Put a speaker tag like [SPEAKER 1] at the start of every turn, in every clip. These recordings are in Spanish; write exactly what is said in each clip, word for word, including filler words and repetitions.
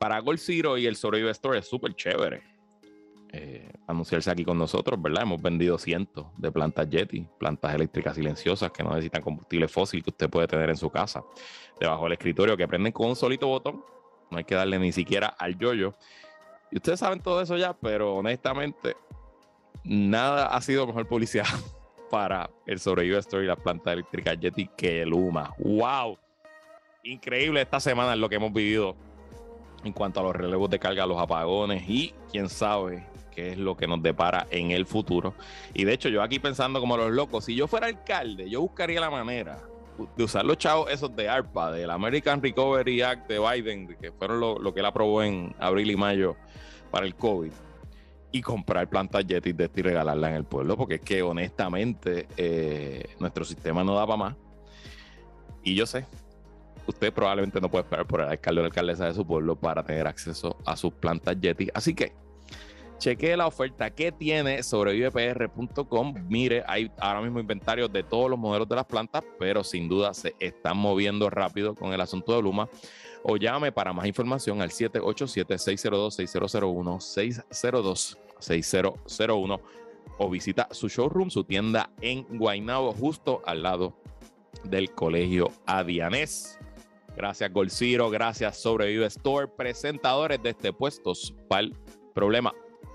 [SPEAKER 1] para Gold Zero y el Sobrevive Store es súper chévere eh, anunciarse aquí con nosotros, ¿verdad? Hemos vendido cientos de plantas Yeti, plantas eléctricas silenciosas que no necesitan combustible fósil que usted puede tener en su casa, debajo del escritorio, que prenden con un solito botón. No hay que darle ni siquiera al yoyo. Y ustedes saben todo eso ya, pero honestamente, nada ha sido mejor publicidad para el Sobrevive Store y las plantas eléctricas Yeti que Luma. ¡Wow! Increíble esta semana lo que hemos vivido en cuanto a los relevos de carga, los apagones y quién sabe qué es lo que nos depara en el futuro. Y de hecho, yo aquí pensando como los locos, si yo fuera alcalde, yo buscaría la manera de usar los chavos esos de ARPA, del American Recovery Act de Biden, que fueron lo, lo que él aprobó en abril y mayo para el COVID, y comprar plantas Yeti de este y regalarlas en el pueblo, porque es que honestamente eh, nuestro sistema no da para más. Y yo sé, usted probablemente no puede esperar por el alcalde o la alcaldesa de su pueblo para tener acceso a sus plantas Yeti. Así que chequee la oferta que tiene sobrevive p r punto com. Mire, hay ahora mismo inventarios de todos los modelos de las plantas, pero sin duda se están moviendo rápido con el asunto de Luma. O llame para más información al siete ocho siete, seis cero dos, seis cero cero uno, seis cero dos, seis cero cero uno o visita su showroom, su tienda en Guaynabo, justo al lado del Colegio Adianés. Gracias Gold Zero, gracias Sobrevive Store, presentadores de este Puestos para el Problema.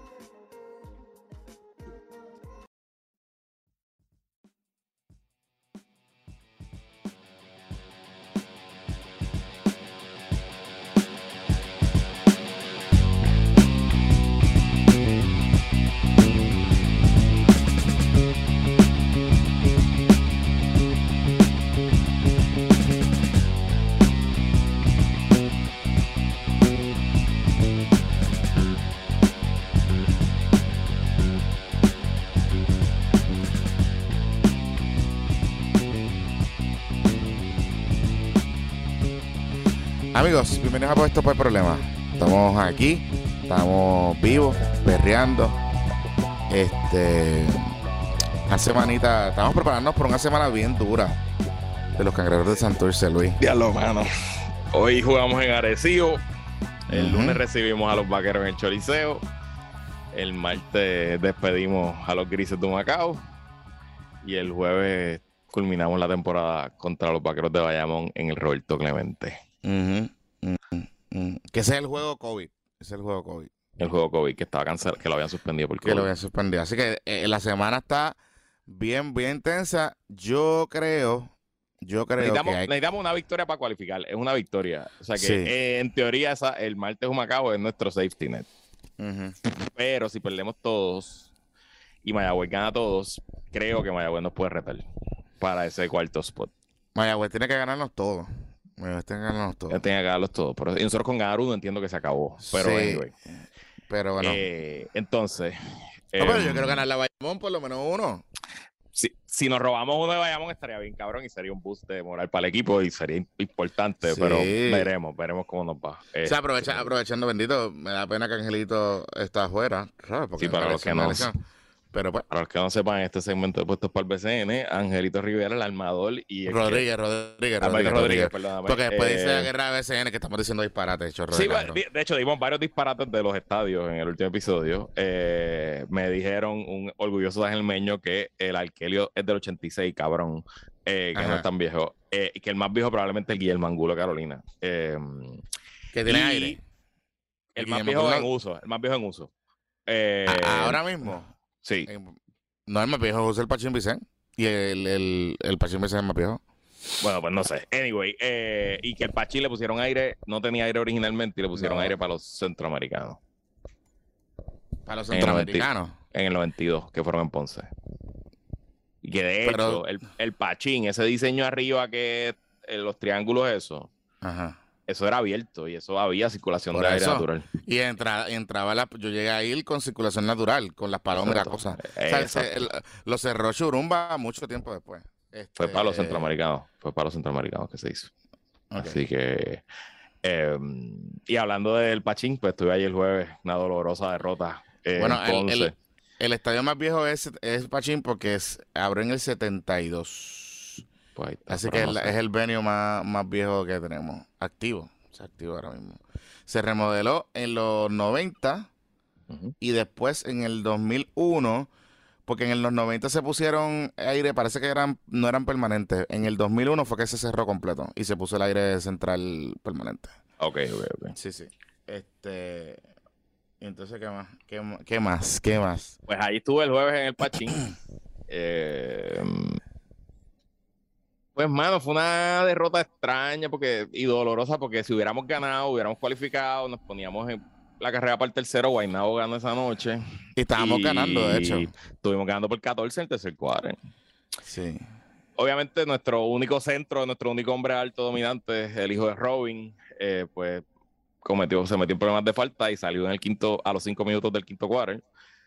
[SPEAKER 2] Amigos, bienvenidos a Puestos por el Problema. Estamos aquí, estamos vivos, berreando. Este, una semanita, estamos preparándonos por una semana bien dura de los Cangrejeros de Santurce, Luis.
[SPEAKER 1] Diablo, mano. Hoy jugamos en Arecibo. El
[SPEAKER 2] Uh-huh.
[SPEAKER 1] lunes recibimos a los Vaqueros en el Choliseo. El martes despedimos a los Grises de Humacao. Y el jueves culminamos la temporada contra los Vaqueros de Bayamón en el Roberto Clemente.
[SPEAKER 2] Uh-huh. Uh-huh. Uh-huh. Que ese es el juego COVID. Ese es el juego COVID.
[SPEAKER 1] El juego COVID que estaba cancelado, que lo habían suspendido por COVID.
[SPEAKER 2] Que lo habían suspendido. Así que eh, la semana está bien, bien tensa. Yo creo, yo creo
[SPEAKER 1] necesitamos,
[SPEAKER 2] que hay...
[SPEAKER 1] necesitamos una victoria para cualificar. Es una victoria. O sea que
[SPEAKER 2] Sí.
[SPEAKER 1] eh, en teoría esa, el martes Humacao es nuestro safety net.
[SPEAKER 2] Uh-huh.
[SPEAKER 1] Pero si perdemos todos y Mayagüez gana todos, creo que Mayagüez nos puede retar para ese cuarto spot.
[SPEAKER 2] Mayagüez tiene que ganarnos todo. Mayagüez tiene que ganarnos todo.
[SPEAKER 1] Ya tenía que ganarlos todos. Pero y nosotros con ganar uno entiendo que se acabó. Pero
[SPEAKER 2] Sí,
[SPEAKER 1] anyway.
[SPEAKER 2] pero bueno.
[SPEAKER 1] Eh, entonces.
[SPEAKER 2] No, pero
[SPEAKER 1] eh,
[SPEAKER 2] yo quiero ganar la Bayamón por lo menos uno.
[SPEAKER 1] Si, si nos robamos uno de Bayamón estaría bien cabrón y sería un boost de moral para el equipo y sería importante,
[SPEAKER 2] Sí.
[SPEAKER 1] pero veremos, veremos cómo nos va. Eh,
[SPEAKER 2] O sea, aprovecha, aprovechando, bendito, me da pena que Angelito está afuera, ¿sabes? Porque
[SPEAKER 1] Sí, para
[SPEAKER 2] me
[SPEAKER 1] los
[SPEAKER 2] parece
[SPEAKER 1] que
[SPEAKER 2] una
[SPEAKER 1] no-
[SPEAKER 2] lesión. Pero pues,
[SPEAKER 1] Para los que no sepan, este segmento de Puestos para el B C N, Angelito Rivera, el armador y el
[SPEAKER 2] Rodríguez, Rodríguez,
[SPEAKER 1] que, Rodríguez,
[SPEAKER 2] Rodríguez,
[SPEAKER 1] Rodríguez, perdóname.
[SPEAKER 2] Porque después
[SPEAKER 1] Eh,
[SPEAKER 2] dice la guerra de B C N que estamos diciendo disparates, chorro
[SPEAKER 1] Sí,
[SPEAKER 2] de
[SPEAKER 1] bueno,
[SPEAKER 2] cabrón.
[SPEAKER 1] di- de hecho dimos varios disparates de los estadios en el último episodio. Eh, me dijeron un orgulloso angelmeño que el Arkelio es del ochenta y seis, cabrón, eh, que
[SPEAKER 2] Ajá.
[SPEAKER 1] no es tan viejo, eh, y que el más viejo probablemente es el Guillermo Angulo, Carolina. Eh,
[SPEAKER 2] Que tiene
[SPEAKER 1] y
[SPEAKER 2] aire.
[SPEAKER 1] El
[SPEAKER 2] Y
[SPEAKER 1] más
[SPEAKER 2] Guillermo
[SPEAKER 1] viejo
[SPEAKER 2] Angulo-
[SPEAKER 1] en uso, el más viejo en uso. Eh,
[SPEAKER 2] A- ahora mismo,
[SPEAKER 1] Sí.
[SPEAKER 2] eh, no es el más viejo, José el Pachín Vicente. Y el, el, el Pachín Vicente es más viejo.
[SPEAKER 1] Bueno, pues no sé. Anyway, eh, y que el Pachí le pusieron aire, no tenía aire originalmente y le pusieron
[SPEAKER 2] No.
[SPEAKER 1] aire para los centroamericanos.
[SPEAKER 2] Para los
[SPEAKER 1] En el
[SPEAKER 2] centroamericanos.
[SPEAKER 1] En el noventa y dos, que fueron en Ponce. Y que de
[SPEAKER 2] Pero-
[SPEAKER 1] hecho, el, el Pachín, ese diseño arriba que eh, los triángulos, eso,
[SPEAKER 2] Ajá.
[SPEAKER 1] eso era abierto y eso había circulación
[SPEAKER 2] Por
[SPEAKER 1] de aire
[SPEAKER 2] eso.
[SPEAKER 1] natural.
[SPEAKER 2] Y entra, entraba la, yo llegué a ir con circulación natural, con las palomas y la
[SPEAKER 1] Exacto.
[SPEAKER 2] cosa.
[SPEAKER 1] Eh,
[SPEAKER 2] O sea,
[SPEAKER 1] exacto.
[SPEAKER 2] se- el- lo cerró Churumba mucho tiempo después. Este,
[SPEAKER 1] Fue para los centroamericanos, fue para los centroamericanos que se hizo.
[SPEAKER 2] ok.
[SPEAKER 1] Así que, eh, y hablando del Pachín, pues estuve ahí el jueves, una dolorosa derrota eh,
[SPEAKER 2] Bueno,
[SPEAKER 1] en
[SPEAKER 2] el,
[SPEAKER 1] Ponce.
[SPEAKER 2] el, el estadio más viejo es, es Pachín porque es, abrió en el setenta y dos.
[SPEAKER 1] Pues ahí está,
[SPEAKER 2] Así
[SPEAKER 1] pero
[SPEAKER 2] que
[SPEAKER 1] no
[SPEAKER 2] es,
[SPEAKER 1] sé.
[SPEAKER 2] es el venue más, más viejo que tenemos, activo. Se activó ahora mismo. Se remodeló en los noventa uh-huh. y después en el dos mil uno, porque en los noventa se pusieron aire, parece que eran no eran permanentes. En el dos mil uno fue que se cerró completo y se puso el aire central permanente.
[SPEAKER 1] Ok, ok, ok.
[SPEAKER 2] Sí, sí. Este... Entonces, ¿qué más? ¿Qué, qué más? ¿Qué más?
[SPEAKER 1] Pues ahí estuve el jueves en el Pachín. eh, pues, mano, fue una derrota extraña porque, y dolorosa porque si hubiéramos ganado, hubiéramos cualificado, nos poníamos en la carrera para el tercero. Guaynabo ganó esa noche.
[SPEAKER 2] Y estábamos y ganando, de hecho.
[SPEAKER 1] Estuvimos ganando por catorce en el tercer cuadro.
[SPEAKER 2] Sí.
[SPEAKER 1] Obviamente, nuestro único centro, nuestro único hombre alto dominante, el hijo de Robin, eh, pues cometió, se metió en problemas de falta y salió en el quinto, a los cinco minutos del quinto cuarto.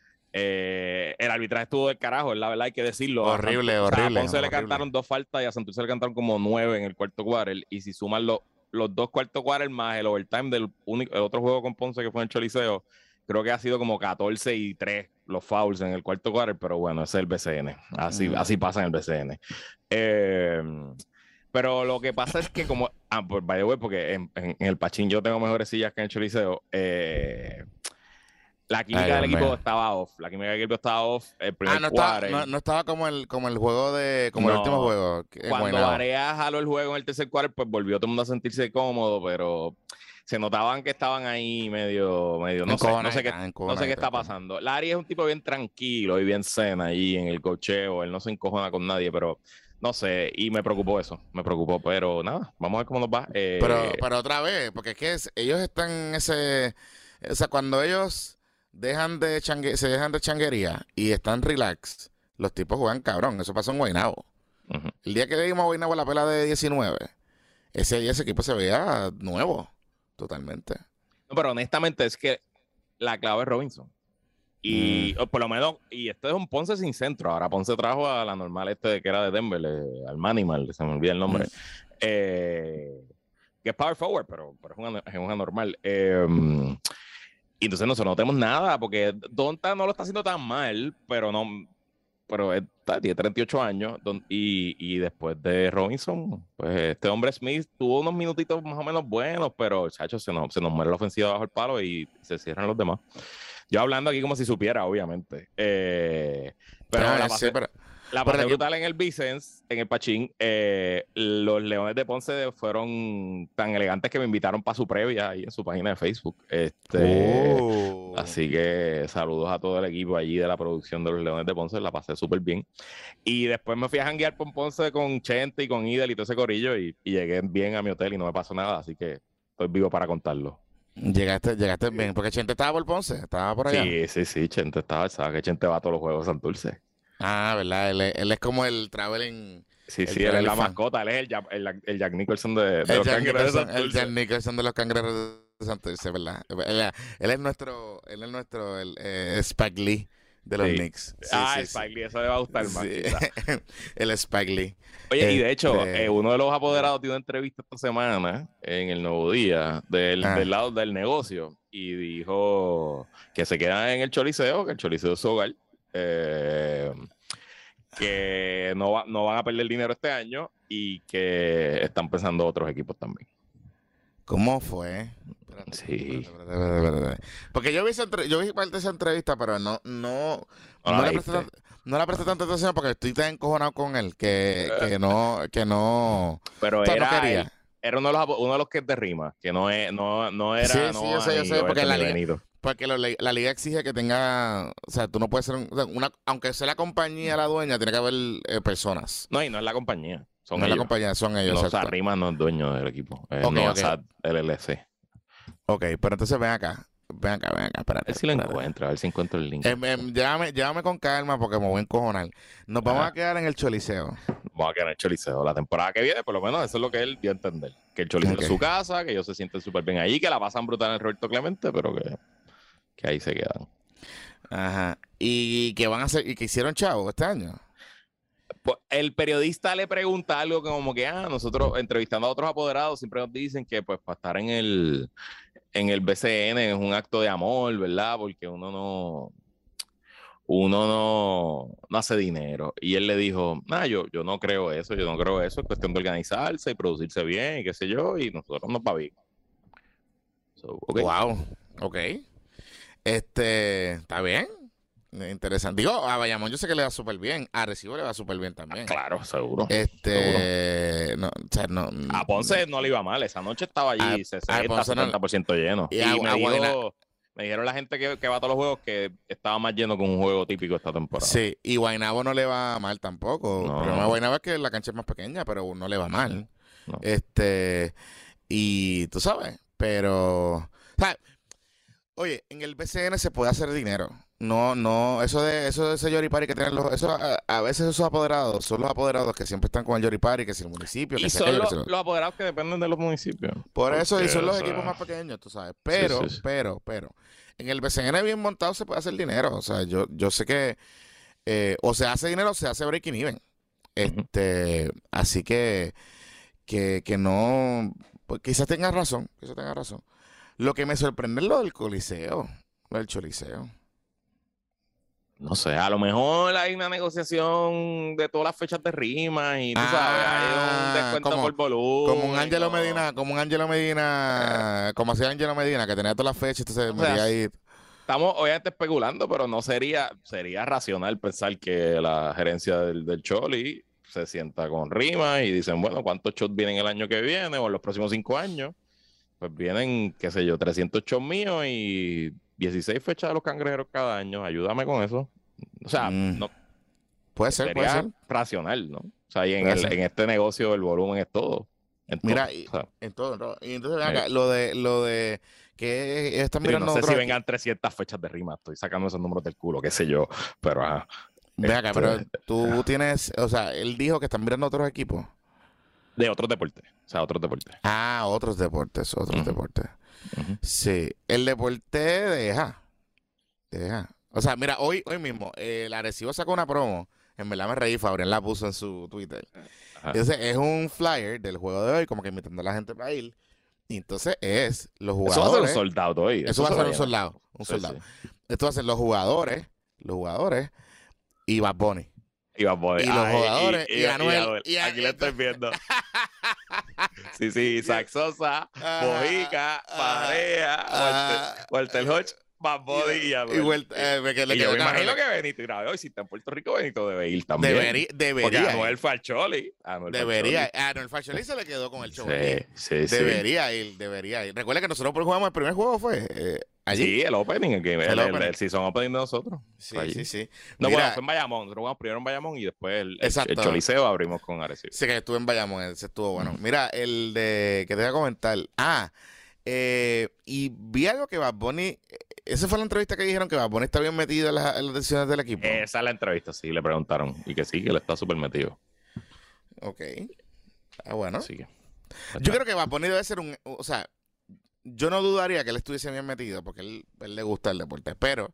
[SPEAKER 1] Eh, el arbitraje estuvo del carajo, la verdad hay que decirlo.
[SPEAKER 2] Horrible,
[SPEAKER 1] a
[SPEAKER 2] horrible.
[SPEAKER 1] O sea, a Ponce
[SPEAKER 2] horrible.
[SPEAKER 1] le cantaron dos faltas y a Santurce le cantaron como nueve en el cuarto cuarto. Y si suman lo, los dos cuartos cuartos más el overtime del único, el otro juego con Ponce que fue en el Choliseo, creo que ha sido como catorce y tres los fouls en el cuarto cuarto, pero bueno, ese es el B C N. Así, mm. así pasa en el B C N. Eh, pero lo que pasa es que como... Ah, pues by the way, porque en, en, en el Pachín yo tengo mejores sillas que en el Choliseo. Eh... La química Ay, del equipo mío. estaba off. La química del equipo estaba off. El primer
[SPEAKER 2] ah, no estaba, no, no estaba como el, como el juego de. Como no, el último juego.
[SPEAKER 1] Cuando Barea jaló el juego en el tercer cuarto, pues volvió todo el mundo a sentirse cómodo, pero se notaban que estaban ahí medio. medio no, sé, no sé qué, no sé qué está pasando. Larry es un tipo bien tranquilo y bien zen ahí en el cocheo. Él no se encojona con nadie, pero no sé. Y me preocupó eso. Me preocupó, pero nada, vamos a ver cómo nos va. Eh,
[SPEAKER 2] pero, pero otra vez, porque es que es, ellos están en ese. O sea, cuando ellos. Dejan de changue se dejan de changuería y están relax, los tipos juegan cabrón. Eso pasó en Guaynabo. Uh-huh. El día que le dimos a Guaynabo la pela de diecinueve, ese día ese equipo se veía nuevo, totalmente.
[SPEAKER 1] No, pero honestamente es que la clave es Robinson. Y mm. por lo menos, y este es un Ponce sin centro. Ahora Ponce trajo a la normal este de que era de Denver, eh, al Manimal, se me olvida el nombre. Mm. Eh, que es power forward, pero, pero es, una, es una normal. Eh, Y entonces nosotros no tenemos nada, porque Donta no lo está haciendo tan mal, pero no, pero está, tiene treinta y ocho años, don, y, y después de Robinson, pues este hombre Smith tuvo unos minutitos más o menos buenos, pero chacho, se nos, se nos muere la ofensiva bajo el palo y se cierran los demás. Yo hablando aquí como si supiera, obviamente. Eh, pero ah, la pasé, sí, pero... La pasé brutal en el Vicens, en el Pachín. Eh, los Leones de Ponce fueron tan elegantes que me invitaron para su previa ahí en su página de Facebook. Este, oh. Así que saludos a todo el equipo allí de la producción de los Leones de Ponce. La pasé súper bien. Y después me fui a janguear por Ponce con Chente y con Idel y todo ese corillo. Y, y llegué bien a mi hotel y no me pasó nada. Así que estoy vivo para contarlo.
[SPEAKER 2] Llegaste, llegaste bien, porque Chente estaba por Ponce, estaba por allá.
[SPEAKER 1] Sí, sí, sí, Chente estaba, sabes que Chente va a todos los juegos de Santurce.
[SPEAKER 2] Ah, ¿verdad? Él es, él es como el traveling.
[SPEAKER 1] Sí, sí, él es la mascota, él es el, el, el Jack Nicholson de, de
[SPEAKER 2] el
[SPEAKER 1] los
[SPEAKER 2] Jack
[SPEAKER 1] Cangrejeros
[SPEAKER 2] Nicholson,
[SPEAKER 1] de Santurce.
[SPEAKER 2] El Jack Nicholson de los Cangrejeros de Santurce, ¿verdad? Él, él es nuestro, él es nuestro, el, eh, Spike Lee de los
[SPEAKER 1] sí.
[SPEAKER 2] Knicks.
[SPEAKER 1] Sí, ah, sí, Spike sí. Lee, eso le va a gustar más. Sí.
[SPEAKER 2] El Spike Lee.
[SPEAKER 1] Oye,
[SPEAKER 2] este...
[SPEAKER 1] y de hecho, eh, uno de los apoderados dio una entrevista esta semana en el Nuevo Día del, ah. del lado del negocio y dijo que se queda en el Choliseo, que el Choliseo es su hogar. Eh, que no, va, no van a perder dinero este año y que están pensando otros equipos también.
[SPEAKER 2] ¿Cómo fue?
[SPEAKER 1] Espérate, sí.
[SPEAKER 2] Espérate, espérate, espérate. Porque yo vi, esa entre, yo vi parte de esa entrevista, pero no no, no, no, la presté tan, no la presté tanta atención porque estoy tan encojonado con él que, que no... Que no
[SPEAKER 1] pero
[SPEAKER 2] o sea,
[SPEAKER 1] era,
[SPEAKER 2] no quería.
[SPEAKER 1] Él, era uno de los, uno de los que es de rima, que no, es, no, no era...
[SPEAKER 2] Sí,
[SPEAKER 1] no
[SPEAKER 2] sí, yo sé, yo sé, porque la liga...
[SPEAKER 1] venido.
[SPEAKER 2] Porque lo, la liga exige que tenga, o sea, tú no puedes ser, una, aunque sea la compañía la dueña, tiene que haber eh, personas.
[SPEAKER 1] No, y no es la compañía, son
[SPEAKER 2] no
[SPEAKER 1] ellos.
[SPEAKER 2] es la compañía, son ellos.
[SPEAKER 1] No, o sea, Rima no es dueño del equipo, es
[SPEAKER 2] okay,
[SPEAKER 1] no
[SPEAKER 2] okay.
[SPEAKER 1] S A D L L C.
[SPEAKER 2] Ok, pero entonces ven acá, ven acá, ven acá, espérate.
[SPEAKER 1] A ver si lo encuentra, a ver si encuentro el link.
[SPEAKER 2] Eh, eh, llévame, llévame con calma porque me voy a encojonar. Nos vamos
[SPEAKER 1] ah.
[SPEAKER 2] a quedar en el Choliseo.
[SPEAKER 1] Vamos a quedar en el Choliseo. La temporada que viene, por lo menos, eso es lo que él dio a entender. Que el Choliseo okay. es su casa, que ellos se sienten súper bien ahí, que la pasan brutal en el Roberto Clemente, pero que... que ahí se quedan.
[SPEAKER 2] Ajá. ¿Y qué van a hacer? ¿Y qué hicieron chavo este año?
[SPEAKER 1] Pues el periodista le pregunta algo como que, ah, nosotros entrevistando a otros apoderados siempre nos dicen que pues para estar en el en el B C N es un acto de amor, ¿verdad? Porque uno no uno no, no hace dinero. Y él le dijo, nah, yo, yo no creo eso, yo no creo eso, es cuestión de organizarse y producirse bien y qué sé yo, y nosotros nos va bien. So, okay.
[SPEAKER 2] Wow, ok. Este, está bien. Interesante. Digo, a Bayamón yo sé que le va súper bien. A Arecibo le va súper bien también.
[SPEAKER 1] Ah, claro, seguro.
[SPEAKER 2] Este,
[SPEAKER 1] seguro.
[SPEAKER 2] No, o sea, no.
[SPEAKER 1] A Ponce no le iba mal. Esa noche estaba allí
[SPEAKER 2] a,
[SPEAKER 1] sesenta, setenta por ciento lleno.
[SPEAKER 2] Y,
[SPEAKER 1] y
[SPEAKER 2] a,
[SPEAKER 1] me,
[SPEAKER 2] a
[SPEAKER 1] dijo, me dijeron la gente que, que va a todos los juegos que estaba más lleno que un juego típico esta temporada.
[SPEAKER 2] Sí, y Guaynabo no le va mal tampoco.
[SPEAKER 1] No.
[SPEAKER 2] El problema de Guaynabo es que la cancha es más pequeña, pero no le va mal.
[SPEAKER 1] No.
[SPEAKER 2] Este, y tú sabes, pero, ¿sabes? Oye, en el B C N se puede hacer dinero. No, no, eso de eso de ese Yoripari que tienen los, eso a, a veces esos apoderados son los apoderados que siempre están con el Yoripari, que si el municipio, que
[SPEAKER 1] Y
[SPEAKER 2] si
[SPEAKER 1] son
[SPEAKER 2] aquello,
[SPEAKER 1] los,
[SPEAKER 2] que si lo-
[SPEAKER 1] los apoderados que dependen de los municipios.
[SPEAKER 2] Por eso, y
[SPEAKER 1] Porque,
[SPEAKER 2] son los
[SPEAKER 1] o sea,
[SPEAKER 2] equipos más pequeños, tú sabes. Pero,
[SPEAKER 1] sí, sí.
[SPEAKER 2] pero, pero, en el B C N bien montado se puede hacer dinero. O sea, yo, yo sé que eh, o se hace dinero o se hace breaking even. Este, así que, que, que no, pues quizás tengas razón, quizás tengas razón. Lo que me sorprende es lo del Coliseo, lo del Choliseo.
[SPEAKER 1] No sé, a lo mejor hay una negociación de todas las fechas de rima y tú
[SPEAKER 2] Ah,
[SPEAKER 1] sabes, hay un descuento
[SPEAKER 2] como-
[SPEAKER 1] por volumen.
[SPEAKER 2] Como un Ángelo
[SPEAKER 1] o-
[SPEAKER 2] Medina, como un Ángelo Medina, como hacía Ángelo Medina, que tenía todas las fechas, entonces
[SPEAKER 1] O
[SPEAKER 2] me
[SPEAKER 1] sea,
[SPEAKER 2] ahí.
[SPEAKER 1] Estamos obviamente especulando, pero no sería, sería racional pensar que la gerencia del, del Choli se sienta con rima y dicen, bueno, ¿cuántos shows vienen el año que viene o en los próximos cinco años? Pues vienen, qué sé yo, trescientos shows míos y dieciséis fechas de los cangrejeros cada año. Ayúdame con eso. O sea,
[SPEAKER 2] Mm.
[SPEAKER 1] no,
[SPEAKER 2] Puede ser, puede
[SPEAKER 1] sería
[SPEAKER 2] ser.
[SPEAKER 1] racional, ¿no? O sea, y en,
[SPEAKER 2] Puede
[SPEAKER 1] el,
[SPEAKER 2] ser.
[SPEAKER 1] en este negocio el volumen es todo. En todo.
[SPEAKER 2] Mira, y,
[SPEAKER 1] O sea,
[SPEAKER 2] en todo, en todo. Y entonces, ven acá, lo de, lo de que están
[SPEAKER 1] sí,
[SPEAKER 2] mirando
[SPEAKER 1] no sé
[SPEAKER 2] otros
[SPEAKER 1] si
[SPEAKER 2] equi-
[SPEAKER 1] vengan trescientas fechas de rima. Estoy sacando esos números del culo, qué sé yo. Pero ajá.
[SPEAKER 2] Ven acá,
[SPEAKER 1] Este,
[SPEAKER 2] pero tú tienes, o sea, él dijo que están mirando otros equipos.
[SPEAKER 1] De otros deportes. O sea, otros deportes.
[SPEAKER 2] Ah, otros deportes, otros
[SPEAKER 1] Ujú.
[SPEAKER 2] deportes.
[SPEAKER 1] Ujú.
[SPEAKER 2] Sí, el deporte deja, deja. O sea, mira, hoy, hoy mismo, eh, el Arecibo sacó una promo. En verdad me reí, Fabrián la puso en su Twitter.
[SPEAKER 1] Ajá.
[SPEAKER 2] Entonces, es un flyer del juego de hoy, como que invitando a la gente para ir. Y entonces es los
[SPEAKER 1] Eso va a ser un
[SPEAKER 2] jugadores.
[SPEAKER 1] soldado hoy.
[SPEAKER 2] Eso va a
[SPEAKER 1] se
[SPEAKER 2] ser un
[SPEAKER 1] llenar.
[SPEAKER 2] soldado, un
[SPEAKER 1] Sí,
[SPEAKER 2] soldado.
[SPEAKER 1] sí.
[SPEAKER 2] Esto va a ser los jugadores, los jugadores y Bad Bunny.
[SPEAKER 1] Y va a poder.
[SPEAKER 2] Y los
[SPEAKER 1] Ah,
[SPEAKER 2] jugadores, y Anuel, y
[SPEAKER 1] Aquí lo
[SPEAKER 2] Anuel.
[SPEAKER 1] estoy viendo. Sí, sí, Isaac Sosa,
[SPEAKER 2] Ajá,
[SPEAKER 1] Bojica,
[SPEAKER 2] ajá,
[SPEAKER 1] Parea,
[SPEAKER 2] ajá.
[SPEAKER 1] Walter, Walter Hodge, Bad Bunny y Anuel.
[SPEAKER 2] Y vuelta- eh, me- que le
[SPEAKER 1] Y yo
[SPEAKER 2] quedó
[SPEAKER 1] me
[SPEAKER 2] cabrón.
[SPEAKER 1] imagino que Benito irá hoy. Si está en Puerto Rico, Benito debe ir también.
[SPEAKER 2] Debería,
[SPEAKER 1] Porque
[SPEAKER 2] debería.
[SPEAKER 1] Anuel
[SPEAKER 2] ir.
[SPEAKER 1] fue al Choli. Anuel fue al
[SPEAKER 2] Debería.
[SPEAKER 1] Choli.
[SPEAKER 2] Ah, no, el Facholi se le quedó con el show.
[SPEAKER 1] Sí,
[SPEAKER 2] allí.
[SPEAKER 1] sí, sí.
[SPEAKER 2] Debería ir, debería ir. Recuerda que nosotros jugamos el primer juego, fue eh, allí.
[SPEAKER 1] Sí, el opening, el, que- el,
[SPEAKER 2] El
[SPEAKER 1] el,
[SPEAKER 2] opening.
[SPEAKER 1] el season opening de nosotros.
[SPEAKER 2] Sí,
[SPEAKER 1] Fue allí.
[SPEAKER 2] sí, sí.
[SPEAKER 1] No,
[SPEAKER 2] Mira,
[SPEAKER 1] bueno, fue en Bayamón. Nosotros jugamos primero en Bayamón y después el, el,
[SPEAKER 2] Exacto.
[SPEAKER 1] el Choliseo abrimos con Arecibo.
[SPEAKER 2] sí que estuve en Bayamón, ese estuvo bueno.
[SPEAKER 1] Ujú.
[SPEAKER 2] Mira, el de que te voy a comentar. Ah, eh, y vi algo que Bad Bunny, eh, esa fue la entrevista que dijeron que Bad Bunny está bien metido en las, en las decisiones del equipo.
[SPEAKER 1] Esa es la entrevista, sí, le preguntaron. Y que sí, que él está súper metido.
[SPEAKER 2] Ok. Ah, bueno.
[SPEAKER 1] Así que.
[SPEAKER 2] Yo creo que Bad Bunny debe ser un, o sea, yo no dudaría que él estuviese bien metido porque él, él le gusta el deporte, pero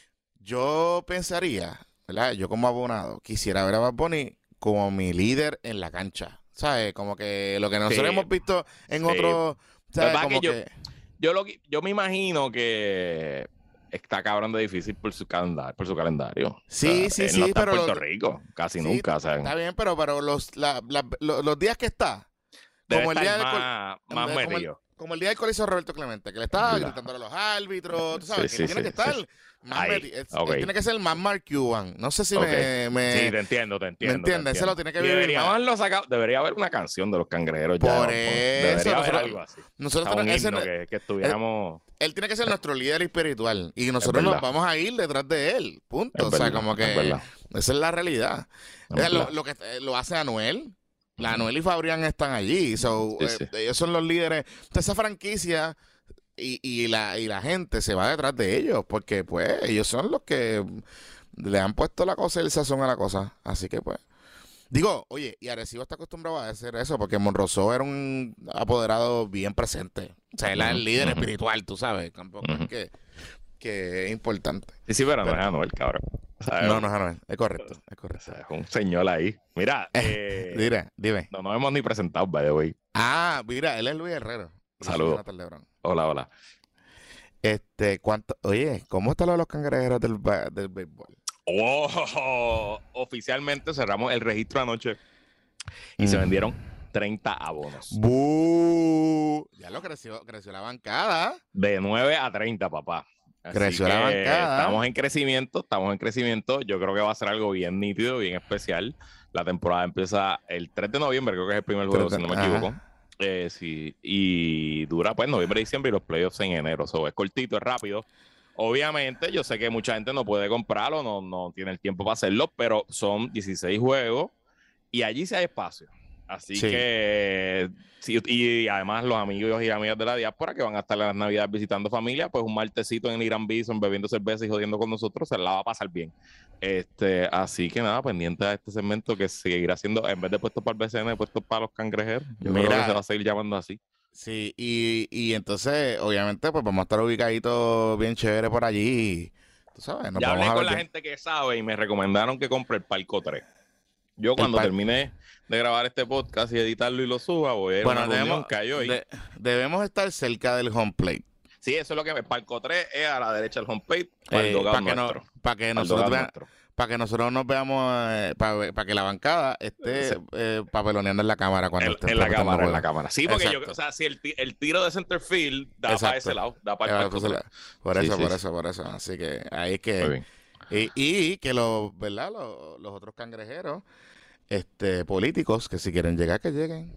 [SPEAKER 2] yo pensaría, ¿verdad? Yo como abonado quisiera ver a Bad Bunny como mi líder en la cancha, ¿sabes? Como que lo que nosotros
[SPEAKER 1] Sí.
[SPEAKER 2] hemos visto en
[SPEAKER 1] Sí.
[SPEAKER 2] otros, ¿sabes?
[SPEAKER 1] pasa
[SPEAKER 2] Como
[SPEAKER 1] que yo-
[SPEAKER 2] que,
[SPEAKER 1] Yo, lo, que- yo me imagino que está cabrón de difícil por su calendario. Por su calendario.
[SPEAKER 2] Sí,
[SPEAKER 1] O sea,
[SPEAKER 2] sí,
[SPEAKER 1] él
[SPEAKER 2] sí,
[SPEAKER 1] no está
[SPEAKER 2] pero
[SPEAKER 1] en Puerto
[SPEAKER 2] lo-
[SPEAKER 1] Rico, casi
[SPEAKER 2] sí,
[SPEAKER 1] nunca. O sea,
[SPEAKER 2] está bien, pero, pero los, la- la- lo- los días que está,
[SPEAKER 1] debe
[SPEAKER 2] como el día
[SPEAKER 1] estar
[SPEAKER 2] del col-
[SPEAKER 1] más, más
[SPEAKER 2] como el-
[SPEAKER 1] metido.
[SPEAKER 2] Como el día del coliseo Roberto Clemente, que le estaba
[SPEAKER 1] Claro.
[SPEAKER 2] gritando a los árbitros, tú sabes,
[SPEAKER 1] Sí,
[SPEAKER 2] que él
[SPEAKER 1] sí,
[SPEAKER 2] tiene
[SPEAKER 1] sí,
[SPEAKER 2] que estar
[SPEAKER 1] sí.
[SPEAKER 2] más
[SPEAKER 1] Ahí,
[SPEAKER 2] metido. Es-
[SPEAKER 1] ok.
[SPEAKER 2] Él tiene que ser más Mark Cuban. No sé si
[SPEAKER 1] Ok.
[SPEAKER 2] me, me-
[SPEAKER 1] Sí, te entiendo, te entiendo. te
[SPEAKER 2] entiendes? Ese
[SPEAKER 1] entiendo.
[SPEAKER 2] lo tiene que
[SPEAKER 1] Y
[SPEAKER 2] vivir
[SPEAKER 1] deberíamos
[SPEAKER 2] más.
[SPEAKER 1] haberlo sacado- Debería haber una canción de los cangrejeros.
[SPEAKER 2] Por
[SPEAKER 1] ya, ¿no?
[SPEAKER 2] eso,
[SPEAKER 1] Debería haber
[SPEAKER 2] nosotros-
[SPEAKER 1] algo así.
[SPEAKER 2] Nosotros
[SPEAKER 1] A un
[SPEAKER 2] ese-
[SPEAKER 1] himno que, que estuviéramos.
[SPEAKER 2] él tiene que ser nuestro líder espiritual y nosotros nos
[SPEAKER 1] verdad.
[SPEAKER 2] vamos a ir detrás de él. Punto.
[SPEAKER 1] Es
[SPEAKER 2] o sea,
[SPEAKER 1] verdad,
[SPEAKER 2] como
[SPEAKER 1] es
[SPEAKER 2] que
[SPEAKER 1] verdad.
[SPEAKER 2] esa es la realidad.
[SPEAKER 1] Es
[SPEAKER 2] O sea, lo,
[SPEAKER 1] verdad.
[SPEAKER 2] lo que eh, lo hace Anuel. La Anuel y Fabrián están allí. So,
[SPEAKER 1] Sí,
[SPEAKER 2] eh,
[SPEAKER 1] sí.
[SPEAKER 2] ellos son los líderes de esa franquicia y, y, la, y la gente se va detrás de ellos porque pues ellos son los que le han puesto la cosa y el sazón a la cosa. Así que pues. Digo, oye, y Arecibo está acostumbrado a hacer eso porque Monroso era un apoderado bien presente. O sea, él es el
[SPEAKER 1] Ujú,
[SPEAKER 2] líder
[SPEAKER 1] ujú.
[SPEAKER 2] espiritual, tú sabes. Tampoco
[SPEAKER 1] Ujú.
[SPEAKER 2] es que, que es importante.
[SPEAKER 1] Sí, sí, pero no
[SPEAKER 2] Pero-
[SPEAKER 1] es Anuel, cabrón. O sea,
[SPEAKER 2] No,
[SPEAKER 1] es-
[SPEAKER 2] no es Anuel. Es correcto, es
[SPEAKER 1] o
[SPEAKER 2] correcto.
[SPEAKER 1] sea, es un señor ahí. Mira, eh,
[SPEAKER 2] Dime, dime.
[SPEAKER 1] no nos hemos ni presentado, by the way.
[SPEAKER 2] Ah, mira, él es Luis Herrero. Yo soy
[SPEAKER 1] Saludos.
[SPEAKER 2] Jonathan Lebrón.
[SPEAKER 1] Hola, hola.
[SPEAKER 2] Este, ¿cuánto? Oye, ¿cómo está lo de los cangrejeros del, ba- del béisbol?
[SPEAKER 1] Oh, oficialmente cerramos el registro anoche y se
[SPEAKER 2] Mm.
[SPEAKER 1] vendieron treinta abonos.
[SPEAKER 2] ¡Bú! Ya lo Bueno, creció, creció la bancada.
[SPEAKER 1] De nueve a treinta, papá. Así
[SPEAKER 2] creció la bancada.
[SPEAKER 1] Estamos en crecimiento, estamos en crecimiento. Yo creo que va a ser algo bien nítido, bien especial. La temporada empieza el tres de noviembre, creo que es el primer juego, si no me equivoco. Eh, sí, y dura pues noviembre, diciembre y los playoffs en enero. So, es cortito, es rápido. Obviamente, yo sé que mucha gente no puede comprarlo, no, no tiene el tiempo para hacerlo, pero son dieciséis juegos y allí sí hay espacio. Así sí. que, sí, y además los amigos y amigas de la diáspora que van a estar en las navidades visitando familia, pues un martesito en el Irán Bison bebiendo cerveza y jodiendo con nosotros, se la va a pasar bien. Este, así que nada, pendiente a este segmento que seguirá siendo, en vez de puestos para el B C N, puestos para los cangrejeros. Yo Mira, creo que se va a seguir llamando así.
[SPEAKER 2] Sí, y, y entonces, obviamente, pues vamos a estar ubicaditos bien chévere por allí. Tú sabes, nos
[SPEAKER 1] ya
[SPEAKER 2] vamos
[SPEAKER 1] hablé
[SPEAKER 2] a
[SPEAKER 1] con
[SPEAKER 2] ver
[SPEAKER 1] la
[SPEAKER 2] bien.
[SPEAKER 1] gente que sabe y me recomendaron que compre el Palco tres. Yo cuando par... termine de grabar este podcast y editarlo y lo suba, voy a ir
[SPEAKER 2] bueno,
[SPEAKER 1] a una
[SPEAKER 2] debemos,
[SPEAKER 1] reunión que hay hoy.
[SPEAKER 2] De, debemos estar cerca del home plate.
[SPEAKER 1] Sí, eso es lo que me... Palco tres es a la derecha del home plate,
[SPEAKER 2] para
[SPEAKER 1] eh,
[SPEAKER 2] el
[SPEAKER 1] dogado
[SPEAKER 2] para
[SPEAKER 1] nuestro.
[SPEAKER 2] Que no, para que nosotros vean... Para que nosotros nos veamos, eh, para, para que la bancada esté sí. eh, papeloneando en la cámara cuando
[SPEAKER 1] en,
[SPEAKER 2] esté
[SPEAKER 1] en la cámara, en la cámara. Sí, porque Exacto. yo, o sea, si el, el tiro de center field da Exacto. para ese lado, da para el
[SPEAKER 2] Por eso, por sí, eso, sí, por eso, por eso. Así que ahí es que y, y que los, ¿verdad? Los, los otros cangrejeros, este, políticos que si quieren llegar que lleguen.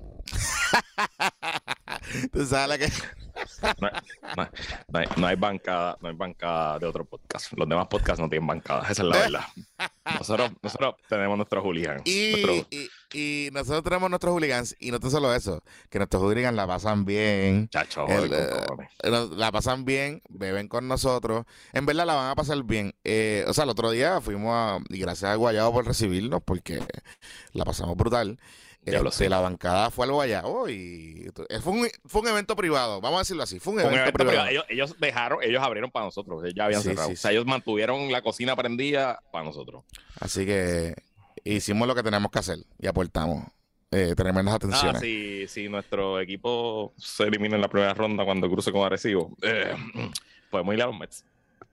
[SPEAKER 2] Tú sabes que
[SPEAKER 1] no, no, no, hay, no hay bancada, no hay bancada de otro podcast. Los demás podcasts no tienen bancada, esa es la verdad. Nosotros, nosotros tenemos nuestros hooligans.
[SPEAKER 2] Y,
[SPEAKER 1] nuestro...
[SPEAKER 2] y, y nosotros tenemos nuestros hooligans, y no tan solo eso, que nuestros hooligans la pasan bien.
[SPEAKER 1] Chacho,
[SPEAKER 2] el, eh, la pasan bien, beben con nosotros. En verdad la van a pasar bien. Eh, o sea, el otro día fuimos a, y gracias a Guayabo por recibirnos, porque la pasamos brutal. Este, la bancada fue al Guayabo y fue un, fue un evento privado, vamos a decirlo así, fue un,
[SPEAKER 1] un
[SPEAKER 2] evento,
[SPEAKER 1] evento
[SPEAKER 2] privado.
[SPEAKER 1] privado. Ellos, ellos dejaron, ellos abrieron para nosotros, ellos ya habían sí, cerrado. Sí, o sea, sí. ellos mantuvieron la cocina prendida para nosotros.
[SPEAKER 2] Así que hicimos lo que tenemos que hacer y aportamos eh, tremendas atenciones.
[SPEAKER 1] Ah, si, si nuestro equipo se elimina en la primera ronda cuando cruce con Arecibo, eh, podemos ir a los Mets.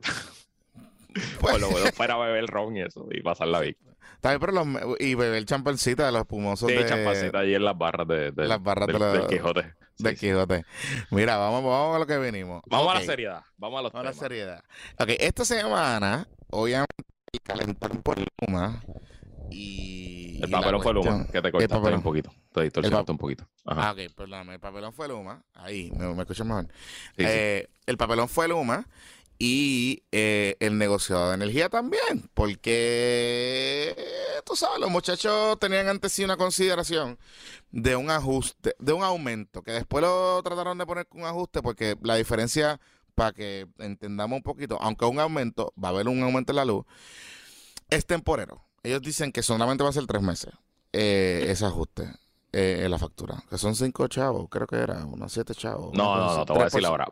[SPEAKER 1] Pues lo bueno para beber ron y eso y pasarla bien.
[SPEAKER 2] También, pero los, y beber champancita de los espumosos
[SPEAKER 1] sí,
[SPEAKER 2] de...
[SPEAKER 1] champancita allí en las barras, de, de,
[SPEAKER 2] las barras
[SPEAKER 1] del,
[SPEAKER 2] de la,
[SPEAKER 1] del Quijote.
[SPEAKER 2] Del
[SPEAKER 1] sí,
[SPEAKER 2] Quijote. Sí. Mira, vamos, vamos a lo que venimos.
[SPEAKER 1] Vamos
[SPEAKER 2] okay.
[SPEAKER 1] a la seriedad. Vamos a los
[SPEAKER 2] vamos
[SPEAKER 1] temas.
[SPEAKER 2] a la seriedad. Ok, esta semana, obviamente, calentaron por Luma y...
[SPEAKER 1] El papelón fue Luma, que te cortaste un poquito. Te distorsionaste un poquito.
[SPEAKER 2] Ajá. Ah, ok, perdóname. El papelón fue Luma. Ahí, me, me escuchas mejor. Sí, eh, sí. El papelón fue Luma. Y eh, el negociado de energía también, porque tú sabes, los muchachos tenían antes sí una consideración de un ajuste, de un aumento, que después lo trataron de poner con un ajuste, porque la diferencia, para que entendamos un poquito, aunque un aumento, va a haber un aumento en la luz, es temporero. Ellos dicen que solamente va a ser tres meses eh, ese ajuste eh, en la factura, que son cinco chavos, creo que era, unos siete chavos.
[SPEAKER 1] No, no, no, te voy a decir ahora.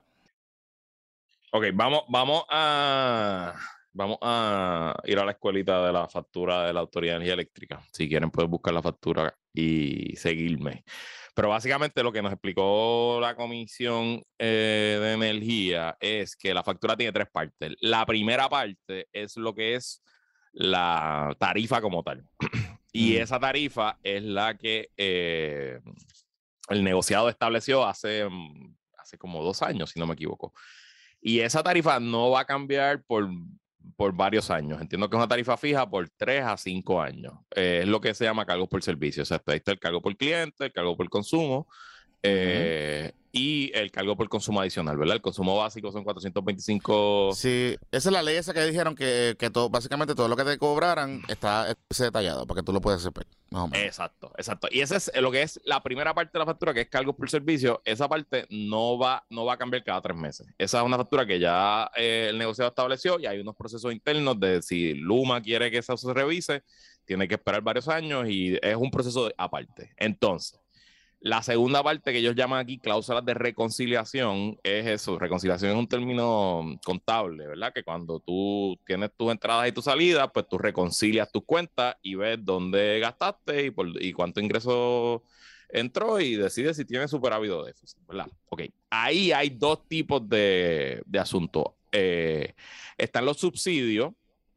[SPEAKER 1] Ok, vamos, vamos a vamos a ir a la escuelita de la factura de la Autoridad de Energía Eléctrica. Si quieren pueden buscar la factura y seguirme. Pero básicamente lo que nos explicó la Comisión eh, de Energía es que la factura tiene tres partes. La primera parte es lo que es la tarifa como tal. Y mm. esa tarifa es la que eh, el negociado estableció hace, hace como dos años, si no me equivoco. Y esa tarifa no va a cambiar por, por varios años. Entiendo que es una tarifa fija por tres a cinco años. Eh, es lo que se llama cargos por servicio. O sea, ahí está el cargo por cliente, el cargo por consumo eh, uh-huh. y el cargo por consumo adicional, ¿verdad? El consumo básico son cuatrocientos veinticinco.
[SPEAKER 2] Sí, esa es la ley esa que dijeron que, que todo, básicamente todo lo que te cobraran está detallado para que tú lo puedas hacer. Más o menos.
[SPEAKER 1] Exacto, exacto. Y esa es lo que es la primera parte de la factura, que es cargos por servicio. Esa parte no va, no va a cambiar cada tres meses. Esa es una factura que ya eh, el negociado estableció y hay unos procesos internos de si Luma quiere que eso se revise, tiene que esperar varios años y es un proceso de, aparte. Entonces, la segunda parte que ellos llaman aquí cláusulas de reconciliación es eso. Reconciliación es un término contable, ¿verdad? Que cuando tú tienes tus entradas y tus salidas, pues tú reconcilias tus cuentas y ves dónde gastaste y, por, y cuánto ingreso entró y decides si tienes superávit o déficit, ¿verdad? Ok, ahí hay dos tipos de, de asuntos. Eh, están los subsidios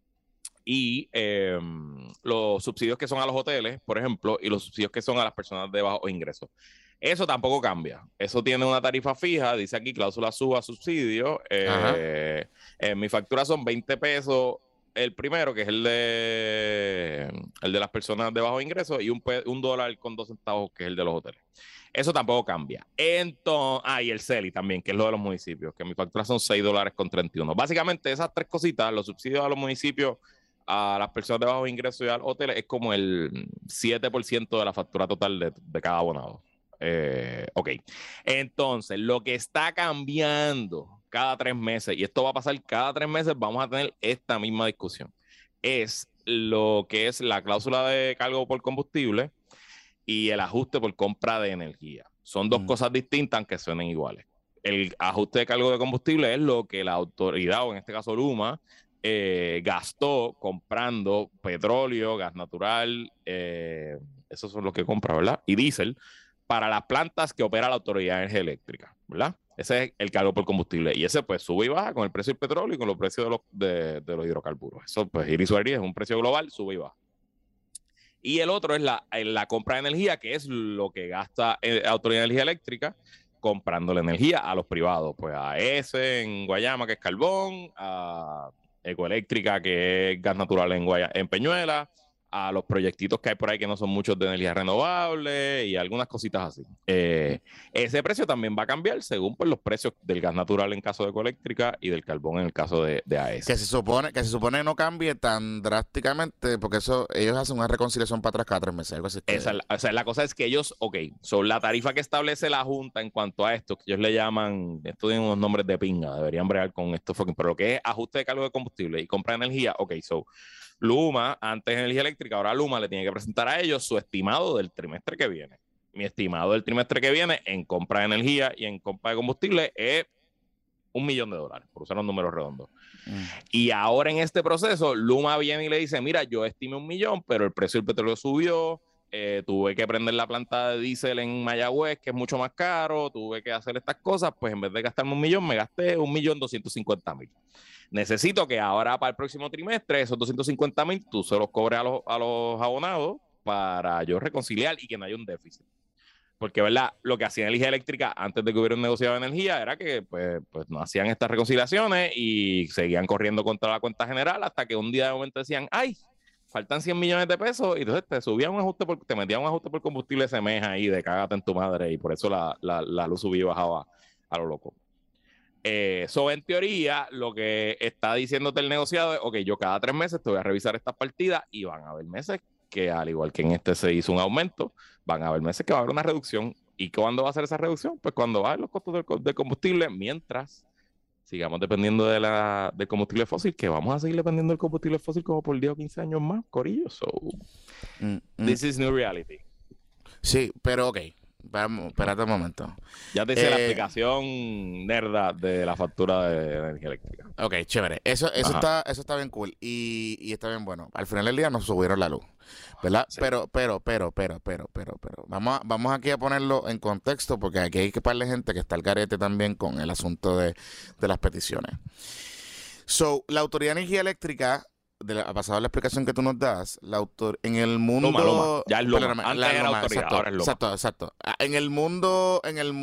[SPEAKER 1] y eh, los subsidios que son a los hoteles, por ejemplo, y los subsidios que son a las personas de bajos ingresos. Eso tampoco cambia. Eso tiene una tarifa fija, dice aquí cláusula suba subsidio. Eh, eh, mi factura son veinte pesos el primero, que es el de el de las personas de bajo ingreso, y un, pe- un dólar con dos centavos, que es el de los hoteles. Eso tampoco cambia. Entonces, ah, y el C E L I también, que es lo de los municipios, que mi factura son seis dólares con treinta y uno. Básicamente, esas tres cositas, los subsidios a los municipios, a las personas de bajo ingreso y al hotel, es como el siete por ciento de la factura total de, de cada abonado. Eh, ok. Entonces, lo que está cambiando cada tres meses, y esto va a pasar cada tres meses, vamos a tener esta misma discusión, es lo que es la cláusula de cargo por combustible y el ajuste por compra de energía. Son dos
[SPEAKER 2] Mm.
[SPEAKER 1] cosas distintas, aunque suenen iguales. El ajuste de cargo de combustible es lo que la autoridad, o en este caso Luma, eh, gastó comprando petróleo, gas natural, eh, esos son los que compra, ¿verdad? Y diésel, para las plantas que opera la Autoridad de Energía Eléctrica, ¿verdad? Ese es el cargo por combustible. Y ese, pues, sube y baja con el precio del petróleo y con los precios de los, de, de los hidrocarburos. Eso, pues, ir y subir es un precio global, sube y baja. Y el otro es la, la compra de energía, que es lo que gasta eh, Autoridad de Energía Eléctrica comprando la energía a los privados. Pues a E S en Guayama, que es carbón, a Ecoeléctrica, que es gas natural en, Guaya, en Peñuela, a los proyectitos que hay por ahí que no son muchos de energía renovable y algunas cositas así. Eh, ese precio también va a cambiar según pues, los precios del gas natural en caso de Ecoeléctrica y del carbón en el caso de, de A E S.
[SPEAKER 2] Que se supone que se supone no cambie tan drásticamente, porque eso ellos hacen una reconciliación para atrás cada tres meses. Algo así que...
[SPEAKER 1] Esa, o sea, la cosa es que ellos, ok, son la tarifa que establece la Junta en cuanto a esto, que ellos le llaman, esto tiene unos nombres de pinga, deberían bregar con esto, fucking, pero lo que es ajuste de cargo de combustible y compra de energía, ok, so Luma, antes energía eléctrica, ahora Luma le tiene que presentar a ellos su estimado del trimestre que viene. Mi estimado del trimestre que viene en compra de energía y en compra de combustible es un millón de dólares, por usar los números redondos. Mm. Y ahora en este proceso, Luma viene y le dice, mira, yo estimé un millón, pero el precio del petróleo subió, eh, tuve que prender la planta de diésel en Mayagüez, que es mucho más caro, tuve que hacer estas cosas, pues en vez de gastarme un millón, me gasté un millón doscientos cincuenta mil. Necesito que ahora para el próximo trimestre esos doscientos cincuenta mil tú se los cobres a los, a los abonados para yo reconciliar y que no haya un déficit. Porque, ¿verdad? Lo que hacían Energía Eléctrica antes de que hubiera un negociado de energía era que pues, pues no hacían estas reconciliaciones y seguían corriendo contra la cuenta general hasta que un día de momento decían, ¡ay! Faltan cien millones de pesos y entonces te subían un ajuste, por, te metían un ajuste por combustible ese mes ahí de cágate en tu madre y por eso la, la, la luz subía y bajaba a lo loco. Eso, eh, en teoría, lo que está diciéndote el negociado es, ok, yo cada tres meses te voy a revisar estas partidas y van a haber meses que, al igual que en este se hizo un aumento, van a haber meses que va a haber una reducción. ¿Y cuándo va a ser esa reducción? Pues cuando bajen los costos del, del combustible, mientras sigamos dependiendo de la, del combustible fósil, que vamos a seguir dependiendo del combustible fósil como por diez o quince años más, corillo. So, mm, mm. This is new reality.
[SPEAKER 2] Sí, pero ok. Vamos, espérate un momento.
[SPEAKER 1] Ya te hice eh, la explicación nerda de la factura de energía eléctrica.
[SPEAKER 2] Ok, chévere. Eso, eso, está, eso está bien cool y, y está bien bueno. Al final del día nos subieron la luz, ¿verdad? Sí. Pero, pero, pero, pero, pero, pero, pero. Vamos, a, vamos aquí a ponerlo en contexto porque aquí hay que pararle gente que está al garete también con el asunto de, de las peticiones. So, la Autoridad de Energía Eléctrica, de la, pasado la explicación que tú nos das, la autor en el mundo
[SPEAKER 1] Luma, Luma. Ya es Luma.
[SPEAKER 2] Perdóname,
[SPEAKER 1] Antes
[SPEAKER 2] la
[SPEAKER 1] era
[SPEAKER 2] Luma,
[SPEAKER 1] autoridad,
[SPEAKER 2] exacto,
[SPEAKER 1] ahora es Luma.
[SPEAKER 2] Exacto, exacto. En el mundo, en el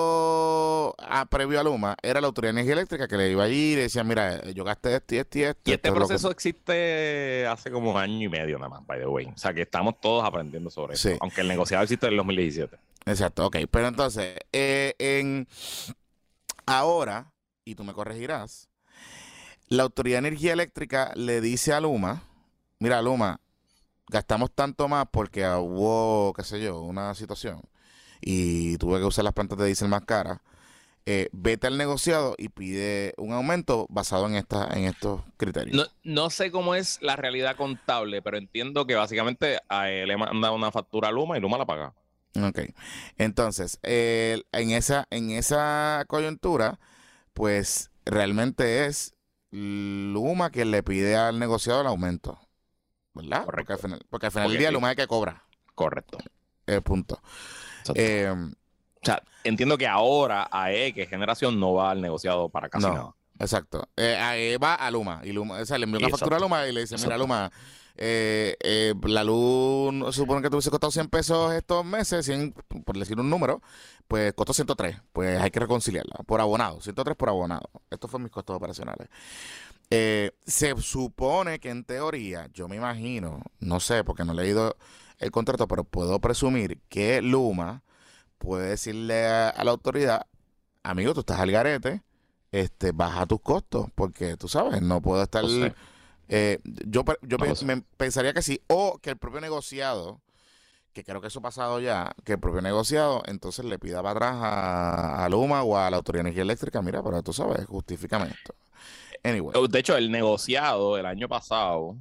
[SPEAKER 2] mundo ah, previo a Luma, era la Autoridad de Energía Eléctrica que le iba allí y le decía, mira, yo gasté esto y esto y esto.
[SPEAKER 1] Y este
[SPEAKER 2] esto
[SPEAKER 1] proceso
[SPEAKER 2] que...
[SPEAKER 1] existe hace como un año y medio nada más, by the way. O sea que estamos todos aprendiendo sobre eso. Sí. Aunque el negociado existe en el dos mil diecisiete.
[SPEAKER 2] Exacto, ok. Pero entonces, eh, en ahora, y tú me corregirás, la Autoridad de Energía Eléctrica le dice a Luma, mira, Luma, gastamos tanto más porque hubo, qué sé yo, una situación y tuve que usar las plantas de diésel más caras. Eh, vete al negociado y pide un aumento basado en esta, en estos criterios.
[SPEAKER 1] No, no sé cómo es la realidad contable, pero entiendo que básicamente a él le manda una factura a Luma y Luma la paga.
[SPEAKER 2] Ok. Entonces, eh, en esa, en esa coyuntura, pues realmente es Luma quien le pide al negociado el aumento. ¿Verdad? Correcto. Porque al final, porque al final del día Luma es que cobra.
[SPEAKER 1] Correcto.
[SPEAKER 2] El punto. Eh,
[SPEAKER 1] o sea, entiendo que ahora A E, que es generación, no va al negociado para casi
[SPEAKER 2] no,
[SPEAKER 1] nada.
[SPEAKER 2] Exacto. Eh, A E va a Luma. Y Luma, o sea, le envió una factura a Luma y le dice, mira, Luma, eh, eh, la luz no- supone que tuviese costado cien pesos estos meses, cien, por decir un número, pues costó ciento tres. Pues hay que reconciliarla por abonado, ciento tres por abonado. Estos fueron mis costos operacionales. Eh, se supone que en teoría, yo me imagino, no sé, porque no he leído el contrato, pero puedo presumir que Luma puede decirle a, a la autoridad, amigo, tú estás al garete, este, baja tus costos, porque tú sabes, no puedo estar...
[SPEAKER 1] No sé,
[SPEAKER 2] eh, yo pe- yo
[SPEAKER 1] no
[SPEAKER 2] pe-
[SPEAKER 1] lo sé.
[SPEAKER 2] me pensaría que sí, o que el propio negociado, que creo que eso ha pasado ya, que el propio negociado entonces le pida para atrás a, a Luma o a la Autoridad de Energía Eléctrica, mira, pero tú sabes, justifícame esto. Anyway,
[SPEAKER 1] De hecho, el negociado el año pasado,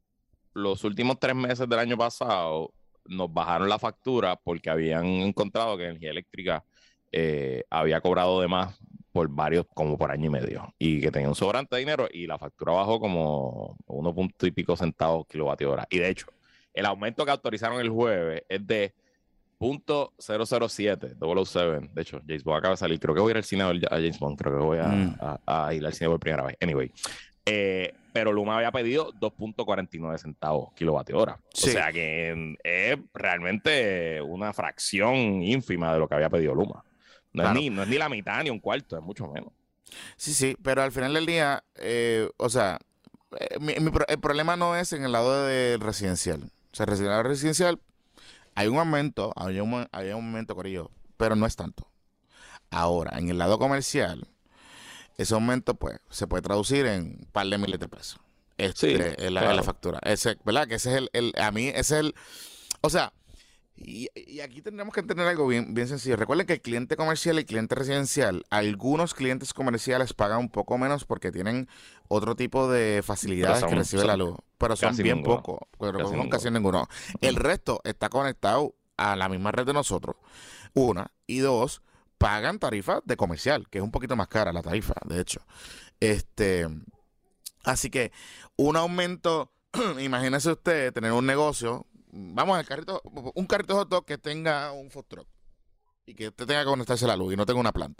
[SPEAKER 1] los últimos tres meses del año pasado, nos bajaron la factura porque habían encontrado que Energía Eléctrica eh, había cobrado de más por varios, como por año y medio, y que tenía un sobrante de dinero y la factura bajó como uno punto y pico centavos kilovatio hora. Y de hecho, el aumento que autorizaron el jueves es de punto cero cero siete, cero cero siete. De hecho, James Bond acaba de salir. Creo que voy a ir al cine a ver a James Bond. Creo que voy a,
[SPEAKER 2] mm,
[SPEAKER 1] a- a ir al cine por primera vez. Anyway. Eh, pero Luma había pedido dos punto cuarenta y nueve centavos kilovatio hora.
[SPEAKER 2] sí,
[SPEAKER 1] O sea que mm, es realmente una fracción ínfima de lo que había pedido Luma. No es
[SPEAKER 2] claro.
[SPEAKER 1] ni, no es ni la mitad ni un cuarto, es mucho menos.
[SPEAKER 2] Sí, sí, pero al final del día, eh, o sea, eh, mi- mi pro- el problema no es en el lado del residencial. O sea, el lado residencial, hay un aumento, hay un, mo- hay un aumento, Corillo, pero no es tanto. Ahora, en el lado comercial, ese aumento, pues, se puede traducir en un par de miles de pesos.
[SPEAKER 1] Sí,
[SPEAKER 2] Este, en la, en la
[SPEAKER 1] claro.
[SPEAKER 2] factura. Ese, ¿verdad? Que ese es el, el- a mí, ese es el, o sea, y, y aquí tendremos que entender algo bien, bien sencillo. Recuerden que el cliente comercial y el cliente residencial, algunos clientes comerciales pagan un poco menos porque tienen otro tipo de facilidades
[SPEAKER 1] son-
[SPEAKER 2] que recibe
[SPEAKER 1] son
[SPEAKER 2] la luz, pero son
[SPEAKER 1] casi
[SPEAKER 2] bien
[SPEAKER 1] ninguno.
[SPEAKER 2] pocos, pero
[SPEAKER 1] Casi
[SPEAKER 2] son casi ninguno. El resto está conectado a la misma red de nosotros, una, y dos, pagan tarifa de comercial, que es un poquito más cara la tarifa, de hecho. Este, así que un aumento, imagínese usted tener un negocio, vamos al carrito, un carrito de hot dog que tenga un food truck y que usted tenga que conectarse a la luz y no tenga una planta.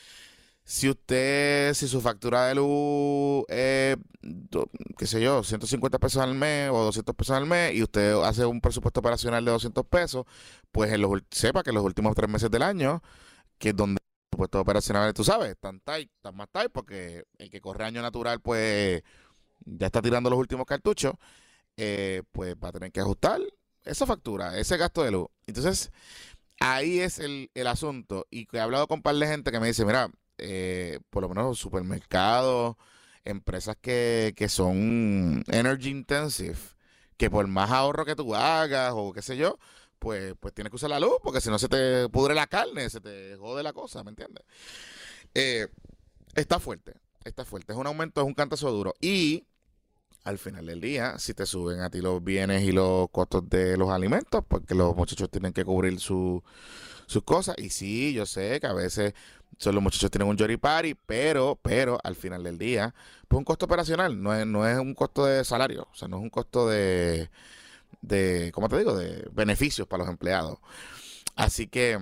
[SPEAKER 2] Si usted, si su factura de luz es, do- qué sé yo, ciento cincuenta pesos al mes o doscientos pesos al mes y usted hace un presupuesto operacional de doscientos pesos, pues en los, ul- sepa que en los últimos tres meses del año, que es donde los presupuestos operacionales, tú sabes, están tight, están más tight porque el que corre año natural, pues ya está tirando los últimos cartuchos, eh, pues va a tener que ajustar esa factura, ese gasto de luz. Entonces, ahí es el, el asunto. Y que he hablado con un par de gente que me dice, mira, eh, por lo menos supermercados, empresas que, que son energy intensive, que por más ahorro que tú hagas o qué sé yo, pues, pues tienes que usar la luz, porque si no se te pudre la carne, se te jode la cosa, ¿me entiendes? Eh, está fuerte, está fuerte. Es un aumento, es un cantazo duro. Y al final del día, si te suben a ti los bienes y los costos de los alimentos, porque los muchachos tienen que cubrir su, sus cosas. Y sí, yo sé que a veces son los muchachos tienen un yoripari, pero, pero al final del día, pues un costo operacional, no es, no es un costo de salario, o sea, no es un costo de, de, ¿cómo te digo?, de beneficios para los empleados. Así que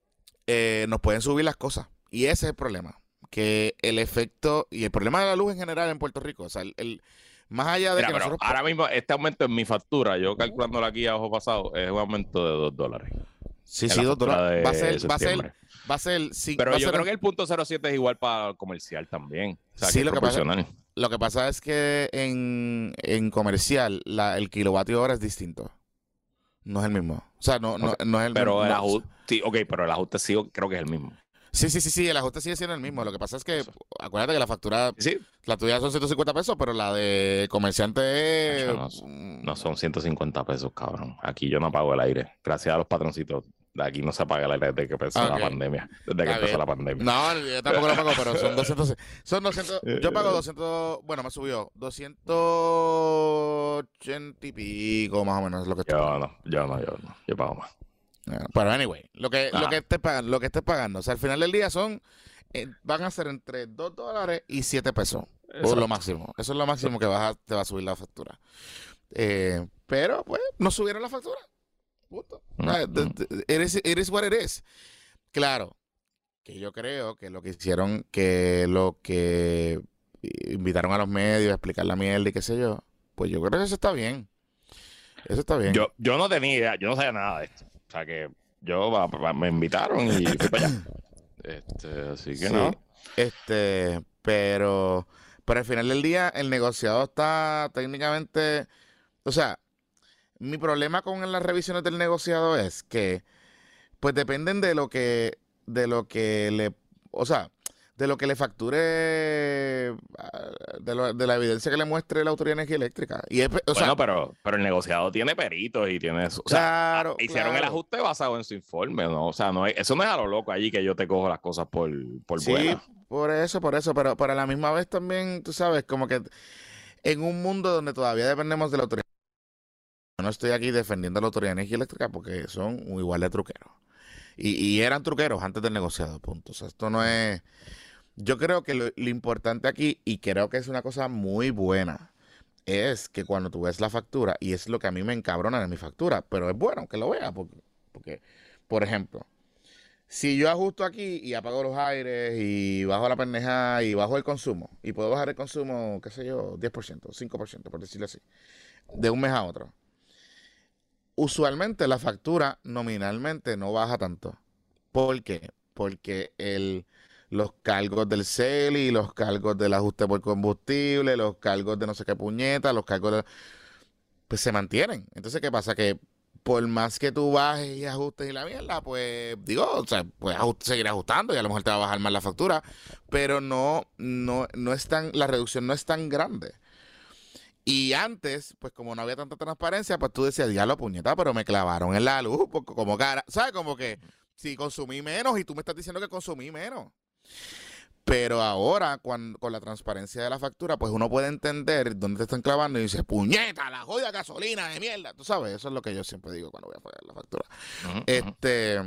[SPEAKER 2] eh, nos pueden subir las cosas. Y ese es el problema. Que el efecto, y el problema de la luz en general en Puerto Rico, o sea, el, el- más allá de
[SPEAKER 1] Mira,
[SPEAKER 2] que
[SPEAKER 1] pero
[SPEAKER 2] nosotros...
[SPEAKER 1] ahora mismo este aumento en mi factura, yo calculándolo aquí a ojo pasado, es un aumento de dos dólares
[SPEAKER 2] Sí,
[SPEAKER 1] en
[SPEAKER 2] sí,
[SPEAKER 1] la
[SPEAKER 2] dos
[SPEAKER 1] factura
[SPEAKER 2] dólares. Va a
[SPEAKER 1] de
[SPEAKER 2] ser, va a ser,
[SPEAKER 1] septiembre.
[SPEAKER 2] va a ser, sí,
[SPEAKER 1] Pero
[SPEAKER 2] va a
[SPEAKER 1] yo
[SPEAKER 2] ser-
[SPEAKER 1] creo que el punto cero siete es igual para comercial también. O sea,
[SPEAKER 2] Sí,
[SPEAKER 1] que es
[SPEAKER 2] lo que pasa-
[SPEAKER 1] proporcional.
[SPEAKER 2] lo que pasa es que en, en comercial la, el kilovatio hora es distinto. No es el mismo. O sea, no, no,
[SPEAKER 1] Ok.
[SPEAKER 2] no es el
[SPEAKER 1] Pero
[SPEAKER 2] mismo.
[SPEAKER 1] el
[SPEAKER 2] no-
[SPEAKER 1] ajuste, sí, ok, pero el ajuste sí creo que es el mismo.
[SPEAKER 2] sí, sí, sí, sí, el ajuste sigue siendo el mismo. Lo que pasa es que,
[SPEAKER 1] Eso.
[SPEAKER 2] acuérdate que la factura,
[SPEAKER 1] Sí,
[SPEAKER 2] la tuya son ciento cincuenta pesos, pero la de comerciante es...
[SPEAKER 1] Nacho, no son ciento cincuenta pesos, cabrón. Aquí yo no pago el aire. Gracias a los patroncitos. De aquí no se apaga el aire desde que empezó
[SPEAKER 2] Ok.
[SPEAKER 1] la pandemia. Desde que
[SPEAKER 2] Está
[SPEAKER 1] empezó
[SPEAKER 2] bien.
[SPEAKER 1] la pandemia.
[SPEAKER 2] No, yo tampoco lo pago, pero son doscientos. Son doscientos. Yo pago doscientos. Bueno, me subió. doscientos ochenta y pico, más o menos, es lo que estoy
[SPEAKER 1] Yo
[SPEAKER 2] pagando.
[SPEAKER 1] no, yo no, yo no. Yo pago más.
[SPEAKER 2] Bueno, pero anyway, lo que, lo
[SPEAKER 1] Ah.
[SPEAKER 2] que estés pagando, lo que estés pagando. O sea, al final del día son. eh, van a ser entre dos dólares y siete pesos. O
[SPEAKER 1] Exacto.
[SPEAKER 2] lo máximo. Eso es lo máximo que vas a- te va a subir la factura. Eh, pero, pues, no subieron la factura. Punto. O sea,
[SPEAKER 1] Mm,
[SPEAKER 2] the-
[SPEAKER 1] mm.
[SPEAKER 2] the- It is, it is what it is. Claro, que yo creo que lo que hicieron, que lo que invitaron a los medios a explicar la mierda y qué sé yo, pues yo creo que eso está bien. Eso está bien.
[SPEAKER 1] Yo, yo no tenía idea, yo no sabía nada de esto. O sea que yo va- va- me invitaron y fui para allá. Este, así que
[SPEAKER 2] Sí,
[SPEAKER 1] no.
[SPEAKER 2] este, pero, pero al final del día el negociado está técnicamente, o sea, mi problema con las revisiones del negociado es que, pues dependen de lo que, de lo que le, o sea, de lo que le facture, ah, de, lo- de la evidencia que le muestre la Autoridad de Energía Eléctrica. Y es, o sea,
[SPEAKER 1] Bueno, pero, pero el negociado tiene peritos y tiene eso. O sea, a-
[SPEAKER 2] claro,
[SPEAKER 1] hicieron el
[SPEAKER 2] claro.
[SPEAKER 1] ajuste basado en su informe, ¿no? O sea, no es- eso no es a lo loco allí que yo te cojo las cosas por, por
[SPEAKER 2] Sí,
[SPEAKER 1] buenas.
[SPEAKER 2] por eso, por eso, pero, pero a la misma vez también, tú sabes, como que en un mundo donde todavía dependemos de la autoridad. Yo no estoy aquí defendiendo a la Autoridad de Energía Eléctrica porque son igual de truqueros. Y, y eran truqueros antes del negociado, punto. O sea, esto no es. Yo creo que lo, lo importante aquí, y creo que es una cosa muy buena, es que cuando tú ves la factura, y es lo que a mí me encabrona de mi factura, pero es bueno que lo vea, porque, porque, por ejemplo, si yo ajusto aquí y apago los aires y bajo la pendeja y bajo el consumo, y puedo bajar el consumo, qué sé yo, diez por ciento, cinco por ciento, por decirlo así, de un mes a otro. Usualmente la factura nominalmente no baja tanto. ¿Por qué? Porque el, los cargos del C E L I, los cargos del ajuste por combustible, los cargos de no sé qué puñeta, los cargos de, pues se mantienen. Entonces, ¿qué pasa? Que por más que tú bajes y ajustes y la mierda, pues digo, o sea, puedes ajust- seguir ajustando y a lo mejor te va a bajar más la factura, pero no, no, no es tan, la reducción no es tan grande. Y antes, pues como no había tanta transparencia, pues tú decías, diablo, puñeta, pero me clavaron en la luz, porque como cara, ¿sabes? Como que si consumí menos y tú me estás diciendo que consumí menos. Pero ahora, cuando, con la transparencia de la factura, pues uno puede entender dónde te están clavando y dice, puñeta, la jodida gasolina de mierda. Tú sabes, eso es lo que yo siempre digo cuando voy a pagar la factura.
[SPEAKER 1] Ujú, ujú.
[SPEAKER 2] Este,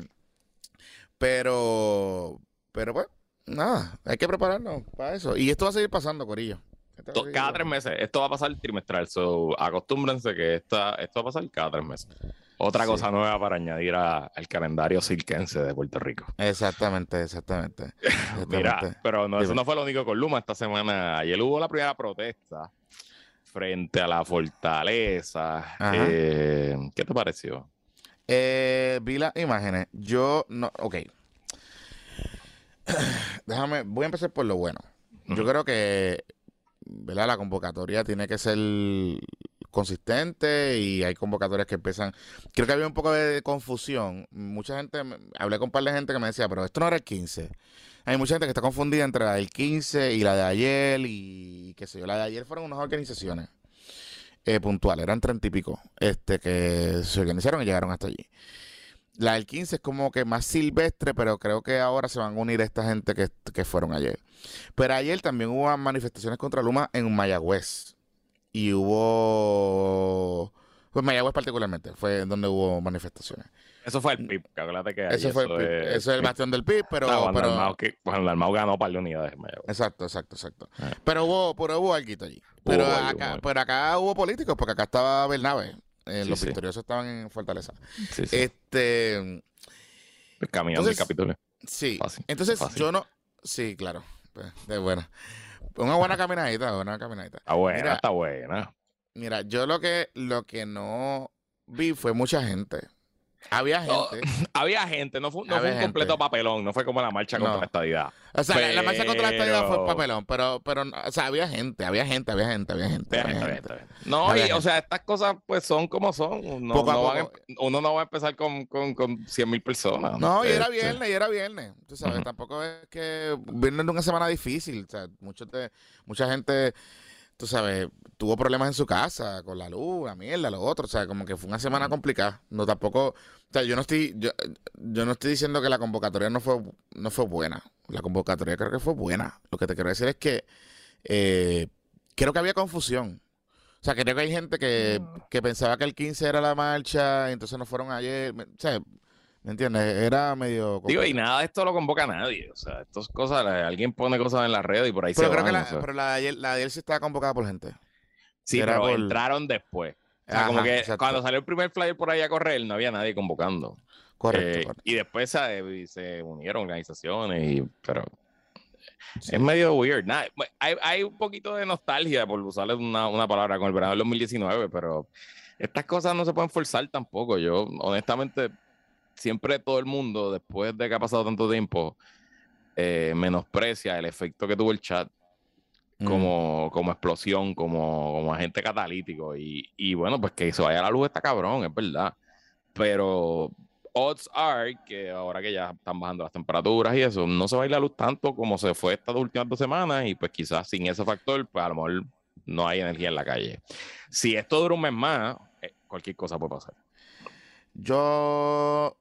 [SPEAKER 2] pero, pero pues, nada, hay que prepararnos para eso. Y esto va a seguir pasando, Corillo. Esto va a
[SPEAKER 1] To-
[SPEAKER 2] seguir
[SPEAKER 1] Cada tres
[SPEAKER 2] pasando.
[SPEAKER 1] meses. Esto va a pasar trimestral. So, acostúmbrense que esta, esto va a pasar cada tres meses. Otra
[SPEAKER 2] Sí.
[SPEAKER 1] cosa nueva para añadir a- al calendario cirquense de Puerto Rico.
[SPEAKER 2] Exactamente, exactamente.
[SPEAKER 1] Mira,
[SPEAKER 2] Exactamente.
[SPEAKER 1] pero no, eso
[SPEAKER 2] Dime.
[SPEAKER 1] no fue lo único con Luma esta semana. Ayer hubo la primera protesta frente a la fortaleza.
[SPEAKER 2] Ajá.
[SPEAKER 1] Eh, ¿qué te pareció?
[SPEAKER 2] Eh, vi las imágenes. Yo no. Ok. Déjame. Voy a empezar por lo bueno. Yo
[SPEAKER 1] Ujú.
[SPEAKER 2] creo que, ¿verdad? La convocatoria tiene que ser consistente y hay convocatorias que empiezan. Creo que había un poco de confusión. Mucha gente, me- hablé con un par de gente que me decía, pero esto no era el quince. Hay mucha gente que está confundida entre la del quince y la de ayer y qué sé yo. La de ayer fueron unas organizaciones eh, puntuales, eran treinta y pico, este, que se organizaron y llegaron hasta allí. La del quince es como que más silvestre, pero creo que ahora se van a unir esta gente que, que fueron ayer. Pero ayer también hubo manifestaciones contra Luma en Mayagüez. Y hubo. Pues Mayagüez particularmente, fue donde hubo manifestaciones.
[SPEAKER 1] Eso fue el P I B, que acuérdate que ahí
[SPEAKER 2] Ese fue el
[SPEAKER 1] eso
[SPEAKER 2] P I B,
[SPEAKER 1] es.
[SPEAKER 2] ese es el bastión del P I B,
[SPEAKER 1] Ah,
[SPEAKER 2] pero,
[SPEAKER 1] Juan Dalmau,
[SPEAKER 2] pero.
[SPEAKER 1] que Juan Dalmau ganó un par de unidades en Mayagüez.
[SPEAKER 2] Exacto, exacto, exacto.
[SPEAKER 1] Ah,
[SPEAKER 2] Pero hubo, pero hubo alguito allí. Pero
[SPEAKER 1] hubo algo,
[SPEAKER 2] acá,
[SPEAKER 1] hubo
[SPEAKER 2] pero acá hubo políticos, porque acá estaba Bernabe. Eh,
[SPEAKER 1] Sí,
[SPEAKER 2] los
[SPEAKER 1] sí.
[SPEAKER 2] victoriosos estaban en Fortaleza.
[SPEAKER 1] Sí, sí.
[SPEAKER 2] Este.
[SPEAKER 1] Caminando el
[SPEAKER 2] Entonces,
[SPEAKER 1] Capitolio.
[SPEAKER 2] sí.
[SPEAKER 1] Fácil.
[SPEAKER 2] Entonces,
[SPEAKER 1] Fácil.
[SPEAKER 2] yo no. Sí, claro. Pues, de buena. Una buena caminadita, una caminadita.
[SPEAKER 1] Está buena,
[SPEAKER 2] Mira,
[SPEAKER 1] está buena.
[SPEAKER 2] mira, yo lo que, lo que no vi fue mucha gente. Había
[SPEAKER 1] No,
[SPEAKER 2] gente.
[SPEAKER 1] había gente, no fue, no fue
[SPEAKER 2] Había
[SPEAKER 1] un completo
[SPEAKER 2] gente.
[SPEAKER 1] papelón, no fue como la marcha contra la
[SPEAKER 2] No.
[SPEAKER 1] estadidad.
[SPEAKER 2] O sea, la, la marcha contra la estadidad fue
[SPEAKER 1] Pero.
[SPEAKER 2] papelón, pero, pero, o sea, había gente, había gente, había gente, había gente,
[SPEAKER 1] Está bien,
[SPEAKER 2] había
[SPEAKER 1] está bien,
[SPEAKER 2] gente.
[SPEAKER 1] está bien. No,
[SPEAKER 2] Había
[SPEAKER 1] y o
[SPEAKER 2] gente.
[SPEAKER 1] sea, estas cosas pues son como son. No,
[SPEAKER 2] Poco a
[SPEAKER 1] no van a
[SPEAKER 2] poco.
[SPEAKER 1] em- uno no va a empezar con, con, con cien mil personas.
[SPEAKER 2] No, y era
[SPEAKER 1] Este,
[SPEAKER 2] viernes, y era viernes. Tú sabes,
[SPEAKER 1] ujú.
[SPEAKER 2] tampoco es que viernes de una semana difícil. O sea, muchos de, mucha gente, tú sabes, tuvo problemas en su casa con la luz, la mierda, lo otro. O sea, como que fue una semana complicada. No tampoco, o sea, yo no estoy, yo, yo no estoy diciendo que la convocatoria no fue, no fue buena. La convocatoria creo que fue buena. Lo que te quiero decir es que eh, creo que había confusión. O sea, creo que hay gente que, que pensaba que el quince era la marcha, y entonces no fueron ayer. Me- O sea, ¿me entiendes? Era medio
[SPEAKER 1] Digo, y
[SPEAKER 2] complicado.
[SPEAKER 1] nada de esto lo convoca a nadie. O sea, estas cosas, la- alguien pone cosas en la red y por ahí
[SPEAKER 2] Pero
[SPEAKER 1] se
[SPEAKER 2] creo que
[SPEAKER 1] van.
[SPEAKER 2] la,
[SPEAKER 1] O sea.
[SPEAKER 2] pero la de ayer, la de ayer sí estaba convocada por gente.
[SPEAKER 1] Sí,
[SPEAKER 2] Era
[SPEAKER 1] pero
[SPEAKER 2] por.
[SPEAKER 1] entraron después. O sea, como
[SPEAKER 2] Ajá,
[SPEAKER 1] que
[SPEAKER 2] exacto.
[SPEAKER 1] cuando salió el primer flyer por ahí a correr, no había nadie convocando.
[SPEAKER 2] Correcto,
[SPEAKER 1] Eh,
[SPEAKER 2] correcto.
[SPEAKER 1] y después se, se unieron organizaciones, y, pero
[SPEAKER 2] Sí.
[SPEAKER 1] es medio weird. Nada, hay, hay un poquito de nostalgia, por usarle una, una palabra, con el verano del dos mil diecinueve, pero Estas cosas no se pueden forzar tampoco. Yo, honestamente, siempre todo el mundo, después de que ha pasado tanto tiempo, eh, menosprecia el efecto que tuvo el chat como, mm. como explosión, como, como agente catalítico. Y, y bueno, pues que se vaya a la luz está cabrón, es verdad. Pero odds are que ahora que ya están bajando las temperaturas y eso, no se va a ir la luz tanto como se fue estas últimas dos semanas. Y pues quizás sin ese factor, pues a lo mejor no hay energía en la calle. Si esto dura un mes más, eh, cualquier cosa puede pasar.
[SPEAKER 2] Yo...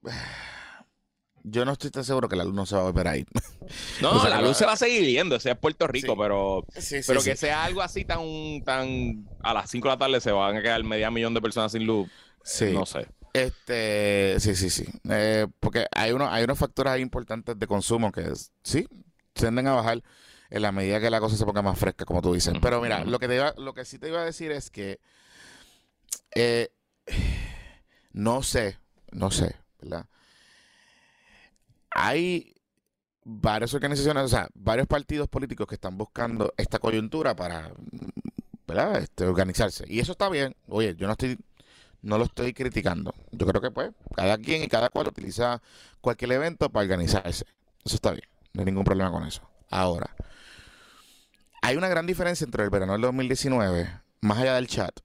[SPEAKER 2] Yo no estoy tan seguro que la luz no se va a volver a ir.
[SPEAKER 1] No, o sea, la luz lo... se va a seguir viendo, sea Puerto Rico, sí. pero,
[SPEAKER 2] sí, sí,
[SPEAKER 1] pero
[SPEAKER 2] sí,
[SPEAKER 1] que
[SPEAKER 2] sí.
[SPEAKER 1] sea algo así tan, tan... A las cinco de la tarde se van a quedar media millón de personas sin luz.
[SPEAKER 2] Sí.
[SPEAKER 1] No sé.
[SPEAKER 2] Este, sí, sí, sí. Eh, porque hay, uno, hay unos factores ahí importantes de consumo que sí tienden a bajar en la medida que la cosa se ponga más fresca, como tú dices. Uh-huh. Pero mira, lo que, te iba, lo que sí te iba a decir es que eh, no sé, no sé, ¿verdad? Hay varias organizaciones, o sea, varios partidos políticos que están buscando esta coyuntura para, ¿verdad? Este, organizarse. Y eso está bien. Oye, yo no estoy, no lo estoy criticando. Yo creo que pues, cada quien y cada cual utiliza cualquier evento para organizarse. Eso está bien. No hay ningún problema con eso. Ahora, hay una gran diferencia entre el verano del dos mil diecinueve, más allá del chat,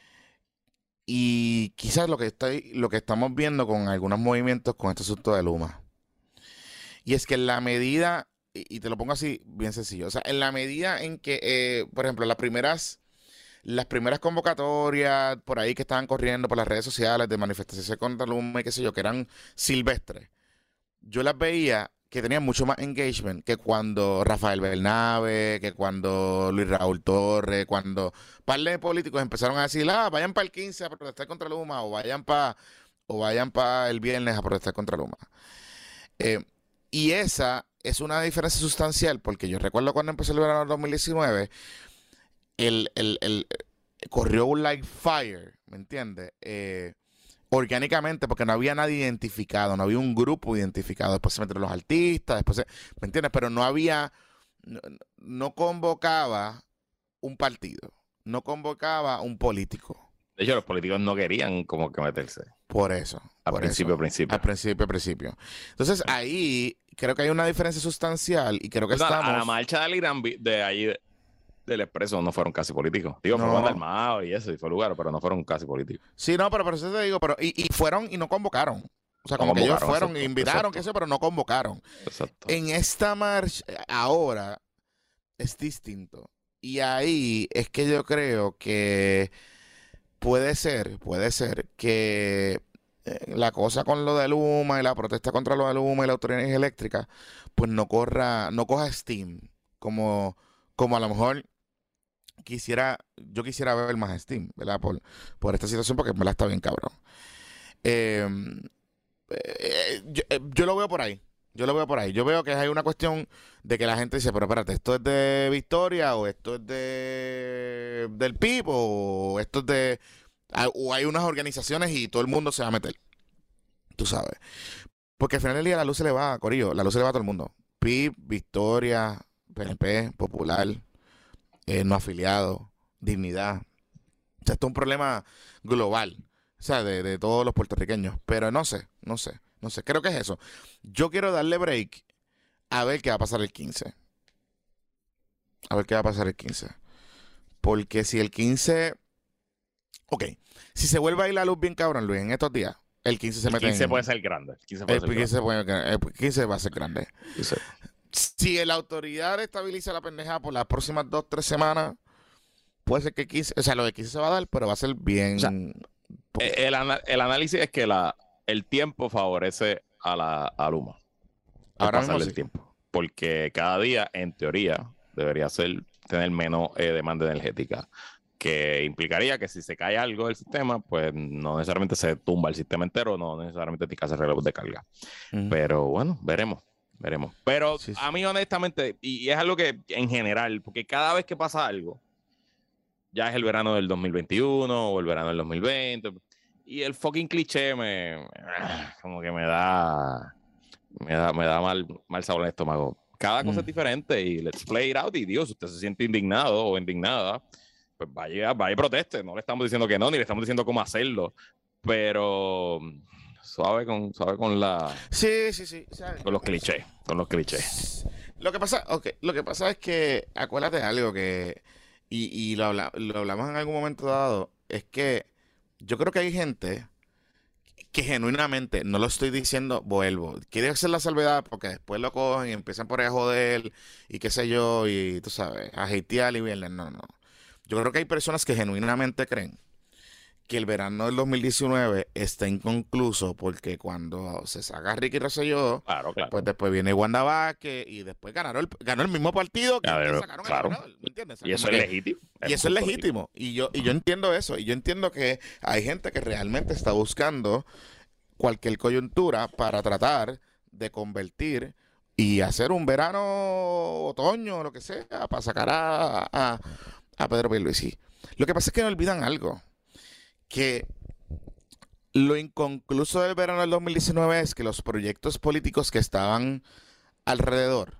[SPEAKER 2] y quizás lo que estoy, lo que estamos viendo con algunos movimientos con este asunto de Luma. Y es que en la medida, y te lo pongo así bien sencillo, o sea, en la medida en que, eh, por ejemplo, las primeras, las primeras convocatorias por ahí que estaban corriendo por las redes sociales de manifestaciones contra Luma y qué sé yo, que eran silvestres, yo las veía que tenían mucho más engagement que cuando Rafael Bernabe, que cuando Luis Raúl Torres, cuando par de políticos empezaron a decir, ah, vayan para el quince a protestar contra Luma, o vayan para o vayan para el viernes a protestar contra Luma. Eh, Y esa es una diferencia sustancial, porque yo recuerdo cuando empezó el verano del dos mil diecinueve, el, el, el, el corrió un like fire, ¿me entiendes? Eh, orgánicamente, porque no había nadie identificado, no había un grupo identificado. Después se metieron los artistas, después se, ¿me entiendes? Pero no había, no, no convocaba un partido, no convocaba un político.
[SPEAKER 1] De hecho, los políticos no querían como que meterse.
[SPEAKER 2] Por eso.
[SPEAKER 1] Al
[SPEAKER 2] por
[SPEAKER 1] principio,
[SPEAKER 2] eso.
[SPEAKER 1] principio.
[SPEAKER 2] Al principio, principio. Entonces, ahí creo que hay una diferencia sustancial y creo que
[SPEAKER 1] o sea,
[SPEAKER 2] estamos...
[SPEAKER 1] A la marcha del Irán, de ahí de, del Expreso, no fueron casi políticos. Digo,
[SPEAKER 2] no.
[SPEAKER 1] fueron armados y eso, y fue lugar, pero no fueron casi políticos.
[SPEAKER 2] Sí, no, pero por eso te digo, pero y, y fueron y no convocaron. O sea, como no que ellos fueron, exacto, invitaron, que eso, pero no convocaron.
[SPEAKER 1] Exacto.
[SPEAKER 2] En esta marcha, ahora, es distinto. Y ahí es que yo creo que puede ser, puede ser que la cosa con lo de Luma y la protesta contra lo de Luma y la Autoridad de Energía Eléctrica, pues no corra, no coja steam, como, como a lo mejor quisiera, yo quisiera ver más steam, ¿verdad? Por, por esta situación, porque me la está bien cabrón. Eh, eh, yo, eh, yo lo veo por ahí. Yo lo veo por ahí. Yo veo que hay una cuestión de que la gente dice, pero espérate, ¿esto es de Victoria o esto es de del P I B o esto es de... o hay unas organizaciones y todo el mundo se va a meter? Tú sabes. Porque al final del día la luz se le va, Corillo, la luz se le va a todo el mundo. P I B, Victoria, P N P, Popular, eh, no afiliado, Dignidad. O sea, esto es un problema global, o sea, de, de todos los puertorriqueños. Pero no sé, no sé. No sé, creo que es eso. Yo quiero darle break a ver qué va a pasar el quince. A ver qué va a pasar el quince. Porque si el quince... Ok, si se vuelve a ir la luz bien cabrón, Luis, en estos días, el quince se
[SPEAKER 1] el
[SPEAKER 2] mete
[SPEAKER 1] quince
[SPEAKER 2] en...
[SPEAKER 1] puede ser grande. El quince, puede
[SPEAKER 2] el
[SPEAKER 1] ser
[SPEAKER 2] quince,
[SPEAKER 1] grande.
[SPEAKER 2] Puede, el quince va a ser grande.
[SPEAKER 1] Sí.
[SPEAKER 2] Si la autoridad estabiliza la pendeja por las próximas dos, tres semanas, puede ser que el quince... O sea, lo de quince se va a dar, pero va a ser bien...
[SPEAKER 1] O sea, el, el análisis es que la... el tiempo favorece a la a Luma.
[SPEAKER 2] Ahora mismo
[SPEAKER 1] el
[SPEAKER 2] sí.
[SPEAKER 1] tiempo. Porque cada día, en teoría, debería ser tener menos eh, demanda energética. Que implicaría que si se cae algo del sistema, pues no necesariamente se tumba el sistema entero, no necesariamente tiene que hacer relevos de carga. Uh-huh. Pero bueno, veremos. Veremos. Pero sí, sí. A mí, honestamente, y, y es algo que en general, porque cada vez que pasa algo, ya es el verano del dos mil veintiuno o el verano del dos mil veinte. Y el fucking cliché me, como que me da, me da, me da mal, mal sabor en el estómago. Cada cosa mm. es diferente y let's play it out. Y Dios, usted se siente indignado o indignada, pues vaya, vaya y proteste. No le estamos diciendo que no, ni le estamos diciendo cómo hacerlo. Pero suave con, suave con la...
[SPEAKER 2] Sí, sí, sí. O sea,
[SPEAKER 1] con los clichés, con los clichés.
[SPEAKER 2] Lo que pasa, okay, lo que pasa es que, acuérdate de algo que, y, y lo, habla- lo hablamos en algún momento dado, es que yo creo que hay gente que genuinamente, no lo estoy diciendo, vuelvo, quiere hacer la salvedad porque después lo cogen y empiezan por ahí a joder y qué sé yo, y tú sabes, a hatear y viernes. No, no. Yo creo que hay personas que genuinamente creen que el verano del dos mil diecinueve está inconcluso porque cuando se saca Ricky Rosselló,
[SPEAKER 1] Claro, claro.
[SPEAKER 2] pues después viene Wanda Vázquez y después ganaron el, ganó el mismo partido que,
[SPEAKER 1] Claro,
[SPEAKER 2] que sacaron
[SPEAKER 1] claro.
[SPEAKER 2] el ganador, ¿me entiendes? O sea,
[SPEAKER 1] Y eso
[SPEAKER 2] como
[SPEAKER 1] es
[SPEAKER 2] que-
[SPEAKER 1] legítimo.
[SPEAKER 2] y eso es legítimo. Y yo, y yo entiendo eso. Y yo entiendo que hay gente que realmente está buscando cualquier coyuntura para tratar de convertir y hacer un verano, otoño, lo que sea, para sacar a, a, a Pedro Pierluisi. Lo que pasa es que no olvidan algo, que lo inconcluso del verano del dos mil diecinueve es que los proyectos políticos que estaban alrededor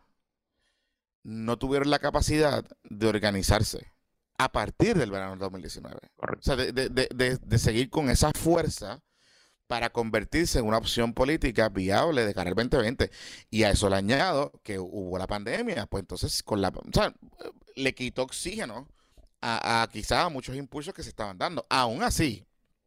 [SPEAKER 2] no tuvieron la capacidad de organizarse a partir del verano del dos mil diecinueve.
[SPEAKER 1] Correcto.
[SPEAKER 2] O sea, de, de- de- de- de seguir con esa fuerza para convertirse en una opción política viable de cara al veinte veinte. Y a eso le añado que hubo la pandemia, pues entonces con la, o sea, le quitó oxígeno a, a quizás a muchos impulsos que se estaban dando. Aún así,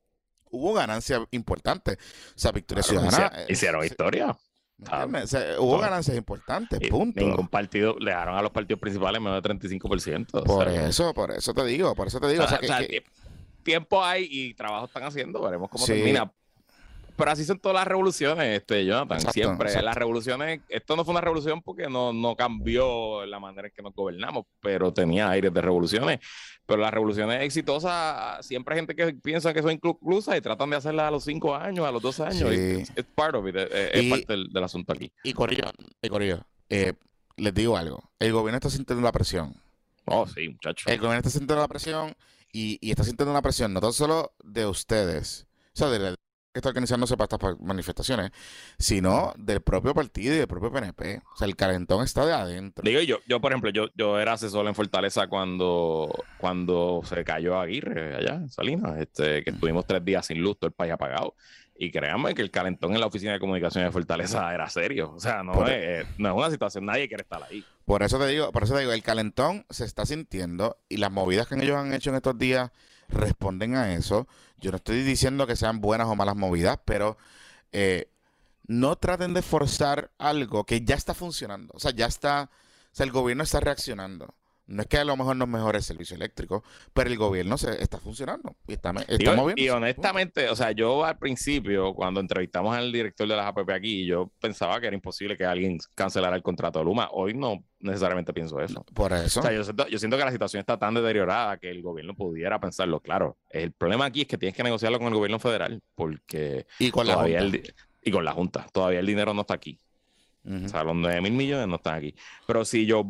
[SPEAKER 2] hubo ganancias importantes. O sea, Victoria
[SPEAKER 1] Claro,
[SPEAKER 2] Ciudadana.
[SPEAKER 1] hici-
[SPEAKER 2] eh,
[SPEAKER 1] hicieron
[SPEAKER 2] se-
[SPEAKER 1] historia.
[SPEAKER 2] ¿me entiendes? O sea, hubo
[SPEAKER 1] No.
[SPEAKER 2] ganancias importantes,
[SPEAKER 1] Y
[SPEAKER 2] punto.
[SPEAKER 1] ningún partido le dejaron a los partidos principales menos de treinta y cinco por ciento. o
[SPEAKER 2] Por
[SPEAKER 1] sea,
[SPEAKER 2] eso, por eso te digo, por eso te digo.
[SPEAKER 1] o
[SPEAKER 2] O sea,
[SPEAKER 1] sea,
[SPEAKER 2] que-
[SPEAKER 1] o sea,
[SPEAKER 2] que-
[SPEAKER 1] tie- tiempo hay y trabajo están haciendo, veremos cómo
[SPEAKER 2] Sí.
[SPEAKER 1] termina. Pero así son todas las revoluciones, este, Jonathan.
[SPEAKER 2] Exacto,
[SPEAKER 1] Siempre
[SPEAKER 2] exacto.
[SPEAKER 1] las revoluciones, esto no fue una revolución porque no, no cambió la manera en que nos gobernamos, pero tenía aires de revoluciones. Pero las revoluciones exitosas, siempre hay gente que piensa que son inconclusas y tratan de hacerlas a los cinco años, a los dos años.
[SPEAKER 2] Sí.
[SPEAKER 1] Es part of it, es, es
[SPEAKER 2] Y-
[SPEAKER 1] parte del, del asunto aquí.
[SPEAKER 2] y Corillo, y Corillo, eh, les digo algo. El gobierno está sintiendo la presión.
[SPEAKER 1] Oh, sí, muchacho.
[SPEAKER 2] El gobierno está sintiendo la presión y, y está sintiendo la presión no tan solo de ustedes, o sea, de la que está organizándose para estas pa- manifestaciones, sino del propio partido y del propio P N P. O sea, el calentón está de adentro.
[SPEAKER 1] Digo, yo, yo, por ejemplo, yo, yo era asesor en Fortaleza cuando, cuando se cayó Aguirre allá en Salinas, este, que estuvimos tres días sin luz, todo el país apagado. Y créanme que el calentón en la oficina de comunicaciones de Fortaleza era serio. O sea, no,
[SPEAKER 2] Por-
[SPEAKER 1] es, no es una situación, nadie quiere estar ahí.
[SPEAKER 2] Por eso te digo, por eso te digo, el calentón se está sintiendo y las movidas que ellos han hecho en estos días responden a eso. Yo no estoy diciendo que sean buenas o malas movidas, pero eh, no traten de forzar algo que ya está funcionando. O sea, ya está, o sea, el gobierno está reaccionando. No es que a lo mejor no mejore el servicio eléctrico, pero el gobierno se, está funcionando y está, está
[SPEAKER 1] Digo,
[SPEAKER 2] moviendo.
[SPEAKER 1] y honestamente, o sea, yo al principio, cuando entrevistamos al director de las A P P aquí, yo pensaba que era imposible que alguien cancelara el contrato de Luma. Hoy no necesariamente pienso eso.
[SPEAKER 2] Por eso.
[SPEAKER 1] O sea, yo siento, yo siento que la situación está tan deteriorada que el gobierno pudiera pensarlo. Claro, el problema aquí es que tienes que negociarlo con el gobierno federal porque
[SPEAKER 2] y con la
[SPEAKER 1] todavía
[SPEAKER 2] Junta.
[SPEAKER 1] el di- y con la Junta. Todavía el dinero no está aquí.
[SPEAKER 2] Ujú.
[SPEAKER 1] O sea, los nueve mil millones no están aquí. Pero si Joe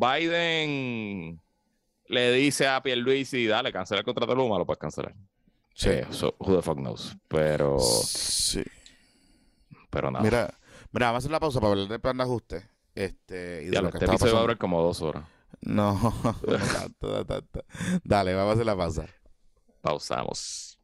[SPEAKER 1] Biden le dice a Pierluisi, dale, cancela el contrato de Luma, lo puedes cancelar.
[SPEAKER 2] Sí.
[SPEAKER 1] Eh, so, who the fuck knows. Pero,
[SPEAKER 2] Sí.
[SPEAKER 1] pero nada.
[SPEAKER 2] Mira, mira, vamos a hacer la pausa para hablar del plan de ajuste. Este, y de
[SPEAKER 1] Ya,
[SPEAKER 2] lo
[SPEAKER 1] este
[SPEAKER 2] que está
[SPEAKER 1] episodio va a
[SPEAKER 2] pasando.
[SPEAKER 1] durar como dos horas.
[SPEAKER 2] No, no tanto, no tanto. Dale, vamos a hacer la pausa.
[SPEAKER 1] Pausamos.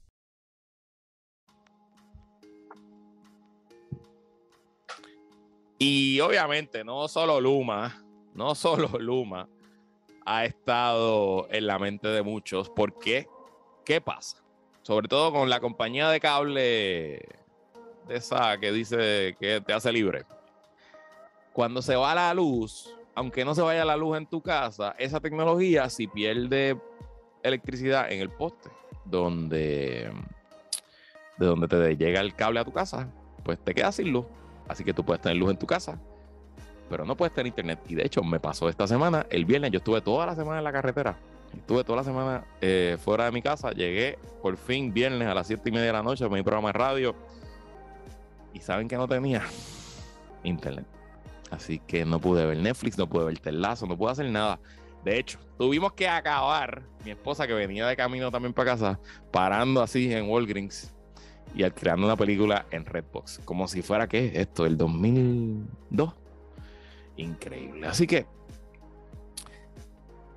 [SPEAKER 1] Y obviamente, no solo Luma, no solo Luma ha estado en la mente de muchos. ¿Por qué? ¿Qué pasa? Sobre todo con la compañía de cable de esa que dice que te hace libre. Cuando se va la luz, aunque no se vaya la luz en tu casa, esa tecnología, si pierde electricidad en el poste donde, de donde te llega el cable a tu casa, pues te quedas sin luz. Así que tú puedes tener luz en tu casa, pero no puedes tener internet. Y de hecho, me pasó esta semana, el viernes, yo estuve toda la semana en la carretera. Estuve toda la semana eh, fuera de mi casa. Llegué por fin viernes a las siete y media de la noche a mi programa de radio. Y ¿saben que no tenía? Internet. Así que no pude ver Netflix, no pude ver Ted Lasso, no pude hacer nada. De hecho, tuvimos que acabar, mi esposa que venía de camino también para casa, parando así en Walgreens y alquilando una película en Redbox. Como si fuera, ¿qué es esto? ¿El dos mil dos? Increíble. Así que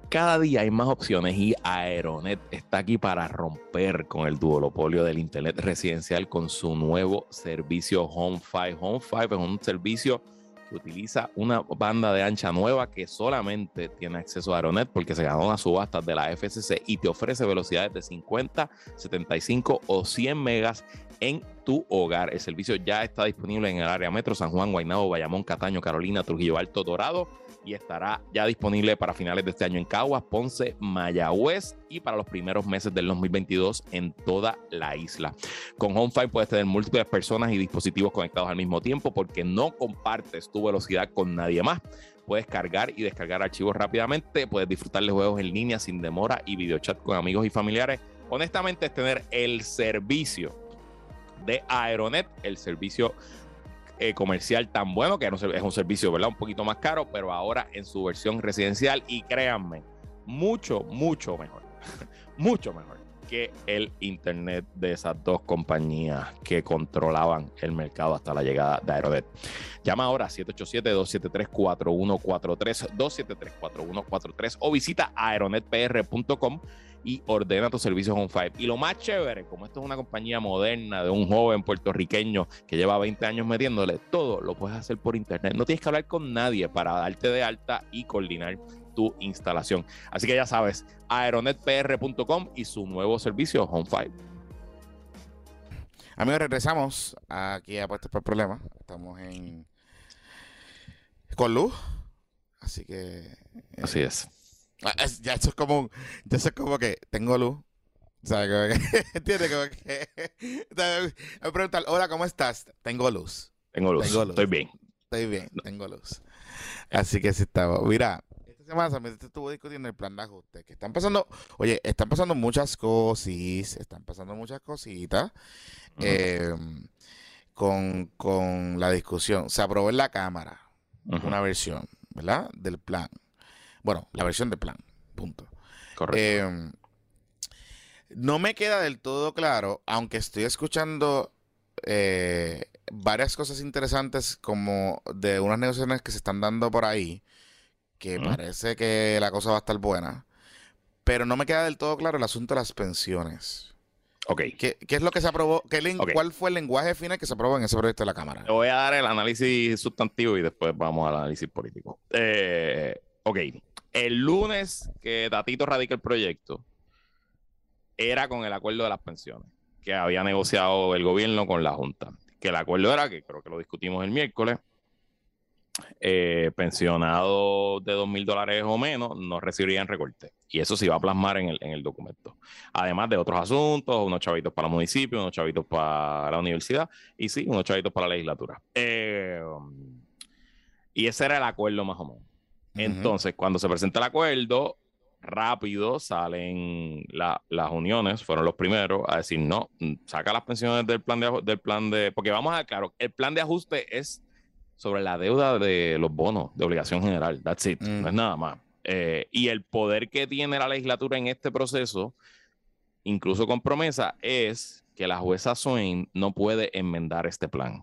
[SPEAKER 1] Cada día hay más opciones y Aeronet está aquí para romper con el duopolio del internet residencial con su nuevo servicio Home Five. Home Five es un servicio que utiliza una banda de ancha nueva que solamente tiene acceso a Aeronet porque se ganó una subasta de la F C C y te ofrece velocidades de cincuenta, setenta y cinco o cien megas en tu hogar. El servicio ya está disponible en el área metro, San Juan, Guaynabo, Bayamón, Cataño, Carolina, Trujillo Alto, Dorado, y estará ya disponible para finales de este año en Caguas, Ponce, Mayagüez y para los primeros meses del dos mil veintidós en toda la isla. Con Home Five puedes tener múltiples personas y dispositivos conectados al mismo tiempo porque no compartes tu velocidad con nadie más. Puedes cargar y descargar archivos rápidamente, puedes disfrutar de juegos en línea sin demora y videochat con amigos y familiares. Honestamente, es tener el servicio de Aeronet, el servicio eh, comercial tan bueno, que no es un servicio, ¿verdad?, un poquito más caro, pero ahora en su versión residencial, y créanme, mucho, mucho mejor, mucho mejor que el internet de esas dos compañías que controlaban el mercado hasta la llegada de Aeronet. Llama ahora siete ocho siete, dos siete tres, cuatro uno cuatro tres, dos siete tres, cuatro uno cuatro tres o visita aeronet p r punto com y ordena tu servicio Home Five. Y lo más chévere, como esto es una compañía moderna de un joven puertorriqueño que lleva veinte años metiéndole, todo lo puedes hacer por internet. No tienes que hablar con nadie para darte de alta y coordinar tu instalación. Así que ya sabes, aeronet p r punto com y su nuevo servicio Home Five.
[SPEAKER 2] Amigos, regresamos aquí a Puestos por Problemas. Estamos en con luz, así que eh,
[SPEAKER 1] así es.
[SPEAKER 2] Ya eso es como un, ya eso es como que tengo luz, ¿sabes? Como que, ¿entiendes? Como que me preguntan, hola, ¿cómo estás? Tengo luz.
[SPEAKER 1] Tengo luz. Tengo luz. Estoy bien.
[SPEAKER 2] Estoy bien, no. Tengo luz. Así que sí estamos. Mira, esta semana también se estuvo discutiendo el plan de ajuste, que están pasando, oye, están pasando muchas cosas, están pasando muchas cositas uh-huh. eh, con, con la discusión. Se aprobó en la Cámara uh-huh. una versión, ¿verdad?, del plan. Bueno, la versión de plan, punto.
[SPEAKER 1] Correcto.
[SPEAKER 2] Eh, no me queda del todo claro, aunque estoy escuchando eh, varias cosas interesantes como de unas negociaciones que se están dando por ahí, que uh-huh. parece que la cosa va a estar buena, pero no me queda del todo claro el asunto de las pensiones.
[SPEAKER 1] Ok.
[SPEAKER 2] ¿Qué, qué es lo que se aprobó? ¿Qué len- okay. ¿Cuál fue el lenguaje final que se aprobó en ese proyecto de la Cámara?
[SPEAKER 1] Te voy a dar el análisis sustantivo y después vamos al análisis político. Eh, ok. El lunes que Tatito radica el proyecto era con el acuerdo de las pensiones que había negociado el gobierno con la Junta. Que el acuerdo era, que creo que lo discutimos el miércoles, eh, pensionados de dos mil dólares o menos no recibirían recorte. Y eso se iba a plasmar en el, en el documento. Además de otros asuntos, unos chavitos para los municipios, unos chavitos para la universidad y sí, unos chavitos para la legislatura. Eh, y ese era el acuerdo más o menos. Entonces, cuando se presenta el acuerdo, rápido salen la, las uniones, fueron los primeros a decir, no, saca las pensiones del plan de, del plan de, porque vamos a, claro, el plan de ajuste es sobre la deuda de los bonos de obligación general, that's it, mm. no es nada más. Eh, y el poder que tiene la legislatura en este proceso, incluso con promesa, es que la jueza Swain no puede enmendar este plan.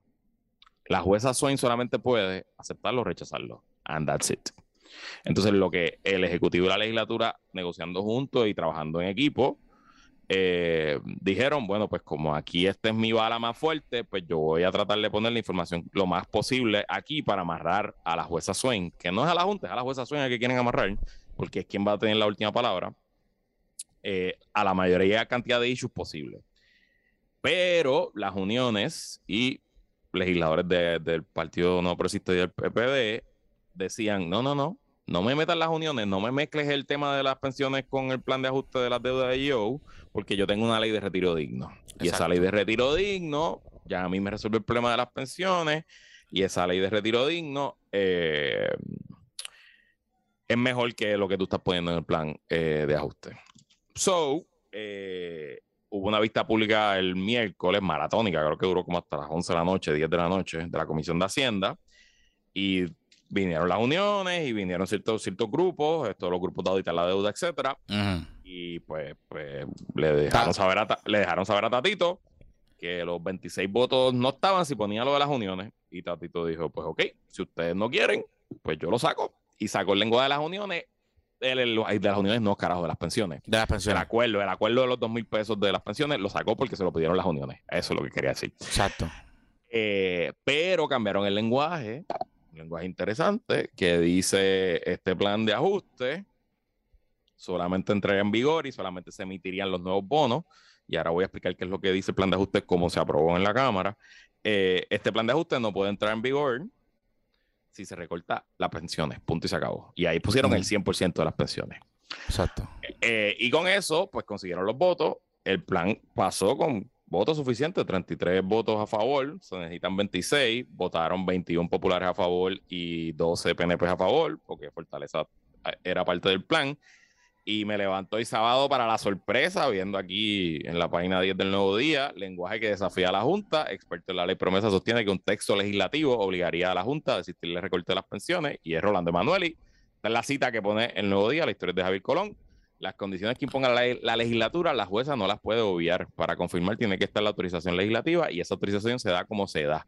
[SPEAKER 1] La jueza Swain solamente puede aceptarlo o rechazarlo. And that's it. Entonces, lo que el Ejecutivo y la Legislatura, negociando juntos y trabajando en equipo, eh, dijeron, bueno, pues como aquí esta es mi bala más fuerte, pues yo voy a tratar de poner la información lo más posible aquí para amarrar a la jueza Swain, que no es a la Junta, es a la jueza Swain a que quieren amarrar, porque es quien va a tener la última palabra, eh, a la mayoría cantidad de issues posible. Pero las uniones y legisladores de, del Partido No Progresista y del P P D decían, no, no, no, no me metas las uniones, no me mezcles el tema de las pensiones con el plan de ajuste de las deudas de E O, porque yo tengo una ley de retiro digno. Exacto. Y esa ley de retiro digno ya a mí me resuelve el problema de las pensiones, y esa ley de retiro digno eh, es mejor que lo que tú estás poniendo en el plan eh, de ajuste. So, eh, hubo una vista pública el miércoles, maratónica, creo que duró como hasta las once de la noche, diez de la noche, de la Comisión de Hacienda, y vinieron las uniones y vinieron ciertos, ciertos grupos, estos los grupos de auditar la deuda, etcétera. Uh-huh. Y pues, pues le, dejaron saber a, le dejaron saber a Tatito que los veintiséis votos no estaban si ponía lo de las uniones. Y Tatito dijo, pues ok, si ustedes no quieren, pues yo lo saco. Y sacó el lenguaje de las uniones el, el, el de las uniones no, carajo, de las pensiones.
[SPEAKER 2] De las pensiones.
[SPEAKER 1] El acuerdo, el acuerdo de los dos mil pesos de las pensiones lo sacó porque se lo pidieron las uniones. Eso es lo que quería decir.
[SPEAKER 2] Exacto.
[SPEAKER 1] Eh, pero cambiaron el lenguaje, un lenguaje interesante, que dice este plan de ajuste solamente entraría en vigor y solamente se emitirían los nuevos bonos. Y ahora voy a explicar qué es lo que dice el plan de ajuste, cómo se aprobó en la Cámara. Eh, este plan de ajuste no puede entrar en vigor si se recorta las pensiones, punto y se acabó. Y ahí pusieron mm. el cien por ciento de las pensiones.
[SPEAKER 2] Exacto.
[SPEAKER 1] Eh, y con eso, pues consiguieron los votos. El plan pasó con votos suficientes, treinta y tres votos a favor, se necesitan veintiséis, votaron veintiuno populares a favor y doce P N P a favor, porque Fortaleza era parte del plan. Y me levanto hoy sábado para la sorpresa, viendo aquí en la página diez del Nuevo Día, lenguaje que desafía a la Junta. Experto en la ley promesa sostiene que un texto legislativo obligaría a la Junta a desistirle recorte de las pensiones. Y es Rolando Emanueli. Esta es la cita que pone el Nuevo Día, la historia de Javier Colón. Las condiciones que imponga la, la legislatura, la jueza no las puede obviar. Para confirmar tiene que estar la autorización legislativa y esa autorización se da como se da.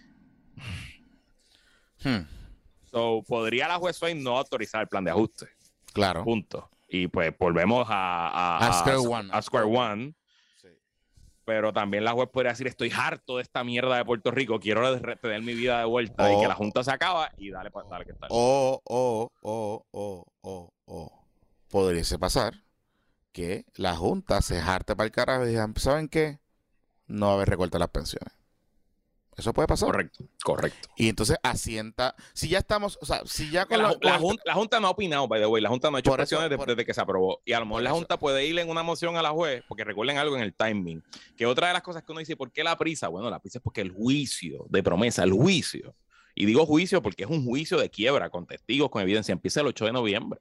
[SPEAKER 1] Hmm. So, ¿podría la jueza hoy no autorizar el plan de ajuste?
[SPEAKER 2] Claro.
[SPEAKER 1] Punto. Y pues volvemos a, a,
[SPEAKER 2] a, Square,
[SPEAKER 1] a,
[SPEAKER 2] One.
[SPEAKER 1] a Square One. Sí. Pero también la juez podría decir, estoy harto de esta mierda de Puerto Rico, quiero tener mi vida de vuelta oh, y que la Junta se acaba y dale, dale que tal.
[SPEAKER 2] O, o, o, o, o, o. Podríase pasar que la Junta se jarte para el carajo y digan, ¿saben qué? No va a haber recorte de las pensiones. Eso puede pasar.
[SPEAKER 1] Correcto, correcto.
[SPEAKER 2] Y entonces asienta. Si ya estamos, o sea, si ya con
[SPEAKER 1] la,
[SPEAKER 2] la,
[SPEAKER 1] la,
[SPEAKER 2] la,
[SPEAKER 1] junta, la Junta no ha opinado, by the way. La Junta no ha hecho presiones desde, desde que se aprobó. Y a lo mejor la Junta eso. puede ir en una moción a la juez, porque recuerden algo en el timing. Que otra de las cosas que uno dice, ¿por qué la prisa? Bueno, la prisa es porque el juicio de promesa, el juicio. Y digo juicio porque es un juicio de quiebra, con testigos, con evidencia. Empieza el ocho de noviembre.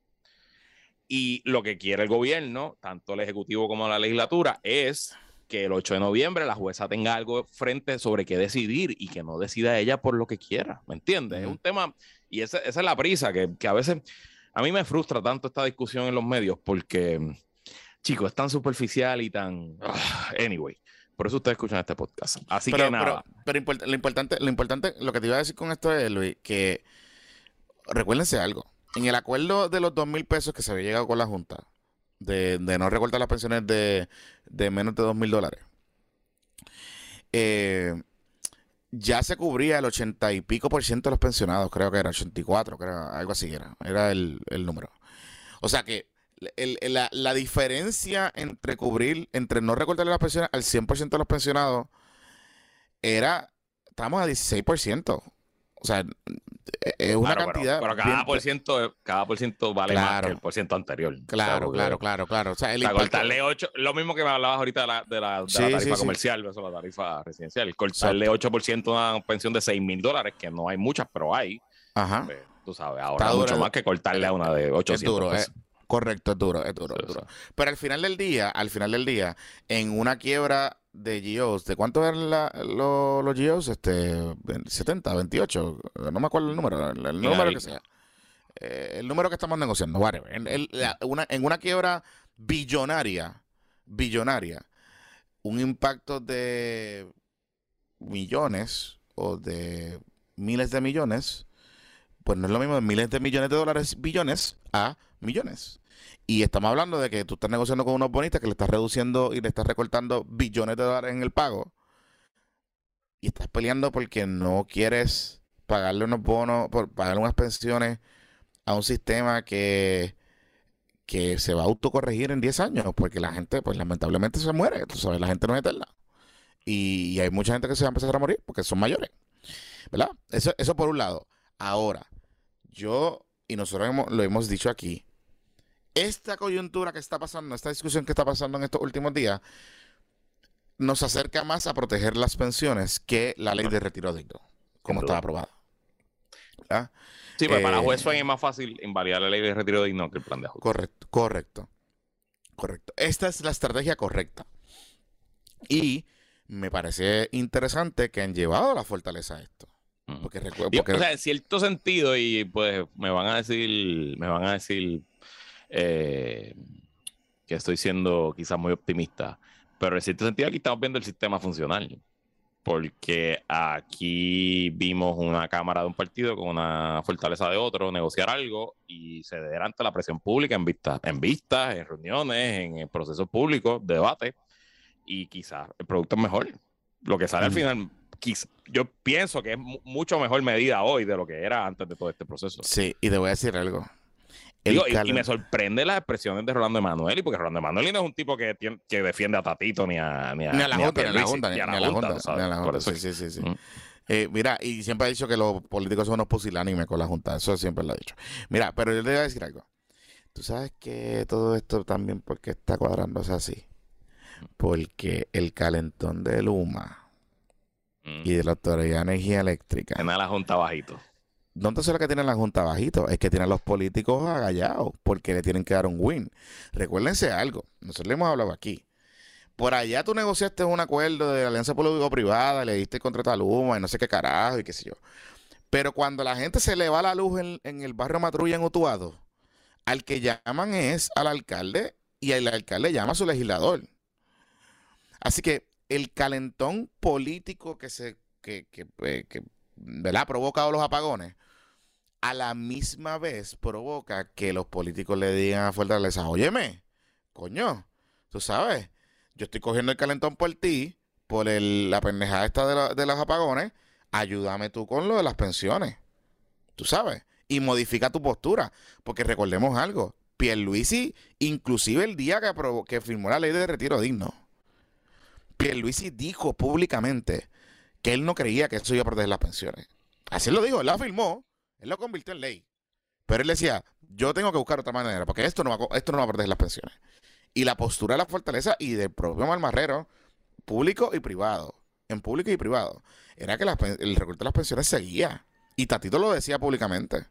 [SPEAKER 1] Y lo que quiere el gobierno, tanto el Ejecutivo como la legislatura, es que el ocho de noviembre la jueza tenga algo frente sobre qué decidir y que no decida ella por lo que quiera, ¿me entiendes? Mm. Es un tema, y esa, esa es la prisa, que, que a veces a mí me frustra tanto esta discusión en los medios porque, chicos, es tan superficial y tan... Uh, anyway, por eso ustedes escuchan este podcast. Así
[SPEAKER 2] pero,
[SPEAKER 1] que nada.
[SPEAKER 2] Pero, pero import lo, importante, lo importante, lo que te iba a decir con esto es, Luis, que recuérdense algo. En el acuerdo de los dos mil pesos que se había llegado con la Junta, de, de no recortar las pensiones de, de menos de dos mil dólares, eh, ya se cubría el ochenta y pico por ciento de los pensionados, creo que era ochenta y cuatro, creo, algo así era, era el, el número. O sea que el, el, la, la diferencia entre cubrir, entre no recortarle las pensiones al cien por ciento de los pensionados, era, estamos a dieciséis por ciento. O sea, es una
[SPEAKER 1] claro,
[SPEAKER 2] cantidad.
[SPEAKER 1] Pero, pero cada,
[SPEAKER 2] bien,
[SPEAKER 1] por ciento, cada por ciento vale
[SPEAKER 2] claro,
[SPEAKER 1] más que el por ciento anterior.
[SPEAKER 2] Claro, o sea, claro, claro, claro. O sea, el
[SPEAKER 1] o sea, cortarle ocho, lo mismo que me hablabas ahorita de la, de la, de sí, la tarifa sí, comercial, sí. Eso, la tarifa residencial. Cortarle Exacto. ocho por ciento a una pensión de seis mil dólares, que no hay muchas, pero hay. Ajá. Pues, tú sabes, ahora Está mucho duro, más que cortarle a una de ochocientos.
[SPEAKER 2] Es duro, es, correcto, es duro, es duro, sí, es duro. Sí. Pero al final del día, al final del día, en una quiebra de G Os, ¿de cuánto eran la, lo, los G Os? Este, setenta, veintiocho, no me acuerdo el número, el, el número que sea. Eh, el número que estamos negociando, whatever. En, el, la, una, en una quiebra billonaria, billonaria, un impacto de millones o de miles de millones, pues no es lo mismo de miles de millones de dólares, billones, a millones. Y estamos hablando de que tú estás negociando con unos bonistas que le estás reduciendo y le estás recortando billones de dólares en el pago. Y estás peleando porque no quieres pagarle unos bonos, por pagarle unas pensiones a un sistema que, que se va a autocorregir en diez años. Porque la gente, pues lamentablemente se muere. Tú sabes, la gente no es eterna. Y, y hay mucha gente que se va a empezar a morir porque son mayores. ¿Verdad? Eso, eso por un lado. Ahora, yo, y nosotros hemos, lo hemos dicho aquí, esta coyuntura que está pasando, esta discusión que está pasando en estos últimos días, nos acerca más a proteger las pensiones que la ley de retiro digno, como estaba aprobada. ¿Verdad?
[SPEAKER 1] Sí, pues eh, para la juez es más fácil invalidar la ley de retiro digno que el plan de ajuste.
[SPEAKER 2] Correcto, correcto, correcto. Esta es la estrategia correcta. Y me parece interesante que han llevado a la fortaleza a esto. Porque recuerdo, porque...
[SPEAKER 1] O sea, en cierto sentido, y pues me van a decir, me van a decir eh, que estoy siendo quizás muy optimista, pero en cierto sentido aquí estamos viendo el sistema funcional. porque aquí vimos una cámara de un partido con una fortaleza de otro, negociar algo y ceder ante la presión pública en vistas, en vistas, en reuniones, en procesos públicos, debate, y quizás el producto es mejor. Lo que sale mm. al final, quizá, yo pienso que es mucho mejor medida hoy de lo que era antes de todo este proceso.
[SPEAKER 2] Sí, y te voy a decir algo.
[SPEAKER 1] Digo, y, y me sorprende las expresiones de Rolando Emanueli, porque Rolando Emanueli no es un tipo que, tiene, que defiende a Tatito ni a ni a,
[SPEAKER 2] ni a la
[SPEAKER 1] ni
[SPEAKER 2] Junta,
[SPEAKER 1] a
[SPEAKER 2] ni a la Junta,
[SPEAKER 1] ni a la Junta, ni a la Junta.
[SPEAKER 2] Sí, sí, sí. sí. Mm. Eh, mira, y siempre ha dicho que los políticos son unos pusilánimes con la Junta, eso siempre lo ha dicho. Mira, pero yo te voy a decir algo. Tú sabes que todo esto también porque está cuadrándose así. Porque el calentón de Luma mm. y de la Autoridad de Energía Eléctrica.
[SPEAKER 1] Tiene a la Junta bajito.
[SPEAKER 2] No solo que tienen la Junta bajito, es que tienen a los políticos agallados porque le tienen que dar un win. Recuérdense algo, nosotros le hemos hablado aquí. Por allá tú negociaste un acuerdo de alianza público-privada, le diste el contrato a Luma y no sé qué carajo y qué sé yo. Pero cuando la gente se le va la luz en, en el barrio Matrulla en Utuado, al que llaman es al alcalde y el alcalde llama a su legislador. Así que el calentón político que se que, que, que, que ¿verdad? ha provocado los apagones, a la misma vez provoca que los políticos le digan a Fortaleza, óyeme, coño, tú sabes, yo estoy cogiendo el calentón por ti, por el, la pendejada esta de, la, de los apagones, ayúdame tú con lo de las pensiones, tú sabes, y modifica tu postura, porque recordemos algo, Pierluisi, inclusive el día que, aprobó, que firmó la ley de retiro digno, Pierluisi dijo públicamente que él no creía que eso iba a proteger las pensiones. Así lo dijo, él la firmó, él lo convirtió en ley. Pero él decía, yo tengo que buscar otra manera, porque esto no va, esto no va a proteger las pensiones. Y la postura de la Fortaleza y del propio Malmarrero, público y privado, en público y privado, era que la, el recorte de las pensiones seguía. Y Tatito lo decía públicamente.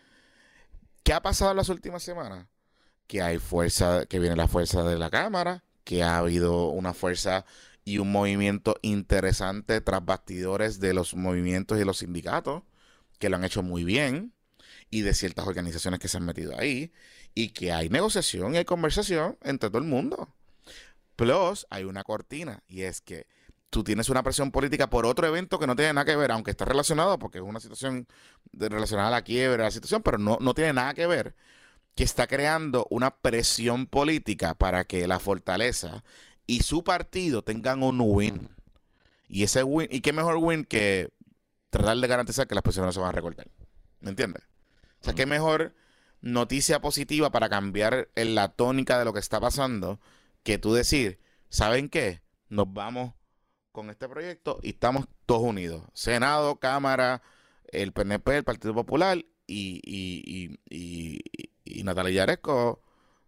[SPEAKER 2] ¿Qué ha pasado en las últimas semanas? Que hay fuerza, que viene la fuerza de la Cámara, que ha habido una fuerza y un movimiento interesante tras bastidores de los movimientos y los sindicatos, que lo han hecho muy bien, y de ciertas organizaciones que se han metido ahí, y que hay negociación y hay conversación entre todo el mundo. Plus, hay una cortina, y es que tú tienes una presión política por otro evento que no tiene nada que ver, aunque está relacionado, porque es una situación de, relacionada a la quiebra, a la situación, pero no, no tiene nada que ver, que está creando una presión política para que la Fortaleza y su partido tengan un win. Y ese win, y qué mejor win que tratar de garantizar que las pensiones no se van a recortar. ¿Me entiendes? O sea, qué mejor noticia positiva para cambiar en la tónica de lo que está pasando que tú decir, ¿saben qué? Nos vamos con este proyecto y estamos todos unidos. Senado, Cámara, el P N P, el Partido Popular y, y, y, y, y Natalia Yaresco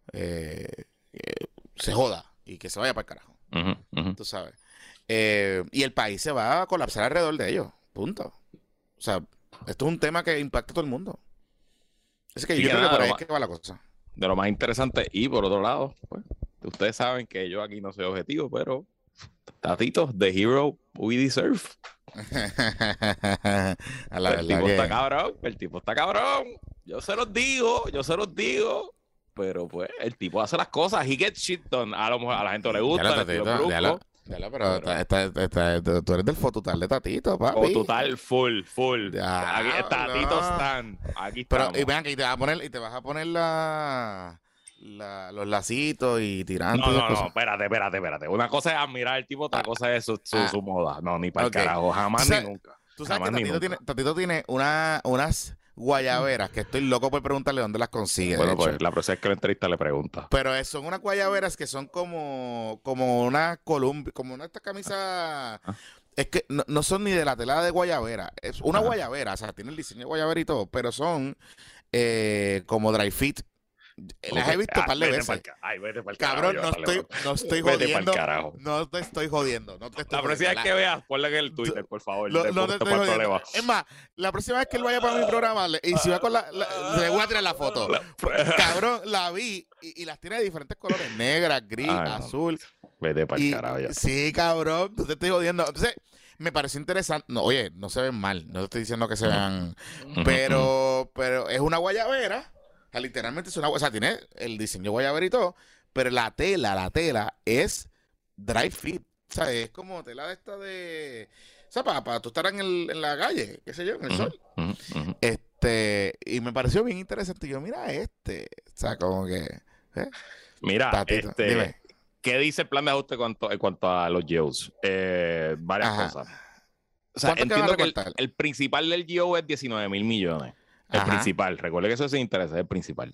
[SPEAKER 2] eh, eh, se joda y que se vaya para el carajo. Uh-huh, uh-huh. Tú sabes. Eh, y el país se va a colapsar alrededor de ellos. Punto. O sea, esto es un tema que impacta a todo el mundo. Es que sí, yo creo que por ahí es que va la cosa.
[SPEAKER 1] De lo más interesante, y por otro lado, pues, ustedes saben que yo aquí no soy objetivo, pero Tatito, the hero we deserve.
[SPEAKER 2] A la
[SPEAKER 1] el tipo que... está cabrón, el tipo está cabrón. Yo se los digo, yo se los digo. Pero pues, el tipo hace las cosas. He gets shit done. A, lo, a la gente le gusta.
[SPEAKER 2] Ya tatito, ya lo, ya lo, pero, pero está, está, está, tú eres del fototal de Tatito, papi.
[SPEAKER 1] Fototal full, full. Ya, aquí, Tatito no. Están. Aquí estamos.
[SPEAKER 2] Pero, y vean que te vas a poner, y te vas a poner la, la, los lacitos y tirando.
[SPEAKER 1] No, no, no, espérate, espérate, espérate. Una cosa es admirar al tipo, otra ah, cosa es su, su, ah, su moda. No, ni para okay. el carajo. Jamás
[SPEAKER 2] sabes,
[SPEAKER 1] ni nunca.
[SPEAKER 2] Tú sabes
[SPEAKER 1] jamás
[SPEAKER 2] que Tatito tiene, Tatito tiene una, unas guayaberas que estoy loco por preguntarle dónde las consigue.
[SPEAKER 1] Bueno, pues la próxima vez que lo entrevista le pregunta.
[SPEAKER 2] Pero son unas guayaberas que son como como una columbia, como una esta camisa. Ah. Es que no, no son ni de la tela de guayabera. Es una ah. guayabera, o sea, tiene el diseño de guayabera y todo, pero son eh, como dry fit. Las okay. he visto un par de veces.
[SPEAKER 1] Ay, vete pa'l
[SPEAKER 2] Cabrón,
[SPEAKER 1] carajo,
[SPEAKER 2] no estoy, no estoy jodiendo. No te estoy jodiendo. No te estoy
[SPEAKER 1] la próxima vez que veas, ponle en el Twitter, por favor.
[SPEAKER 2] No, no te estoy jodiendo. Es más, la próxima vez que él vaya para mi programa, y si va con la, la le voy a tirar la foto. Cabrón, la vi y, y las tiene de diferentes colores. Negra, gris, Ay, azul.
[SPEAKER 1] No. Vete pa'l carajo ya.
[SPEAKER 2] Sí, cabrón, no te estoy jodiendo. Entonces, me pareció interesante. No, oye, no se ven mal. No te estoy diciendo que se vean. pero, pero es una guayabera. O sea, literalmente es una, o sea, tiene el diseño guayabera y todo, pero la tela, la tela es dry fit. O sea, es como tela de esta de... O sea, para, para tú estar en, el, en la calle, qué sé yo, en el
[SPEAKER 1] Ujú,
[SPEAKER 2] sol.
[SPEAKER 1] ujú, ujú.
[SPEAKER 2] Este, y me pareció bien interesante. Y yo, mira este. O sea, como que... ¿eh?
[SPEAKER 1] Mira,
[SPEAKER 2] Tatito,
[SPEAKER 1] este,
[SPEAKER 2] dime.
[SPEAKER 1] ¿qué dice el plan de ajuste cuanto, en cuanto a los G Os? Eh, varias
[SPEAKER 2] Ajá.
[SPEAKER 1] cosas. O sea,
[SPEAKER 2] ¿Cuánto que van a
[SPEAKER 1] entiendo que el,
[SPEAKER 2] recortar?
[SPEAKER 1] el principal del G O es diecinueve mil millones. El
[SPEAKER 2] Ajá.
[SPEAKER 1] principal. Recuerde que eso es interés, es el principal.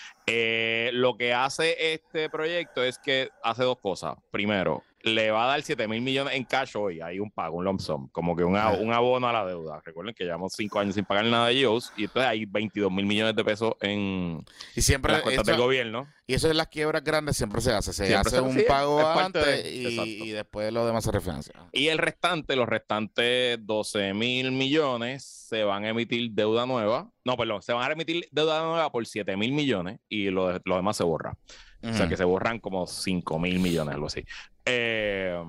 [SPEAKER 1] Eh, lo que hace este proyecto es que hace dos cosas. Primero, le va a dar siete mil millones en cash hoy. Hay un pago, un lump sum, como que un,
[SPEAKER 2] Ah.
[SPEAKER 1] un abono a la deuda. Recuerden que llevamos cinco años sin pagar nada de G Os y entonces hay veintidós mil millones de pesos en,
[SPEAKER 2] Y siempre
[SPEAKER 1] en las cuentas
[SPEAKER 2] eso,
[SPEAKER 1] del gobierno.
[SPEAKER 2] y eso en las quiebras grandes siempre se hace. Se
[SPEAKER 1] Siempre
[SPEAKER 2] hace
[SPEAKER 1] se
[SPEAKER 2] un
[SPEAKER 1] sí,
[SPEAKER 2] pago
[SPEAKER 1] es parte
[SPEAKER 2] antes
[SPEAKER 1] de.
[SPEAKER 2] y,
[SPEAKER 1] Exacto.
[SPEAKER 2] y después lo demás se refinancia.
[SPEAKER 1] Y el restante, los restantes doce mil millones, se van a emitir deuda nueva. No, perdón, se van a emitir deuda nueva por siete mil millones y lo, lo demás se borra.
[SPEAKER 2] Uh-huh.
[SPEAKER 1] O sea que se borran como cinco mil millones, algo así. Eh,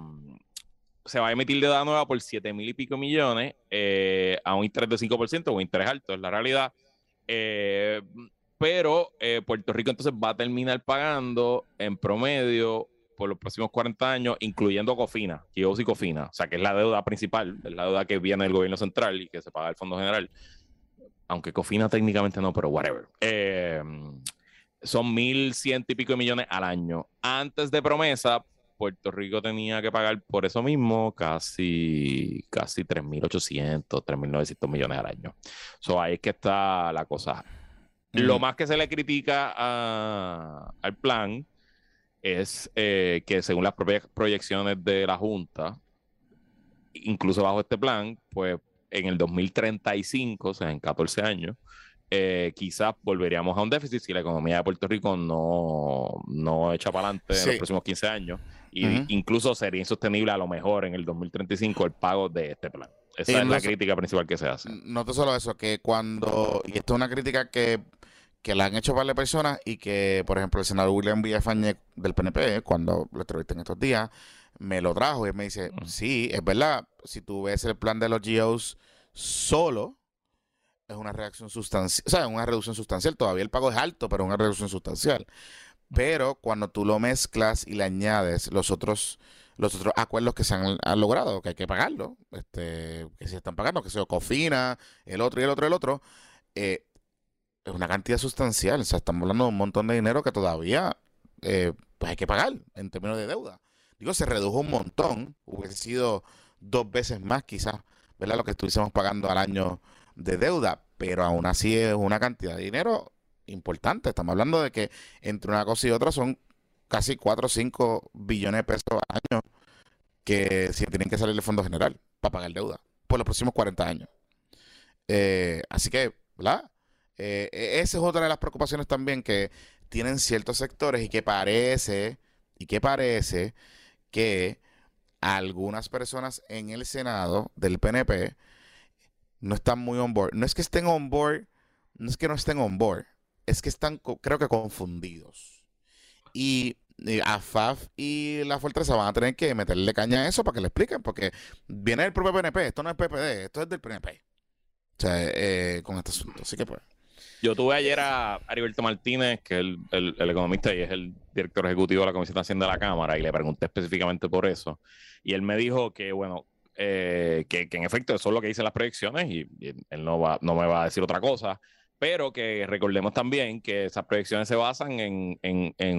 [SPEAKER 1] se va a emitir deuda nueva por siete mil y pico millones eh, a un interés de cinco por ciento, un interés alto, es la realidad. Eh, pero eh, Puerto Rico entonces va a terminar pagando en promedio por los próximos cuarenta años, incluyendo Cofina, G Os y Cofina, o sea que es la deuda principal, es la deuda que viene del gobierno central y que se paga del Fondo General, aunque Cofina técnicamente no, pero whatever. Eh, son mil cien y pico de millones al año. Antes de promesa, Puerto Rico tenía que pagar por eso mismo casi, casi tres mil ochocientos, tres mil novecientos millones al año. So, ahí es que está la cosa. Uh-huh. Lo más que se le critica a, al plan es eh, que según las propias proyecciones de la Junta, incluso bajo este plan, pues en el dos mil treinta y cinco, o sea, en catorce años, eh, quizás volveríamos a un déficit si la economía de Puerto Rico no, no echa para adelante sí. en los próximos quince años. Y uh-huh. incluso sería insostenible a lo mejor en el dos mil treinta y cinco el pago de este plan. Esa y es no la so, crítica principal que se hace.
[SPEAKER 2] No te solo eso, que cuando... Y esto es una crítica que... que la han hecho varias personas y que, por ejemplo, el senador William Villafañe del P N P, cuando lo entrevisté en estos días, me lo trajo y él me dice, uh-huh. sí, es verdad, si tú ves el plan de los G Os solo, es una reacción sustancial, o sea, una reducción sustancial, todavía el pago es alto, pero una reducción sustancial. Pero cuando tú lo mezclas y le añades los otros los otros acuerdos que se han, han logrado, que hay que pagarlo, este, que se están pagando, que sea Cofina, el otro y el otro y el otro, eh, es una cantidad sustancial. O sea, estamos hablando de un montón de dinero que todavía eh, pues hay que pagar en términos de deuda. Digo, se redujo un montón. Hubiese sido dos veces más quizás, ¿verdad? Lo que estuviésemos pagando al año de deuda. Pero aún así es una cantidad de dinero importante. Estamos hablando de que entre una cosa y otra son casi cuatro o cinco billones de pesos al año que si tienen que salir del Fondo General para pagar deuda por los próximos cuarenta años. Eh, así que, ¿verdad? Eh, esa es otra de las preocupaciones también que tienen ciertos sectores y que parece, y que parece que algunas personas en el Senado del P N P no están muy on board. No es que estén on board, no es que no estén on board, es que están, creo que confundidos. Y, y A F A F y la Fortaleza van a tener que meterle caña a eso para que le expliquen, porque viene del propio P N P, esto no es P P D, esto es del P N P. O sea, eh, con este asunto, así que pues.
[SPEAKER 1] Yo tuve ayer a Heriberto Martínez, que es el, el, el economista y es el director ejecutivo de la Comisión de Hacienda de la Cámara, y le pregunté específicamente por eso. Y él me dijo que, bueno, eh, que, que en efecto eso es lo que dicen las proyecciones y, y él no, va, no me va a decir otra cosa, pero que recordemos también que esas proyecciones se basan en, en, en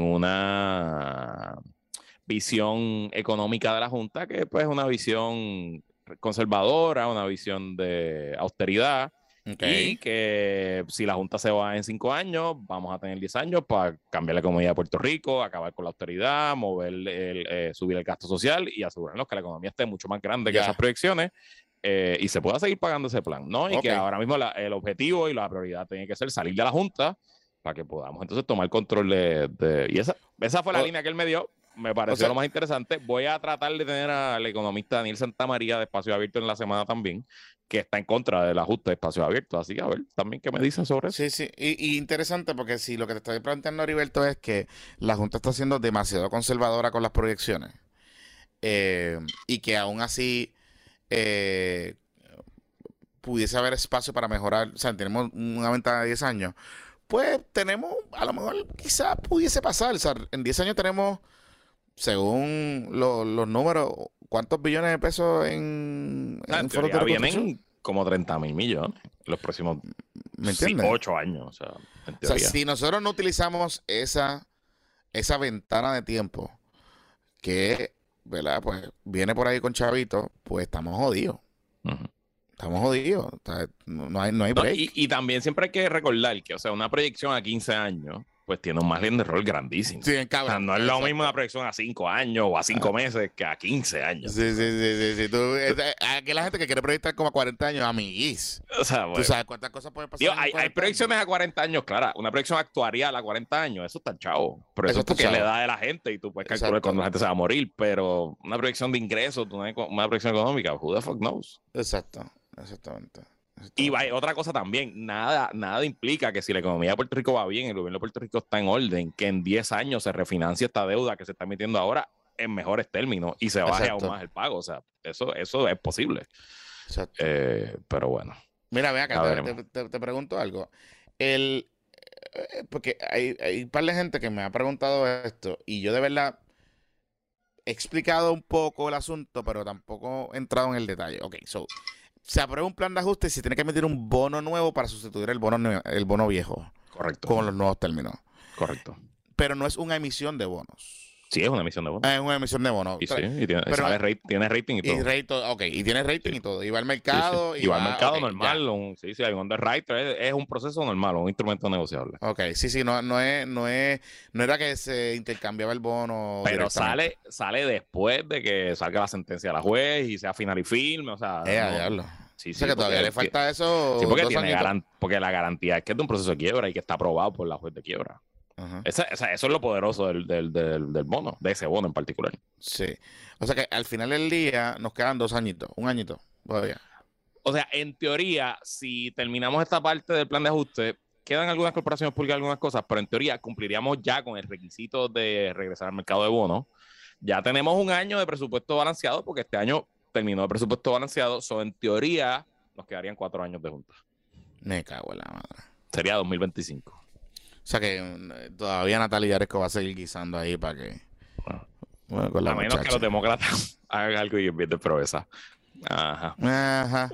[SPEAKER 1] una visión económica de la Junta, que pues es una visión conservadora, una visión de austeridad. Okay. Y que si la Junta se va en cinco años, vamos a tener diez años para cambiar la economía de Puerto Rico, acabar con la austeridad, mover el, eh, subir el gasto social y asegurarnos que la economía esté mucho más grande yeah. que esas proyecciones eh, y se pueda seguir pagando ese plan, ¿no? Y okay. que ahora mismo la, el objetivo y la prioridad tiene que ser salir de la Junta para que podamos entonces tomar control de... de y esa, esa fue la oh. línea que él me dio. Me pareció o sea, lo más interesante. Voy a tratar de tener al economista Daniel Santamaría de Espacio Abierto en la semana también, que está en contra del ajuste de Espacio Abierto. Así que a ver también qué me dicen sobre eso.
[SPEAKER 2] Sí, sí. Y, y interesante porque si lo que te estoy planteando, Heriberto, es que la Junta está siendo demasiado conservadora con las proyecciones eh, y que aún así eh, pudiese haber espacio para mejorar. O sea, tenemos una ventana de diez años. Pues tenemos, a lo mejor quizás pudiese pasar. O sea, en diez años tenemos según lo- los números, ¿cuántos billones de pesos en,
[SPEAKER 1] O sea, en
[SPEAKER 2] en fondos de
[SPEAKER 1] teoría
[SPEAKER 2] reconstrucción?
[SPEAKER 1] vienen como treinta mil millones los próximos
[SPEAKER 2] ¿Me
[SPEAKER 1] sí,
[SPEAKER 2] entiendes?
[SPEAKER 1] ocho años. O sea, en
[SPEAKER 2] O sea,
[SPEAKER 1] teoría.
[SPEAKER 2] si nosotros no utilizamos esa, esa ventana de tiempo que, ¿verdad? Pues viene por ahí con chavito, pues estamos jodidos.
[SPEAKER 1] Ujú.
[SPEAKER 2] Estamos jodidos. O sea, no, no hay, no hay
[SPEAKER 1] No,
[SPEAKER 2] break.
[SPEAKER 1] y, y también siempre hay que recordar que, o sea, una proyección a quince años, pues tiene un margen de error grandísimo.
[SPEAKER 2] Sí, en
[SPEAKER 1] O sea,
[SPEAKER 2] cabrón.
[SPEAKER 1] no es lo
[SPEAKER 2] Exacto.
[SPEAKER 1] mismo una proyección a cinco años o a cinco meses que a quince años.
[SPEAKER 2] Sí, sí, sí, sí, sí. Tú, es- es- aquí la gente que quiere proyectar como a cuarenta años, amiguis.
[SPEAKER 1] O sea,
[SPEAKER 2] Tú
[SPEAKER 1] bueno.
[SPEAKER 2] sabes cuántas cosas pueden pasar
[SPEAKER 1] Digo,
[SPEAKER 2] en
[SPEAKER 1] hay, hay
[SPEAKER 2] cuarenta
[SPEAKER 1] proyecciones
[SPEAKER 2] años.
[SPEAKER 1] a cuarenta años, claro. Una proyección actuarial a cuarenta años, eso está chavo. Pero
[SPEAKER 2] Eso
[SPEAKER 1] eso, es
[SPEAKER 2] está
[SPEAKER 1] porque es la
[SPEAKER 2] chavo.
[SPEAKER 1] edad de la gente y tú puedes calcular
[SPEAKER 2] Exacto.
[SPEAKER 1] cuándo la gente se va a morir. Pero una proyección de ingresos, una, una proyección económica, who the fuck knows?
[SPEAKER 2] Exacto, exactamente.
[SPEAKER 1] Y
[SPEAKER 2] exactamente.
[SPEAKER 1] hay otra cosa también, nada, nada implica que si la economía de Puerto Rico va bien, el gobierno de Puerto Rico está en orden, que en diez años se refinancie esta deuda que se está emitiendo ahora en mejores términos y se baje
[SPEAKER 2] Exacto.
[SPEAKER 1] aún más el pago. O sea, eso, eso es posible.
[SPEAKER 2] Exacto.
[SPEAKER 1] Eh, pero bueno.
[SPEAKER 2] Mira, ven
[SPEAKER 1] Ya
[SPEAKER 2] acá, te,
[SPEAKER 1] veremos.
[SPEAKER 2] te- te- te pregunto algo. El, eh, porque hay, hay un par de gente que me ha preguntado esto y yo de verdad he explicado un poco el asunto, pero tampoco he entrado en el detalle. Ok, so, se aprueba un plan de ajuste y se tiene que emitir un bono nuevo para sustituir el bono, nue- el bono viejo
[SPEAKER 1] Correcto.
[SPEAKER 2] con los nuevos términos.
[SPEAKER 1] Correcto.
[SPEAKER 2] Pero no es una emisión de bonos.
[SPEAKER 1] Sí, es una emisión de bonos.
[SPEAKER 2] Es una emisión de bonos.
[SPEAKER 1] Y sí, y tiene,
[SPEAKER 2] Pero-
[SPEAKER 1] sale rate- tiene rating y todo.
[SPEAKER 2] Y rating, ok, y tiene rating
[SPEAKER 1] Sí.
[SPEAKER 2] y todo. Y va al
[SPEAKER 1] Sí,
[SPEAKER 2] mercado.
[SPEAKER 1] sí.
[SPEAKER 2] Y,
[SPEAKER 1] Y va al
[SPEAKER 2] va-
[SPEAKER 1] mercado
[SPEAKER 2] ok,
[SPEAKER 1] normal.
[SPEAKER 2] ya.
[SPEAKER 1] Un, sí, sí, hay un underwriter. Es, es un proceso normal, un instrumento negociable.
[SPEAKER 2] Ok, sí, sí, no, no es, no es, no era que se intercambiaba el bono.
[SPEAKER 1] Pero
[SPEAKER 2] directamente.
[SPEAKER 1] sale, sale después de que salga la sentencia de la juez y sea final y firme. O sea,
[SPEAKER 2] Eh, a
[SPEAKER 1] no-
[SPEAKER 2] diablo.
[SPEAKER 1] sí,
[SPEAKER 2] O
[SPEAKER 1] sí,
[SPEAKER 2] sea que todavía
[SPEAKER 1] porque-
[SPEAKER 2] le falta eso.
[SPEAKER 1] Sí, porque,
[SPEAKER 2] dos
[SPEAKER 1] tiene
[SPEAKER 2] añitos.
[SPEAKER 1] garan- porque la garantía es que es de un proceso de quiebra y que está aprobado por la juez de quiebra.
[SPEAKER 2] Ajá.
[SPEAKER 1] Esa- esa- eso es lo poderoso del, del, del, del bono, de ese bono en particular.
[SPEAKER 2] Sí. O sea que al final del día nos quedan dos añitos, un añito todavía.
[SPEAKER 1] O sea, en teoría, si terminamos esta parte del plan de ajuste, quedan algunas corporaciones públicas, algunas cosas, pero en teoría cumpliríamos ya con el requisito de regresar al mercado de bonos. Ya tenemos un año de presupuesto balanceado, porque este año terminó el presupuesto balanceado. So, en teoría, nos quedarían cuatro años de junta.
[SPEAKER 2] Me cago en la madre.
[SPEAKER 1] Sería dos mil veinticinco.
[SPEAKER 2] O sea que mm, todavía Natalia Yaresco va a seguir guisando ahí para que.
[SPEAKER 1] Bueno,
[SPEAKER 2] Bueno, con la
[SPEAKER 1] a menos que
[SPEAKER 2] muchacha.
[SPEAKER 1] los demócratas hagan algo y invierten proeza. Ajá.
[SPEAKER 2] Ajá.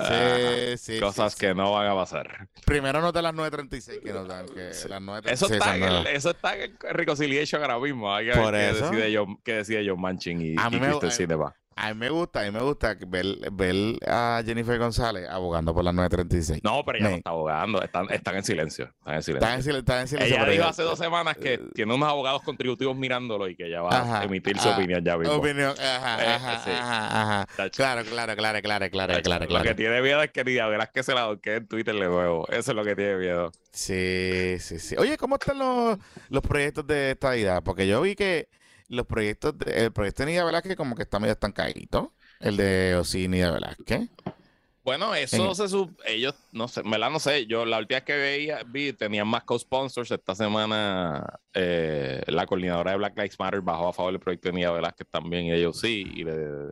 [SPEAKER 1] Ah,
[SPEAKER 2] Sí, sí.
[SPEAKER 1] cosas
[SPEAKER 2] sí,
[SPEAKER 1] que no van a pasar.
[SPEAKER 2] sí. Primero nos da las nueve treinta y seis que nos dan. Que las nueve treinta y
[SPEAKER 1] Eso
[SPEAKER 2] seis
[SPEAKER 1] está,
[SPEAKER 2] son
[SPEAKER 1] en el-
[SPEAKER 2] nuevas.
[SPEAKER 1] eso está en Reconciliation ahora mismo. Hay que
[SPEAKER 2] Por
[SPEAKER 1] ver qué
[SPEAKER 2] eso.
[SPEAKER 1] decide John, qué decide John Manchin y,
[SPEAKER 2] A mí
[SPEAKER 1] y
[SPEAKER 2] me-
[SPEAKER 1] Kristen
[SPEAKER 2] a-
[SPEAKER 1] Sinema.
[SPEAKER 2] A mí me gusta, a mí me gusta ver, ver a Jennifer González abogando por las nueve treinta y seis.
[SPEAKER 1] No, pero ella
[SPEAKER 2] Me-
[SPEAKER 1] no está abogando. Están, están en silencio. Están en silencio.
[SPEAKER 2] Está en, sil- está en silencio,
[SPEAKER 1] Ella
[SPEAKER 2] pero
[SPEAKER 1] dijo
[SPEAKER 2] ella-
[SPEAKER 1] hace dos semanas que
[SPEAKER 2] eh,
[SPEAKER 1] tiene unos abogados contributivos mirándolo y que ella va
[SPEAKER 2] Ajá,
[SPEAKER 1] a emitir su
[SPEAKER 2] ah,
[SPEAKER 1] opinión ya mismo.
[SPEAKER 2] Opinión, ajá,
[SPEAKER 1] Eh,
[SPEAKER 2] ajá,
[SPEAKER 1] sí.
[SPEAKER 2] ajá, ajá.
[SPEAKER 1] Tacho.
[SPEAKER 2] Claro, claro, claro, claro, claro,
[SPEAKER 1] Tacho,
[SPEAKER 2] claro,
[SPEAKER 1] Lo
[SPEAKER 2] claro.
[SPEAKER 1] que tiene miedo es que Nidia Velázquez se la donque en Twitter de nuevo. Eso es lo que tiene miedo.
[SPEAKER 2] Sí, sí, sí. Oye, ¿cómo están los, los proyectos de estadidad? Porque yo vi que los proyectos, de- el proyecto de Nidia Velázquez como que está medio estancadito. El de Osí Nidia Velázquez.
[SPEAKER 1] Bueno, eso
[SPEAKER 2] En-
[SPEAKER 1] se sub... Ellos, no sé, ¿verdad? No sé. Yo la última vez que veía, vi, tenían más co-sponsors. Esta semana eh, la coordinadora de Black Lives Matter bajó a favor del proyecto de Nidia Velázquez también, y ellos sí, y, le,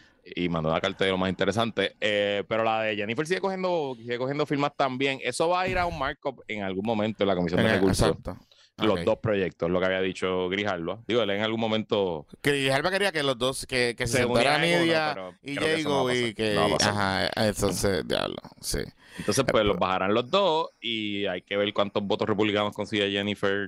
[SPEAKER 1] y mandó una carta de lo más interesante. Eh, pero la de Jennifer sigue cogiendo, sigue cogiendo firmas también. Eso va a ir a un markup en algún momento en la Comisión
[SPEAKER 2] En
[SPEAKER 1] de
[SPEAKER 2] el-
[SPEAKER 1] Recursos.
[SPEAKER 2] exacto.
[SPEAKER 1] Los
[SPEAKER 2] Ok.
[SPEAKER 1] dos proyectos, lo que había dicho Grijalva. Digo, él en algún momento
[SPEAKER 2] Que Grijalva quería que los dos, que, que se,
[SPEAKER 1] se
[SPEAKER 2] sentara
[SPEAKER 1] unieran en uno,
[SPEAKER 2] Nidia
[SPEAKER 1] pero
[SPEAKER 2] y
[SPEAKER 1] creo que eso no va
[SPEAKER 2] Jago
[SPEAKER 1] a
[SPEAKER 2] y
[SPEAKER 1] pasar.
[SPEAKER 2] que...
[SPEAKER 1] No va a pasar.
[SPEAKER 2] Ajá, entonces, diablo, sí.
[SPEAKER 1] Entonces, pues los bajarán los dos y hay que ver cuántos votos republicanos consigue Jennifer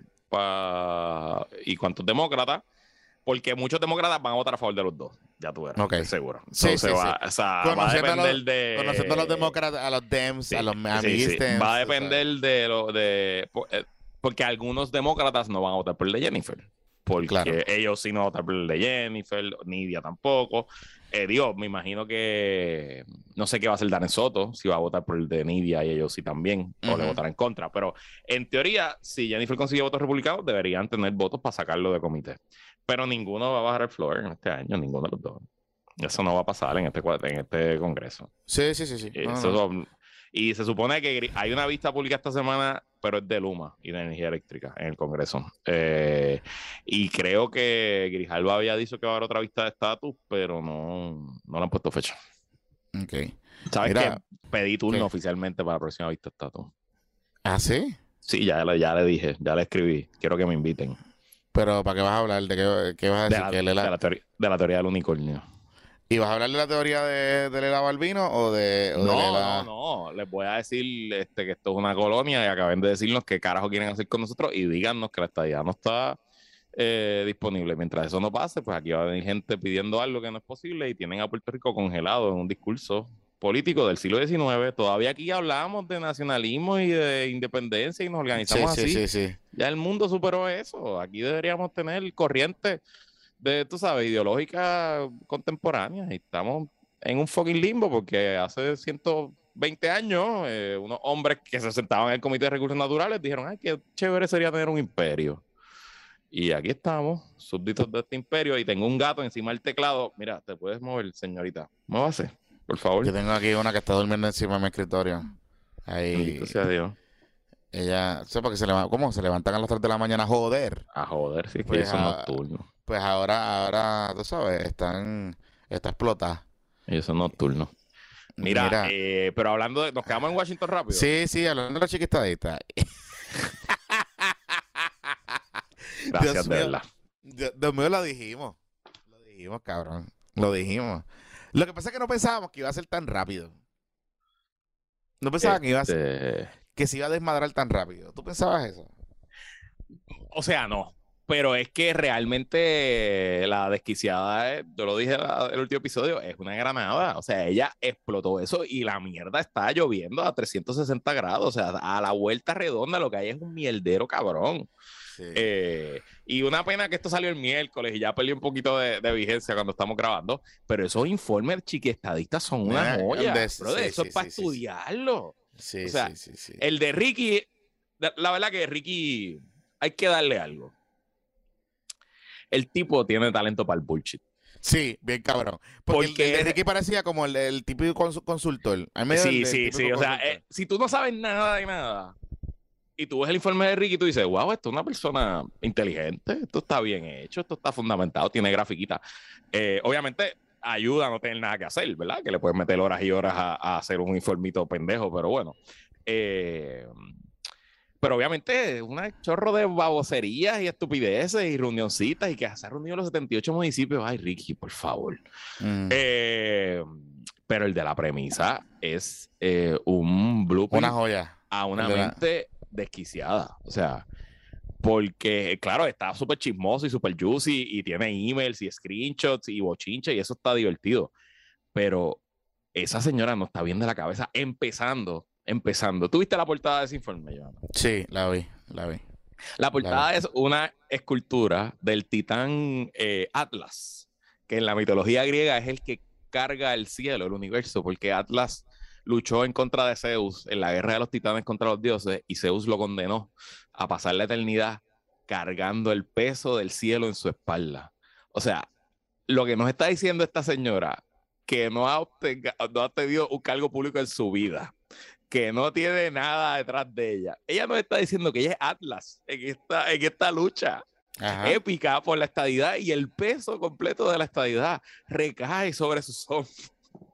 [SPEAKER 1] pa... y cuántos demócratas, porque muchos demócratas van a votar a favor de los dos. Ya tú verás,
[SPEAKER 2] Ok.
[SPEAKER 1] estoy seguro.
[SPEAKER 2] Sí,
[SPEAKER 1] Entonces,
[SPEAKER 2] sí,
[SPEAKER 1] va, o sea, va a
[SPEAKER 2] Conociendo a,
[SPEAKER 1] depender
[SPEAKER 2] los,
[SPEAKER 1] de...
[SPEAKER 2] conociendo a los demócratas, a los Dems,
[SPEAKER 1] Sí,
[SPEAKER 2] a los
[SPEAKER 1] sí, sí.
[SPEAKER 2] amiguistas.
[SPEAKER 1] Va a depender de lo de... po- eh, Porque algunos demócratas no van a votar por el de Jennifer. Porque
[SPEAKER 2] Claro.
[SPEAKER 1] ellos sí no van a votar por el de Jennifer, Nidia tampoco. Eh, Dios, me imagino que no sé qué va a hacer Darren Soto, si va a votar por el de Nidia y ellos sí también, o le
[SPEAKER 2] Ujú.
[SPEAKER 1] votarán en contra. Pero en teoría, si Jennifer consigue votos republicanos, deberían tener votos para sacarlo de comité. Pero ninguno va a bajar el floor en este año, ninguno de los dos. Eso no va a pasar en este, cua- en este congreso.
[SPEAKER 2] Sí, sí, sí, sí. No,
[SPEAKER 1] Eso
[SPEAKER 2] no.
[SPEAKER 1] son- y se supone que gri- hay una vista pública esta semana, pero es de Luma y de energía eléctrica en el Congreso. Eh, y creo que Grijalva había dicho que va a haber otra vista de estatus, pero no, no le han puesto fecha.
[SPEAKER 2] Ok.
[SPEAKER 1] ¿Sabes
[SPEAKER 2] Mira,
[SPEAKER 1] qué? Pedí turno
[SPEAKER 2] ¿qué?
[SPEAKER 1] oficialmente para la próxima vista de estatus.
[SPEAKER 2] ¿Ah, sí?
[SPEAKER 1] Sí, ya le, ya le dije, ya le escribí. Quiero que me inviten.
[SPEAKER 2] Pero ¿para qué vas a hablar? ¿De qué, qué vas a
[SPEAKER 1] De
[SPEAKER 2] decir?
[SPEAKER 1] la,
[SPEAKER 2] ¿Que
[SPEAKER 1] de
[SPEAKER 2] Lela...
[SPEAKER 1] la teoría, de la teoría del unicornio.
[SPEAKER 2] ¿Y vas a hablar de la teoría de, de Lela Balbino o de, o de
[SPEAKER 1] No,
[SPEAKER 2] Lela...
[SPEAKER 1] no, no. Les voy a decir este, que esto es una colonia y acaben de decirnos qué carajo quieren hacer con nosotros y díganos que la estadía no está eh, disponible. Mientras eso no pase, pues aquí va a venir gente pidiendo algo que no es posible y tienen a Puerto Rico congelado en un discurso político del siglo diecinueve. Todavía aquí hablamos de nacionalismo y de independencia y nos
[SPEAKER 2] Sí,
[SPEAKER 1] organizamos
[SPEAKER 2] sí,
[SPEAKER 1] así.
[SPEAKER 2] sí, sí.
[SPEAKER 1] Ya el mundo superó eso. Aquí deberíamos tener corrientes de, tú sabes, ideológicas contemporáneas y estamos en un fucking limbo porque hace ciento veinte años eh, unos hombres que se sentaban en el Comité de Recursos Naturales dijeron, ay, qué chévere sería tener un imperio. Y aquí estamos, súbditos de este imperio, y tengo un gato encima del teclado. Mira, te puedes mover, señorita. Muévase, por favor.
[SPEAKER 2] Yo tengo aquí una que está durmiendo encima de mi escritorio. Ahí.
[SPEAKER 1] Bendito sea Dios.
[SPEAKER 2] Ella, sepa que se levanta, ¿cómo? Se levantan a las tres de la mañana, joder.
[SPEAKER 1] A joder, sí, que
[SPEAKER 2] Pues,
[SPEAKER 1] ellos son
[SPEAKER 2] ah,
[SPEAKER 1] nocturnos.
[SPEAKER 2] Pues ahora, ahora, tú sabes, están, está explotada.
[SPEAKER 1] Ellos son nocturnos. Mira,
[SPEAKER 2] Mira.
[SPEAKER 1] Eh, pero hablando de... ¿Nos quedamos en Washington rápido?
[SPEAKER 2] Sí, sí, hablando de la chiquitadita.
[SPEAKER 1] Gracias,
[SPEAKER 2] Dios
[SPEAKER 1] de
[SPEAKER 2] mío.
[SPEAKER 1] verdad.
[SPEAKER 2] Dios, Dios mío, lo dijimos. Lo dijimos, cabrón. Lo dijimos. Lo que pasa es que no pensábamos que iba a ser tan rápido. No pensaba que iba a ser,
[SPEAKER 1] Este,
[SPEAKER 2] que se iba a desmadrar tan rápido. ¿Tú pensabas eso?
[SPEAKER 1] O sea, no. Pero es que realmente la desquiciada, eh, yo lo dije en la- el último episodio, es una granada. O sea, ella explotó eso y la mierda está lloviendo a trescientos sesenta grados. O sea, a la vuelta redonda lo que hay es un mierdero cabrón.
[SPEAKER 2] Sí.
[SPEAKER 1] Eh, y una pena que esto salió el miércoles y ya perdí un poquito de, de vigencia cuando estamos grabando. Pero esos informes chiquiestadistas son una
[SPEAKER 2] Mira,
[SPEAKER 1] joya.
[SPEAKER 2] de-
[SPEAKER 1] Brother,
[SPEAKER 2] sí,
[SPEAKER 1] eso
[SPEAKER 2] sí,
[SPEAKER 1] es para
[SPEAKER 2] sí, sí, sí.
[SPEAKER 1] estudiarlo.
[SPEAKER 2] Sí,
[SPEAKER 1] O sea,
[SPEAKER 2] sí, sí, sí.
[SPEAKER 1] El de Ricky, la, la verdad que Ricky, hay que darle algo. El tipo tiene talento para el bullshit.
[SPEAKER 2] Sí, bien cabrón. Porque,
[SPEAKER 1] Porque-
[SPEAKER 2] el, el de Ricky parecía como el, el típico cons- consultor. A mí me dio
[SPEAKER 1] Sí,
[SPEAKER 2] el- el
[SPEAKER 1] sí,
[SPEAKER 2] típico
[SPEAKER 1] sí. O sea,
[SPEAKER 2] consultor.
[SPEAKER 1] eh, si tú no sabes nada de nada y tú ves el informe de Ricky y tú dices, wow, esto es una persona inteligente, esto está bien hecho, esto está fundamentado, tiene grafiquita. Eh, obviamente ayuda a no tener nada que hacer, ¿verdad? Que le puedes meter horas y horas a, a hacer un informito pendejo, pero bueno. Eh, pero obviamente un chorro de baboserías y estupideces y reunioncitas y que se han reunido los setenta y ocho municipios. Ay, Ricky, por favor.
[SPEAKER 2] Mm.
[SPEAKER 1] Eh, pero el de la premisa es eh, un blueprint
[SPEAKER 2] Una joya.
[SPEAKER 1] a una
[SPEAKER 2] El de la-
[SPEAKER 1] mente desquiciada. O sea, porque, claro, está súper chismoso y súper juicy y tiene emails y screenshots y bochinche y eso está divertido. Pero esa señora no está bien de la cabeza empezando, empezando. ¿Tú viste la portada de ese informe, Joana?
[SPEAKER 2] Sí, la vi, la vi.
[SPEAKER 1] La portada
[SPEAKER 2] Claro.
[SPEAKER 1] es una escultura del titán eh, Atlas, que en la mitología griega es el que carga el cielo, el universo, porque Atlas luchó en contra de Zeus en la guerra de los titanes contra los dioses y Zeus lo condenó a pasar la eternidad cargando el peso del cielo en su espalda. O sea, lo que nos está diciendo esta señora, que no ha, obtenga, no ha tenido un cargo público en su vida, que no tiene nada detrás de ella. Ella nos está diciendo que ella es Atlas en esta, en esta lucha
[SPEAKER 2] Ajá.
[SPEAKER 1] épica por la estadidad y el peso completo de la estadidad recae sobre sus hombros.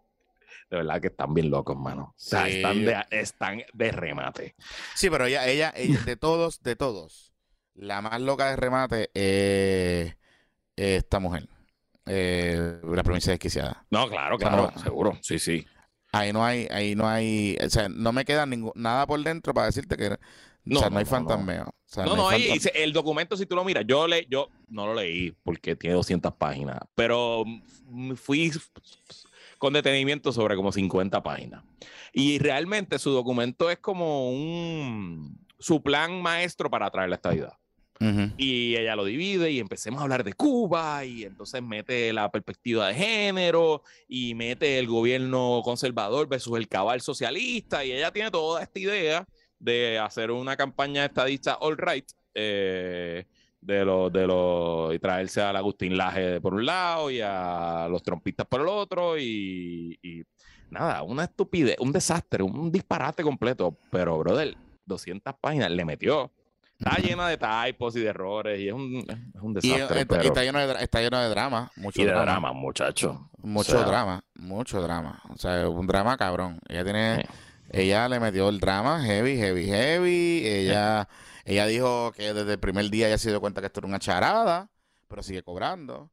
[SPEAKER 1] De verdad que están bien locos, mano. O sea,
[SPEAKER 2] Sí.
[SPEAKER 1] están, de, están de remate.
[SPEAKER 2] Sí, pero ella, ella, ella, de todos, de todos, la más loca de remate es esta mujer. Eh, la provincia desquiciada.
[SPEAKER 1] No, claro,
[SPEAKER 2] O sea,
[SPEAKER 1] claro,
[SPEAKER 2] no-
[SPEAKER 1] seguro. Sí, sí.
[SPEAKER 2] Ahí no hay, ahí no hay, o sea, no me queda ningún, nada por dentro para decirte que,
[SPEAKER 1] No,
[SPEAKER 2] o sea, no,
[SPEAKER 1] no,
[SPEAKER 2] hay
[SPEAKER 1] no,
[SPEAKER 2] fantasmeo. O sea,
[SPEAKER 1] No, no,
[SPEAKER 2] hay
[SPEAKER 1] y-
[SPEAKER 2] fantas-
[SPEAKER 1] y el documento, si tú lo miras, yo, le, yo no lo leí porque tiene doscientas páginas, pero mm, fui con detenimiento sobre como cincuenta páginas. Y realmente su documento es como un su plan maestro para traer la estadidad.
[SPEAKER 2] Ujú.
[SPEAKER 1] Y ella lo divide y empecemos a hablar de Cuba y entonces mete la perspectiva de género y mete el gobierno conservador versus el cabal socialista y ella tiene toda esta idea de hacer una campaña estadista all right eh, de los de los y traerse al Agustín Laje por un lado y a los trompistas por el otro y, y nada, una estupidez, un desastre, un disparate completo, pero brother, doscientas páginas le metió. Está llena de typos y de errores y es un, es un
[SPEAKER 2] Y,
[SPEAKER 1] desastre.
[SPEAKER 2] eh,
[SPEAKER 1] pero...
[SPEAKER 2] está, lleno de, dra- está lleno de drama, mucho
[SPEAKER 1] y de
[SPEAKER 2] drama.
[SPEAKER 1] drama, muchacho.
[SPEAKER 2] Mucho
[SPEAKER 1] O sea,
[SPEAKER 2] drama, mucho drama. O sea, un drama cabrón. Ella tiene,
[SPEAKER 1] eh,
[SPEAKER 2] ella le metió el drama heavy, heavy, heavy. Ella, Ella dijo que desde el primer día ella se dio cuenta que esto era una charada, pero sigue cobrando.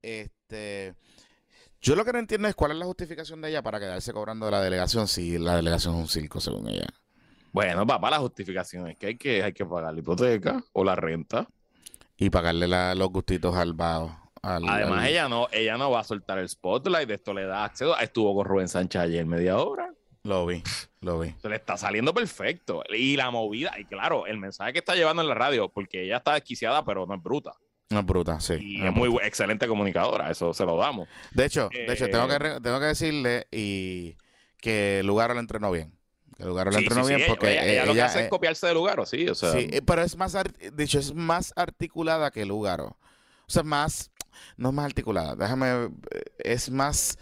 [SPEAKER 2] Este, yo lo que no entiendo es cuál es la justificación de ella para quedarse cobrando de la delegación si la delegación es un circo, según ella.
[SPEAKER 1] Bueno, papá, la justificación es que hay que, hay que pagar la hipoteca o la renta.
[SPEAKER 2] Y pagarle la- los gustitos al vago. Al,
[SPEAKER 1] Además,
[SPEAKER 2] al-
[SPEAKER 1] ella no, ella no va a soltar el spotlight, esto le da acceso. Estuvo con Rubén Sánchez ayer media hora.
[SPEAKER 2] Lo vi, lo vi.
[SPEAKER 1] Se le está saliendo perfecto. Y la movida, y claro, el mensaje que está llevando en la radio, porque ella está desquiciada, pero no es bruta.
[SPEAKER 2] No es bruta, sí.
[SPEAKER 1] Y
[SPEAKER 2] no
[SPEAKER 1] es muy
[SPEAKER 2] bruta.
[SPEAKER 1] bu- excelente comunicadora, eso se lo damos.
[SPEAKER 2] De hecho, de hecho, tengo que,
[SPEAKER 1] Eh,
[SPEAKER 2] re- tengo que decirle y que Lugaro lo entrenó bien. Que Lugaro lo
[SPEAKER 1] sí,
[SPEAKER 2] entrenó
[SPEAKER 1] sí,
[SPEAKER 2] bien
[SPEAKER 1] sí,
[SPEAKER 2] porque
[SPEAKER 1] ella,
[SPEAKER 2] eh,
[SPEAKER 1] ella lo que
[SPEAKER 2] ella,
[SPEAKER 1] hace es
[SPEAKER 2] eh,
[SPEAKER 1] copiarse de lugar, sí, o sea,
[SPEAKER 2] sí, eh, pero es más, ar- de hecho, es más articulada que Lugaro. O sea, más, no es más articulada, déjame, eh, es más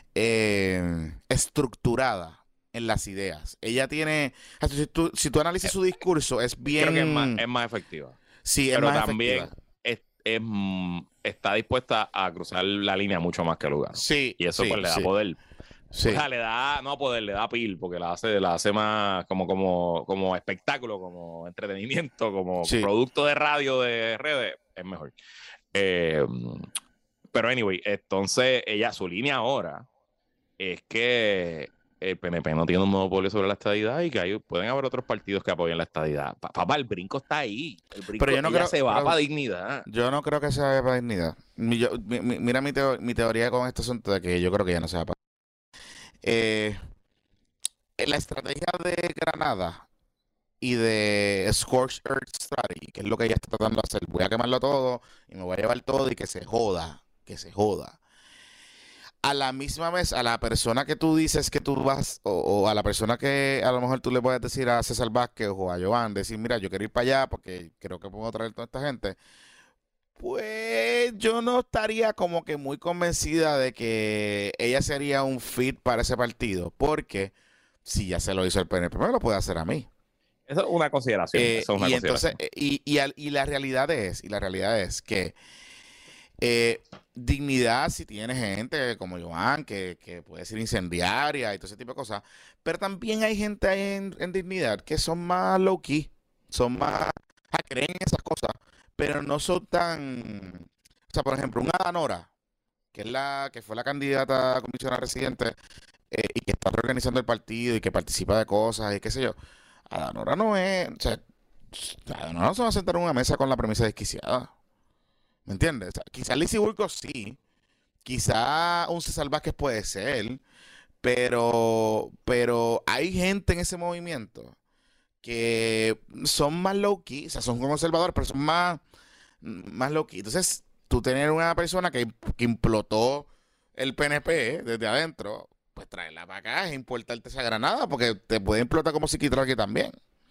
[SPEAKER 2] eh, estructurada en las ideas. Ella tiene, o sea, si tú, si tú analizas su discurso, es bien,
[SPEAKER 1] creo que es más, es más efectiva.
[SPEAKER 2] sí, es
[SPEAKER 1] Pero
[SPEAKER 2] más
[SPEAKER 1] también
[SPEAKER 2] efectiva.
[SPEAKER 1] es, es, mm, está dispuesta a cruzar la línea mucho más que Lugaro.
[SPEAKER 2] Sí,
[SPEAKER 1] Y eso
[SPEAKER 2] sí,
[SPEAKER 1] pues le da
[SPEAKER 2] sí,
[SPEAKER 1] poder.
[SPEAKER 2] sí.
[SPEAKER 1] O sea, le da, no poder, le da pil, porque la hace, la hace más como, como, como espectáculo, como entretenimiento, como
[SPEAKER 2] Sí.
[SPEAKER 1] producto de radio de redes, es mejor. Eh, pero anyway, entonces ella, su línea ahora es que el P N P no tiene un monopolio sobre la estadidad y que hay, pueden haber otros partidos que apoyen la estadidad. Pa- Papá, el brinco está ahí. El brinco,
[SPEAKER 2] Pero yo no
[SPEAKER 1] ella
[SPEAKER 2] creo-
[SPEAKER 1] se va
[SPEAKER 2] pero-
[SPEAKER 1] para dignidad.
[SPEAKER 2] Yo no creo que se vaya para dignidad. Mi- yo- mi- mi- mira mi, teo- mi teoría con este asunto de que yo creo que ya no se va para. Eh, la estrategia de Granada y de Scorched Earth Strategy, que es lo que ella está tratando de hacer, voy a quemarlo todo y me voy a llevar todo y que se joda, que se joda. A la misma vez, a la persona que tú dices que tú vas, o, o a la persona que a lo mejor tú le puedes decir a César Vázquez o a Joan, decir, mira, yo quiero ir para allá porque creo que puedo traer toda esta gente. Pues yo no estaría como que muy convencida de que ella sería un fit para ese partido, porque si ya se lo hizo el P N P, me lo puede hacer a mí.
[SPEAKER 1] Eso es una consideración.
[SPEAKER 2] Eh,
[SPEAKER 1] eso es una
[SPEAKER 2] y
[SPEAKER 1] consideración.
[SPEAKER 2] entonces, eh, y, y, al- y la realidad es, y la realidad es que eh, dignidad si tiene gente como Joan, que, que puede ser incendiaria y todo ese tipo de cosas, pero también hay gente ahí en, en dignidad que son más low key, son más, ah, creen en esas cosas, pero no son tan, o sea, por ejemplo, una Danora, que es la, que fue la candidata a comisionada residente eh, y que está reorganizando el partido y que participa de cosas y qué sé yo. Adanora no es, o sea, Adanora no se va a sentar en una mesa con la premisa desquiciada. ¿Me entiendes? O sea, quizás Lizzie Burgos sí, quizá un César Vázquez puede ser, pero, pero hay gente en ese movimiento que son más low key, o sea, son conservadores, pero son más, más low key. Entonces, tú tener una persona que, que implotó el P N P desde adentro, pues traerla para acá es importarte esa granada, porque te puede implotar como psiquiatra también.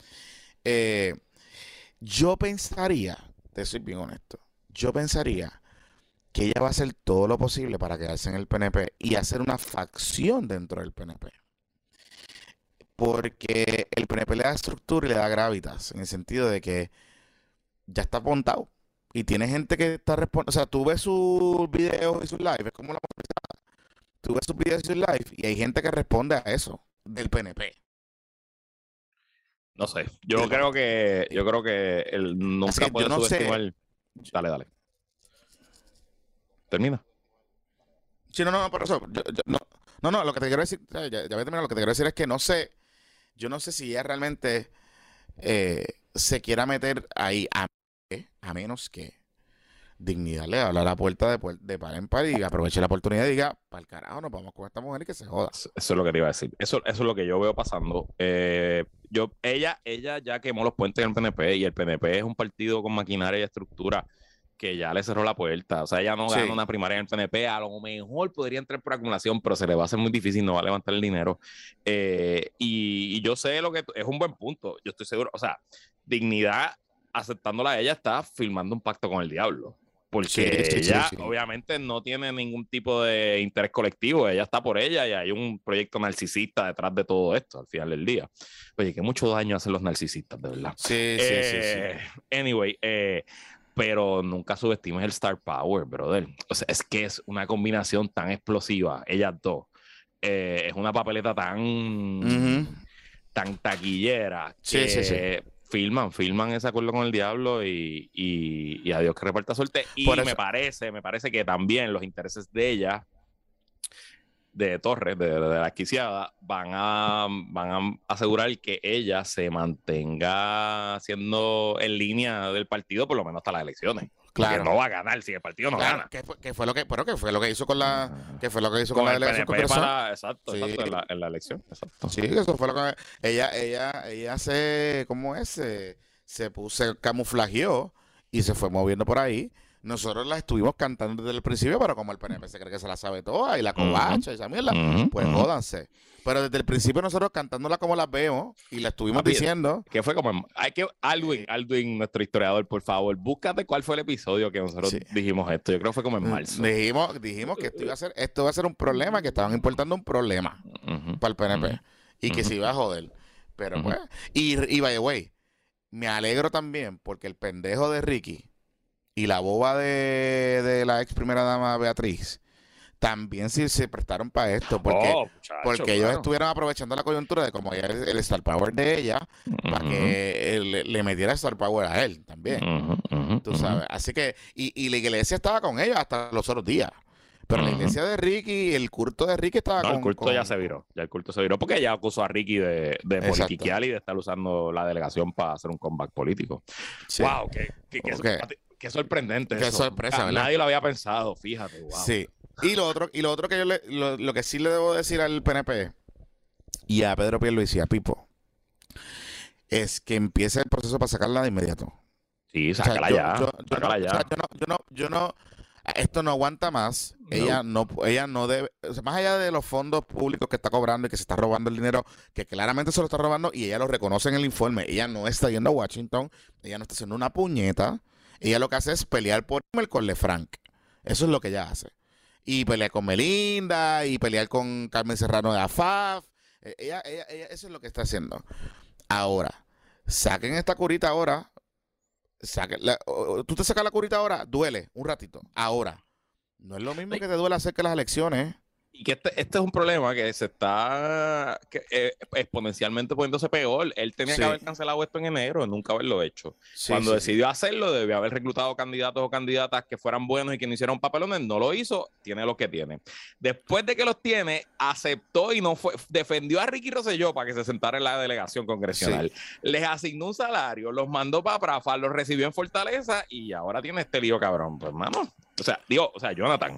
[SPEAKER 2] Eh, yo pensaría, te soy bien honesto, yo pensaría que ella va a hacer todo lo posible para quedarse en el P N P y hacer una facción dentro del P N P. Porque el P N P le da estructura y le da gravitas, en el sentido de que ya está apuntado. Y tiene gente que está respondiendo. O sea, tú ves sus videos y sus lives, es como la tú ves sus videos y sus lives, y hay gente que responde a eso, del P N P.
[SPEAKER 1] No sé. Yo creo que, yo creo que el nunca
[SPEAKER 2] Así que
[SPEAKER 1] puede
[SPEAKER 2] yo no sé.
[SPEAKER 1] subestimar. Dale, dale. Termina.
[SPEAKER 2] Sí, no, no, no, por eso. yo- yo- no, no, no, lo que te quiero decir, ya, ya, ya voy a terminar, lo que te quiero decir es que no sé, yo no sé si ella realmente eh, se quiera meter ahí, a, a menos que Dignidad le habla a la puerta de, puer- de par en par y aproveche la oportunidad y diga, para el carajo, nos vamos con esta mujer y que se joda.
[SPEAKER 1] Eso eso es lo que te iba a decir. Eso, eso es lo que yo veo pasando. Eh, yo, ella, ella ya quemó los puentes en el P N P y el P N P es un partido con maquinaria y estructura que ya le cerró la puerta. O sea, ella no
[SPEAKER 2] Sí.
[SPEAKER 1] gana una primaria en el P N P. A lo mejor podría entrar por acumulación, pero se le va a hacer muy difícil, no va a levantar el dinero. Eh, y, y yo sé lo que es un buen punto. Yo estoy seguro. O sea, Dignidad, aceptándola a ella, está firmando un pacto con el diablo. Porque
[SPEAKER 2] Sí, sí, sí,
[SPEAKER 1] ella
[SPEAKER 2] sí.
[SPEAKER 1] obviamente no tiene ningún tipo de interés colectivo, ella está por ella y hay un proyecto narcisista detrás de todo esto al final del día. Oye, que mucho daño hacen los narcisistas, de verdad.
[SPEAKER 2] Sí, sí, sí,
[SPEAKER 1] Eh,
[SPEAKER 2] sí.
[SPEAKER 1] Anyway, eh, pero nunca subestimes el star power, brother. O sea, es que es una combinación tan explosiva, ellas dos. Eh, es una papeleta tan,
[SPEAKER 2] Ujú.
[SPEAKER 1] tan taquillera
[SPEAKER 2] Sí,
[SPEAKER 1] que
[SPEAKER 2] sí, sí.
[SPEAKER 1] Filman, filman ese acuerdo con el diablo y, y, y a Dios que reparta suerte. Y
[SPEAKER 2] Por eso-
[SPEAKER 1] me parece, me parece que también los intereses de ella, de Torres, de, de la asquiciada, van a, van a asegurar que ella se mantenga siendo en línea del partido por lo menos hasta las elecciones.
[SPEAKER 2] Claro.
[SPEAKER 1] Que no va a ganar si el partido no
[SPEAKER 2] Claro,
[SPEAKER 1] gana.
[SPEAKER 2] que fue, que fue lo que, pero que fue lo que hizo con la, que fue lo que hizo con,
[SPEAKER 1] Con
[SPEAKER 2] la
[SPEAKER 1] el
[SPEAKER 2] delegación
[SPEAKER 1] P N P
[SPEAKER 2] congresual.
[SPEAKER 1] para, exacto,
[SPEAKER 2] Sí.
[SPEAKER 1] exacto, en la, en la elección. Exacto.
[SPEAKER 2] Sí, que eso fue lo que ella, ella, ella se, ¿cómo es? Se, se puso, se camuflajeó y se fue moviendo por ahí. Nosotros la estuvimos cantando desde el principio, pero como el P N P se cree que se la sabe toda y la covacha y esa mierda,
[SPEAKER 1] Ujú,
[SPEAKER 2] pues
[SPEAKER 1] ujú.
[SPEAKER 2] jódanse. Pero desde el principio nosotros cantándola como las vemos y la estuvimos
[SPEAKER 1] Papi,
[SPEAKER 2] diciendo.
[SPEAKER 1] Que fue como en- hay que Alwin, Alwin, nuestro historiador, por favor, búscate cuál fue el episodio que nosotros
[SPEAKER 2] Sí.
[SPEAKER 1] dijimos esto. Yo creo que fue como en
[SPEAKER 2] mm,
[SPEAKER 1] marzo.
[SPEAKER 2] Dijimos, dijimos que esto iba a ser, esto iba a ser un problema, que estaban importando un problema
[SPEAKER 1] Ujú,
[SPEAKER 2] para el P N P
[SPEAKER 1] ujú.
[SPEAKER 2] y que
[SPEAKER 1] Ujú.
[SPEAKER 2] se iba a joder. Pero
[SPEAKER 1] Ujú.
[SPEAKER 2] pues, y, y by the way, me alegro también porque el pendejo de Ricky y la boba de, de la ex primera dama Beatriz también sí se prestaron para esto, porque,
[SPEAKER 1] Oh, muchacho,
[SPEAKER 2] porque ellos
[SPEAKER 1] claro.
[SPEAKER 2] estuvieron aprovechando la coyuntura de como ella es el Star Power de ella, para
[SPEAKER 1] Ujú,
[SPEAKER 2] que él le, le metiera Star Power a él también,
[SPEAKER 1] ujú, ujú,
[SPEAKER 2] tú
[SPEAKER 1] ujú.
[SPEAKER 2] sabes. Así que, y, y la iglesia estaba con ellos hasta los otros días. Pero la
[SPEAKER 1] Ujú.
[SPEAKER 2] iglesia de Ricky, el culto de Ricky estaba
[SPEAKER 1] No,
[SPEAKER 2] con...
[SPEAKER 1] el culto
[SPEAKER 2] con-
[SPEAKER 1] ya se viró. Ya el culto se viró porque ella acusó a Ricky de, de
[SPEAKER 2] Exacto.
[SPEAKER 1] politiquear y de estar usando la delegación para hacer un comeback político.
[SPEAKER 2] Sí.
[SPEAKER 1] Wow, qué, qué, qué,
[SPEAKER 2] Ok.
[SPEAKER 1] qué sorprendente
[SPEAKER 2] Qué
[SPEAKER 1] eso.
[SPEAKER 2] sorpresa,
[SPEAKER 1] Ah,
[SPEAKER 2] ¿verdad?
[SPEAKER 1] Nadie lo había pensado, fíjate. Wow.
[SPEAKER 2] Sí. Y lo otro, y lo otro que yo le, lo, lo que sí le debo decir al P N P y a Pedro Pierluisi y a Pipo es que empiece el proceso para sacarla de inmediato.
[SPEAKER 1] Sí,
[SPEAKER 2] O sea,
[SPEAKER 1] sácala
[SPEAKER 2] yo-
[SPEAKER 1] ya.
[SPEAKER 2] yo- yo no-
[SPEAKER 1] sácala
[SPEAKER 2] o
[SPEAKER 1] ya.
[SPEAKER 2] sea, yo no, yo no, yo no, esto no aguanta más.
[SPEAKER 1] No.
[SPEAKER 2] Ella no, ella no debe, o sea, más allá de los fondos públicos que está cobrando y que se está robando el dinero, que claramente se lo está robando y ella lo reconoce en el informe. Ella no está yendo a Washington, ella no está haciendo una puñeta. Ella lo que hace es pelear por el con LeFranc. Eso es lo que ella hace. Y pelear con Melinda, y pelear con Carmen Serrano de A F A F. Eh, Ella, ella, ella, eso es lo que está haciendo. Ahora, saquen esta curita ahora. Saquen la- o- o- tú te sacas la curita ahora, duele un ratito. Ahora, no es lo mismo que te duele hacer que las elecciones.
[SPEAKER 1] Y que este, este es un problema que se está que, eh, exponencialmente poniéndose peor. Él tenía
[SPEAKER 2] Sí.
[SPEAKER 1] que haber cancelado esto en enero, nunca haberlo hecho.
[SPEAKER 2] Sí,
[SPEAKER 1] Cuando
[SPEAKER 2] sí,
[SPEAKER 1] decidió hacerlo, debió haber reclutado candidatos o candidatas que fueran buenos y que no hicieran papelones. No lo hizo, tiene lo que tiene. Después de que los tiene, aceptó y no fue, defendió a Ricky Rosselló para que se sentara en la delegación congresional. Les asignó un salario, los mandó para Prafa, los recibió en Fortaleza y ahora tiene este lío cabrón. Pues, hermano, o sea, digo, o sea, Jonathan.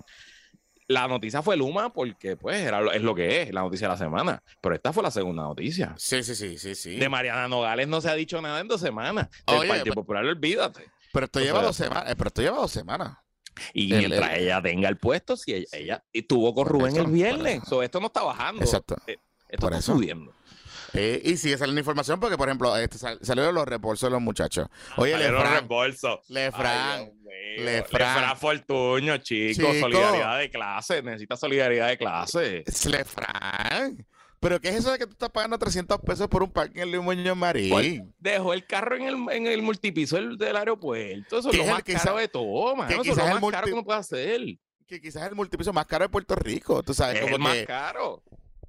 [SPEAKER 1] La noticia fue Luma porque, pues, era, lo- es lo que es, la noticia de la semana. Pero esta fue la segunda noticia.
[SPEAKER 2] Sí, sí, sí, sí, sí.
[SPEAKER 1] De Mariana Nogales no se ha dicho nada en dos semanas. Del
[SPEAKER 2] Oye,
[SPEAKER 1] Partido
[SPEAKER 2] pero-
[SPEAKER 1] Popular, olvídate.
[SPEAKER 2] Pero esto
[SPEAKER 1] O
[SPEAKER 2] lleva
[SPEAKER 1] sea,
[SPEAKER 2] dos semanas. eh, Pero esto lleva dos semanas.
[SPEAKER 1] Y
[SPEAKER 2] El-
[SPEAKER 1] mientras
[SPEAKER 2] el-
[SPEAKER 1] ella tenga el puesto, si ella,
[SPEAKER 2] Sí.
[SPEAKER 1] ella estuvo con
[SPEAKER 2] Por
[SPEAKER 1] Rubén
[SPEAKER 2] eso,
[SPEAKER 1] el
[SPEAKER 2] por
[SPEAKER 1] viernes.
[SPEAKER 2] eso.
[SPEAKER 1] So, esto no está bajando.
[SPEAKER 2] Exacto.
[SPEAKER 1] Eh, Esto
[SPEAKER 2] Por
[SPEAKER 1] está
[SPEAKER 2] eso.
[SPEAKER 1] subiendo.
[SPEAKER 2] Eh, y sigue saliendo información porque, por ejemplo, este, sal- salieron los reembolsos de los muchachos. Oye,
[SPEAKER 1] Salieron
[SPEAKER 2] Lefran,
[SPEAKER 1] reembolsos.
[SPEAKER 2] Lefran,
[SPEAKER 1] Ay, Dios mío.
[SPEAKER 2] Lefran.
[SPEAKER 1] Lefran Fortuño, chicos.
[SPEAKER 2] Chico.
[SPEAKER 1] Solidaridad de clase. Necesita solidaridad de clase.
[SPEAKER 2] Lefran. ¿Pero qué es eso de que tú estás pagando trescientos pesos por un parque en Luis Muñoz Marín?
[SPEAKER 1] Pues, dejó el carro en el, en el multipiso del, del aeropuerto. Eso es
[SPEAKER 2] Que
[SPEAKER 1] lo
[SPEAKER 2] es el
[SPEAKER 1] más
[SPEAKER 2] que
[SPEAKER 1] caro
[SPEAKER 2] quizá-
[SPEAKER 1] de todo, mano.
[SPEAKER 2] que
[SPEAKER 1] Eso es
[SPEAKER 2] quizás
[SPEAKER 1] lo
[SPEAKER 2] el
[SPEAKER 1] más
[SPEAKER 2] multi-
[SPEAKER 1] caro que uno puede hacer.
[SPEAKER 2] Que quizás es el multipiso más caro de Puerto Rico. Tú sabes,
[SPEAKER 1] Es
[SPEAKER 2] como
[SPEAKER 1] el más
[SPEAKER 2] que-
[SPEAKER 1] caro.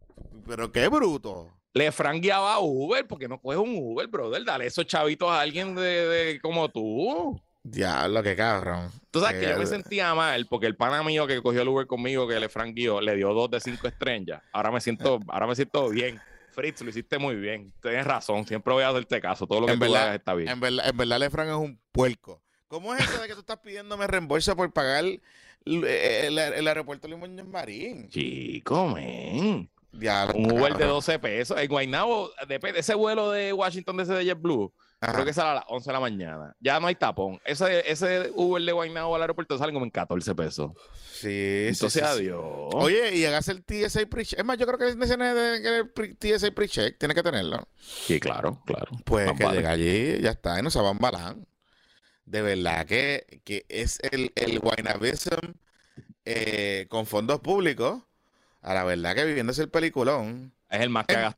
[SPEAKER 2] Pero qué bruto.
[SPEAKER 1] Le frangueaba a Uber porque no coges un Uber, brother. Dale esos chavitos a alguien de, de como tú.
[SPEAKER 2] Diablo, qué cabrón.
[SPEAKER 1] Tú sabes que yo me
[SPEAKER 2] Eh,
[SPEAKER 1] sentía mal porque el pana mío que cogió el Uber conmigo, que le frangueó, le dio dos de cinco estrellas. Ahora me siento, ahora me siento bien. Fritz, lo hiciste muy bien. Tienes razón. Siempre voy a hacerte caso. Todo lo que
[SPEAKER 2] En
[SPEAKER 1] tú
[SPEAKER 2] verdad,
[SPEAKER 1] hagas está bien.
[SPEAKER 2] En verdad, en verdad, Lefran es un puerco. ¿Cómo es eso de que tú estás pidiéndome reembolso por pagar el, el- el aeropuerto Luis Muñoz Marín?
[SPEAKER 1] Chico, men.
[SPEAKER 2] Diablo,
[SPEAKER 1] Un Uber de
[SPEAKER 2] cabrón.
[SPEAKER 1] doce pesos. En Guaynabo, depende, ese vuelo de Washington D C de JetBlue,
[SPEAKER 2] Ajá.
[SPEAKER 1] creo que sale a las once de la mañana. Ya no hay tapón. Ese, ese Uber de Guaynabo al aeropuerto sale como en catorce pesos.
[SPEAKER 2] Sí, sí,
[SPEAKER 1] Entonces,
[SPEAKER 2] sí, sí.
[SPEAKER 1] adiós.
[SPEAKER 2] Oye, y hagas el T S A pre-check. Es más, yo creo que el de que el pre- T S A pre-check tiene que tenerlo.
[SPEAKER 1] Sí, claro, claro.
[SPEAKER 2] Pues
[SPEAKER 1] Más
[SPEAKER 2] que
[SPEAKER 1] vale.
[SPEAKER 2] llega allí, ya está, y no se va a embalar. De verdad que, que es el, el Guaynabism eh, con fondos públicos. A la verdad que viviéndose el peliculón.
[SPEAKER 1] Es el más que ha
[SPEAKER 2] Em-
[SPEAKER 1] gastado.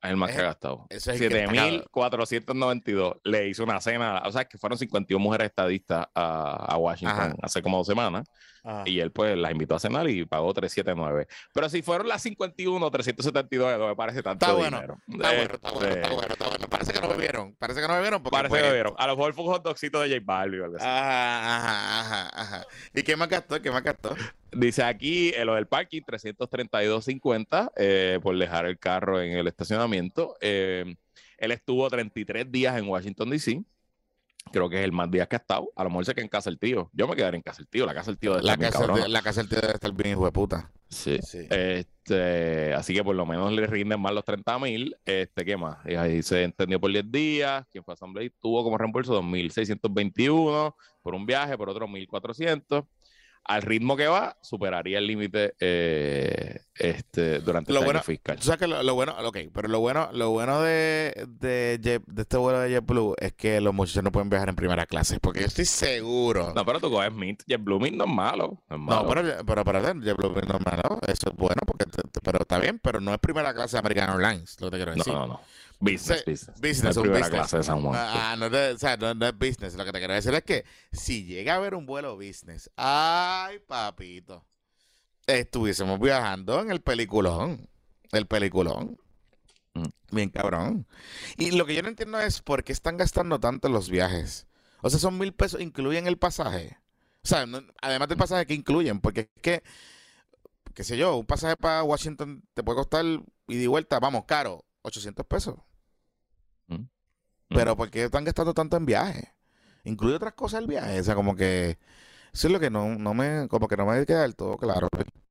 [SPEAKER 1] Es el más
[SPEAKER 2] Es
[SPEAKER 1] que ha
[SPEAKER 2] el-
[SPEAKER 1] gastado.
[SPEAKER 2] Ese es el que
[SPEAKER 1] siete
[SPEAKER 2] está
[SPEAKER 1] mil
[SPEAKER 2] cabrón.
[SPEAKER 1] cuatrocientos noventa y dos. Le hizo una cena. O sea, que fueron cincuenta y una mujeres estadistas a, a Washington
[SPEAKER 2] Ajá.
[SPEAKER 1] hace como dos semanas.
[SPEAKER 2] Ajá.
[SPEAKER 1] Y él, pues, las invitó a cenar y pagó trescientos setenta y nueve. Pero si fueron las cincuenta y uno, trescientos setenta y dos, no me parece tanto
[SPEAKER 2] Está bueno.
[SPEAKER 1] dinero.
[SPEAKER 2] Está bueno, está bueno, está
[SPEAKER 1] Este,
[SPEAKER 2] bueno, está bueno. Parece que no bebieron. Parece que no bebieron porque
[SPEAKER 1] Parece que
[SPEAKER 2] pues,
[SPEAKER 1] lo vieron. A lo mejor fue un hot dogcito de J Balvin o algo así.
[SPEAKER 2] Ajá, ajá, ajá, ajá. ¿Y qué más gastó? ¿Qué más gastó?
[SPEAKER 1] Dice aquí eh, lo del parking, trescientos treinta y dos cincuenta eh, por dejar el carro en el estacionamiento. Eh, él estuvo treinta y tres días en Washington, D C. Creo que es el más días que ha estado. A lo mejor se queda en casa el tío. Yo me quedaré en casa el tío. La casa del tío de
[SPEAKER 2] La
[SPEAKER 1] estar bien
[SPEAKER 2] casa,
[SPEAKER 1] cabrona.
[SPEAKER 2] de, la casa del tío debe estar bien hijo de puta.
[SPEAKER 1] Sí.
[SPEAKER 2] Sí.
[SPEAKER 1] Este, así que por lo menos le rinden más los treinta mil. Este, ¿qué más? Y ahí se entendió por diez días. Quien fue a Assembly tuvo como reembolso dos mil seiscientos veintiuno por un viaje, por otro mil cuatrocientos. Al ritmo que va, superaría el límite eh, este, durante
[SPEAKER 2] Lo
[SPEAKER 1] este
[SPEAKER 2] bueno,
[SPEAKER 1] año fiscal.
[SPEAKER 2] tú sabes que lo, lo bueno, ok, pero lo bueno, lo bueno de, de, Jet- de este vuelo de JetBlue es que los muchachos no pueden viajar en primera clase, porque yo estoy seguro.
[SPEAKER 1] No, pero tú coges Mint. JetBlue Mint no es malo. No, es malo.
[SPEAKER 2] No, pero, pero, pero, JetBlue no, no, eso es bueno, porque te- te- pero está bien, pero no es primera clase de American Airlines, lo que te quiero
[SPEAKER 1] no,
[SPEAKER 2] decir.
[SPEAKER 1] no, no. Business,
[SPEAKER 2] Sí,
[SPEAKER 1] business.
[SPEAKER 2] business,
[SPEAKER 1] No es
[SPEAKER 2] un
[SPEAKER 1] primera
[SPEAKER 2] business.
[SPEAKER 1] clase de San Juan.
[SPEAKER 2] Ah, no, es- o sea, no, no es business. Lo que te quiero decir es que si llega a haber un vuelo business, ay, papito, estuviésemos viajando en el peliculón. El peliculón.
[SPEAKER 1] Mm.
[SPEAKER 2] Bien cabrón. Y lo que yo no entiendo es por qué están gastando tanto en los viajes. O sea, son mil pesos, incluyen el pasaje. O sea, no- además del pasaje que incluyen, porque es que, qué sé yo, un pasaje para Washington te puede costar ida y vuelta, vamos, caro, ochocientos pesos.
[SPEAKER 1] Mm.
[SPEAKER 2] Pero ¿por qué están gastando tanto en viajes? Incluye otras cosas el viaje. O sea, como que eso es lo que no, no me, como que no me queda del todo claro.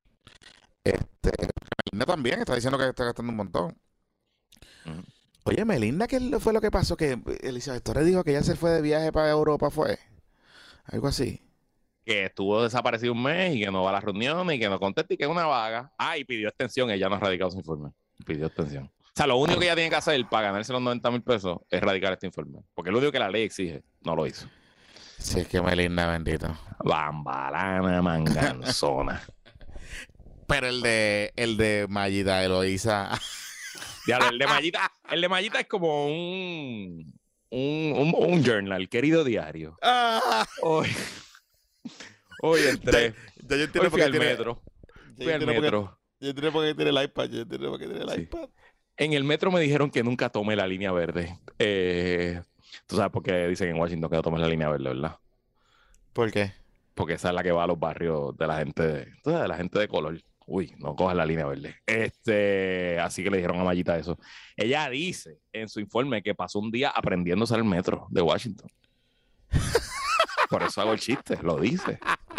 [SPEAKER 2] Este, Melinda también está diciendo que está gastando un montón.
[SPEAKER 1] Mm.
[SPEAKER 2] Oye, Melinda, ¿qué fue lo que pasó? Que Elizabeth Torres dijo que ella se fue de viaje para Europa, ¿fue? Algo así.
[SPEAKER 1] Que estuvo desaparecido un mes y que no va a las reuniones y que no contesta y que es una vaga. Ah, y pidió extensión. Ella no ha radicado su informe. Pidió extensión. O sea, lo único que ella tiene que hacer para ganarse los noventa mil pesos es radicar este informe. Porque lo único que la ley exige, no lo hizo.
[SPEAKER 2] Sí, es que Melinda, bendito.
[SPEAKER 1] Bambalana, manganzona.
[SPEAKER 2] Pero el de, el de Mayida Eloísa.
[SPEAKER 1] Diablo, el de Mayita, el de Mayita es como un, un, un, un journal, querido diario.
[SPEAKER 2] Ah,
[SPEAKER 1] Hoy, hoy entré.
[SPEAKER 2] ya yo entiendo
[SPEAKER 1] Hoy
[SPEAKER 2] por
[SPEAKER 1] fui
[SPEAKER 2] qué
[SPEAKER 1] al
[SPEAKER 2] tiene.
[SPEAKER 1] metro.
[SPEAKER 2] ya
[SPEAKER 1] Fui
[SPEAKER 2] yo
[SPEAKER 1] al
[SPEAKER 2] entiendo por qué-
[SPEAKER 1] metro.
[SPEAKER 2] Yo entiendo por qué tiene el iPad. Yo entiendo por qué tiene el
[SPEAKER 1] Sí.
[SPEAKER 2] iPad.
[SPEAKER 1] En el metro me dijeron que nunca tome la línea verde. Eh, tú sabes por qué dicen en Washington que no tomes la línea verde, ¿verdad?
[SPEAKER 2] ¿Por qué?
[SPEAKER 1] Porque esa es la que va a los barrios de la gente de, tú sabes, de la gente de color. Uy, no cojas la línea verde. Este, así que le dijeron a Mayita eso. Ella dice en su informe que pasó un día aprendiéndose el metro de Washington. Por eso hago el chiste, lo dice.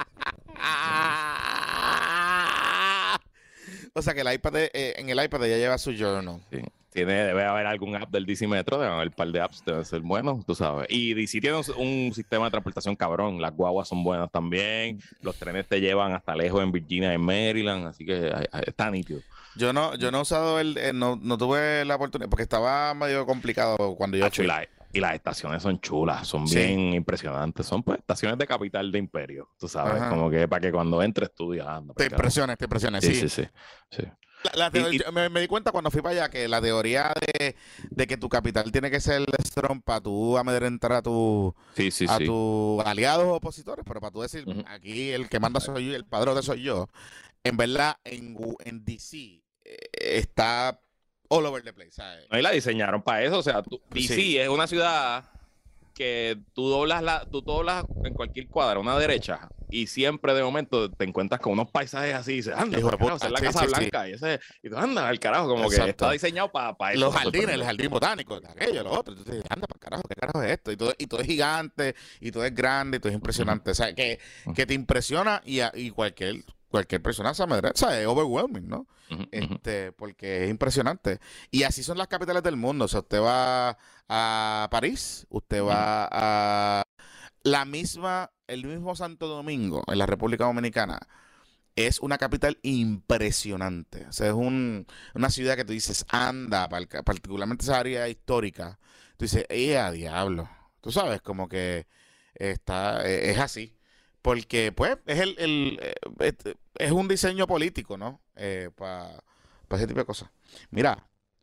[SPEAKER 2] O sea que el iPad de- eh, en el iPad ella lleva su journal.
[SPEAKER 1] Sí. Tiene, debe haber algún app del D C Metro, debe haber un par de apps, deben ser buenos, tú sabes. Y D C tiene un, un sistema de transportación cabrón. Las guaguas son buenas también. Los trenes te llevan hasta lejos en Virginia, en Maryland, así que ay, ay, está nítido.
[SPEAKER 2] Yo no, yo no he usado el, eh, no, no tuve la oportunidad, porque estaba medio complicado cuando yo
[SPEAKER 1] Hacho,
[SPEAKER 2] fui.
[SPEAKER 1] y, la- y las estaciones son chulas, son
[SPEAKER 2] Sí.
[SPEAKER 1] bien impresionantes. Son pues estaciones de capital de imperio, tú sabes.
[SPEAKER 2] Ajá.
[SPEAKER 1] Como que para que cuando entres tú digas, anda,
[SPEAKER 2] Te
[SPEAKER 1] pa'l carajo.
[SPEAKER 2] impresiones, te impresiones,
[SPEAKER 1] Sí,
[SPEAKER 2] sí.
[SPEAKER 1] sí, sí. sí.
[SPEAKER 2] La- la teo-
[SPEAKER 1] Y- y-
[SPEAKER 2] yo me, me di cuenta cuando fui para allá que la teoría de, de que tu capital tiene que ser strong para tú amedrentar a tu
[SPEAKER 1] Sí, sí,
[SPEAKER 2] a
[SPEAKER 1] sí.
[SPEAKER 2] tus aliados opositores, pero para tú decir,
[SPEAKER 1] Ujú.
[SPEAKER 2] aquí el que manda soy yo y el padrón soy yo, en verdad en, Gu- en D C eh, está all over the place, ¿sabes?
[SPEAKER 1] No, y la diseñaron para eso. O sea, tú- D C
[SPEAKER 2] Sí.
[SPEAKER 1] es una ciudad que tú doblas la, tú doblas en cualquier cuadra, una derecha, y siempre de momento te encuentras con unos paisajes así, y dices, anda,
[SPEAKER 2] Hijo de
[SPEAKER 1] pa'l carajo,
[SPEAKER 2] puta,
[SPEAKER 1] esa es la
[SPEAKER 2] sí,
[SPEAKER 1] Casa
[SPEAKER 2] sí, sí.
[SPEAKER 1] Blanca, y ese, y tú anda al carajo, como que
[SPEAKER 2] Exacto.
[SPEAKER 1] está diseñado para eso.
[SPEAKER 2] Los
[SPEAKER 1] pa'
[SPEAKER 2] jardines, el
[SPEAKER 1] sorprender.
[SPEAKER 2] jardín botánico, aquello, lo otro. Entonces, anda para carajo, ¿qué carajo es esto? Y todo, y todo es gigante, y todo es grande, y todo es impresionante. O sea, que, que te impresiona y, a- y cualquier, cualquier persona se amedrenta. O sea, es overwhelming, ¿no?
[SPEAKER 1] Ujú, ujú.
[SPEAKER 2] Este, porque es impresionante. Y así son las capitales del mundo. O sea, usted va a París, usted va a la misma, el mismo Santo Domingo en la República Dominicana. Es una capital impresionante. O sea, es un, una ciudad que tú dices, anda, par- particularmente esa área histórica. Tú dices, ¡eh, a diablo! Tú sabes, como que está, eh, es así. Porque, pues, es el, el, eh, es, es un diseño político, ¿no? Para ese tipo de cosas. Mira,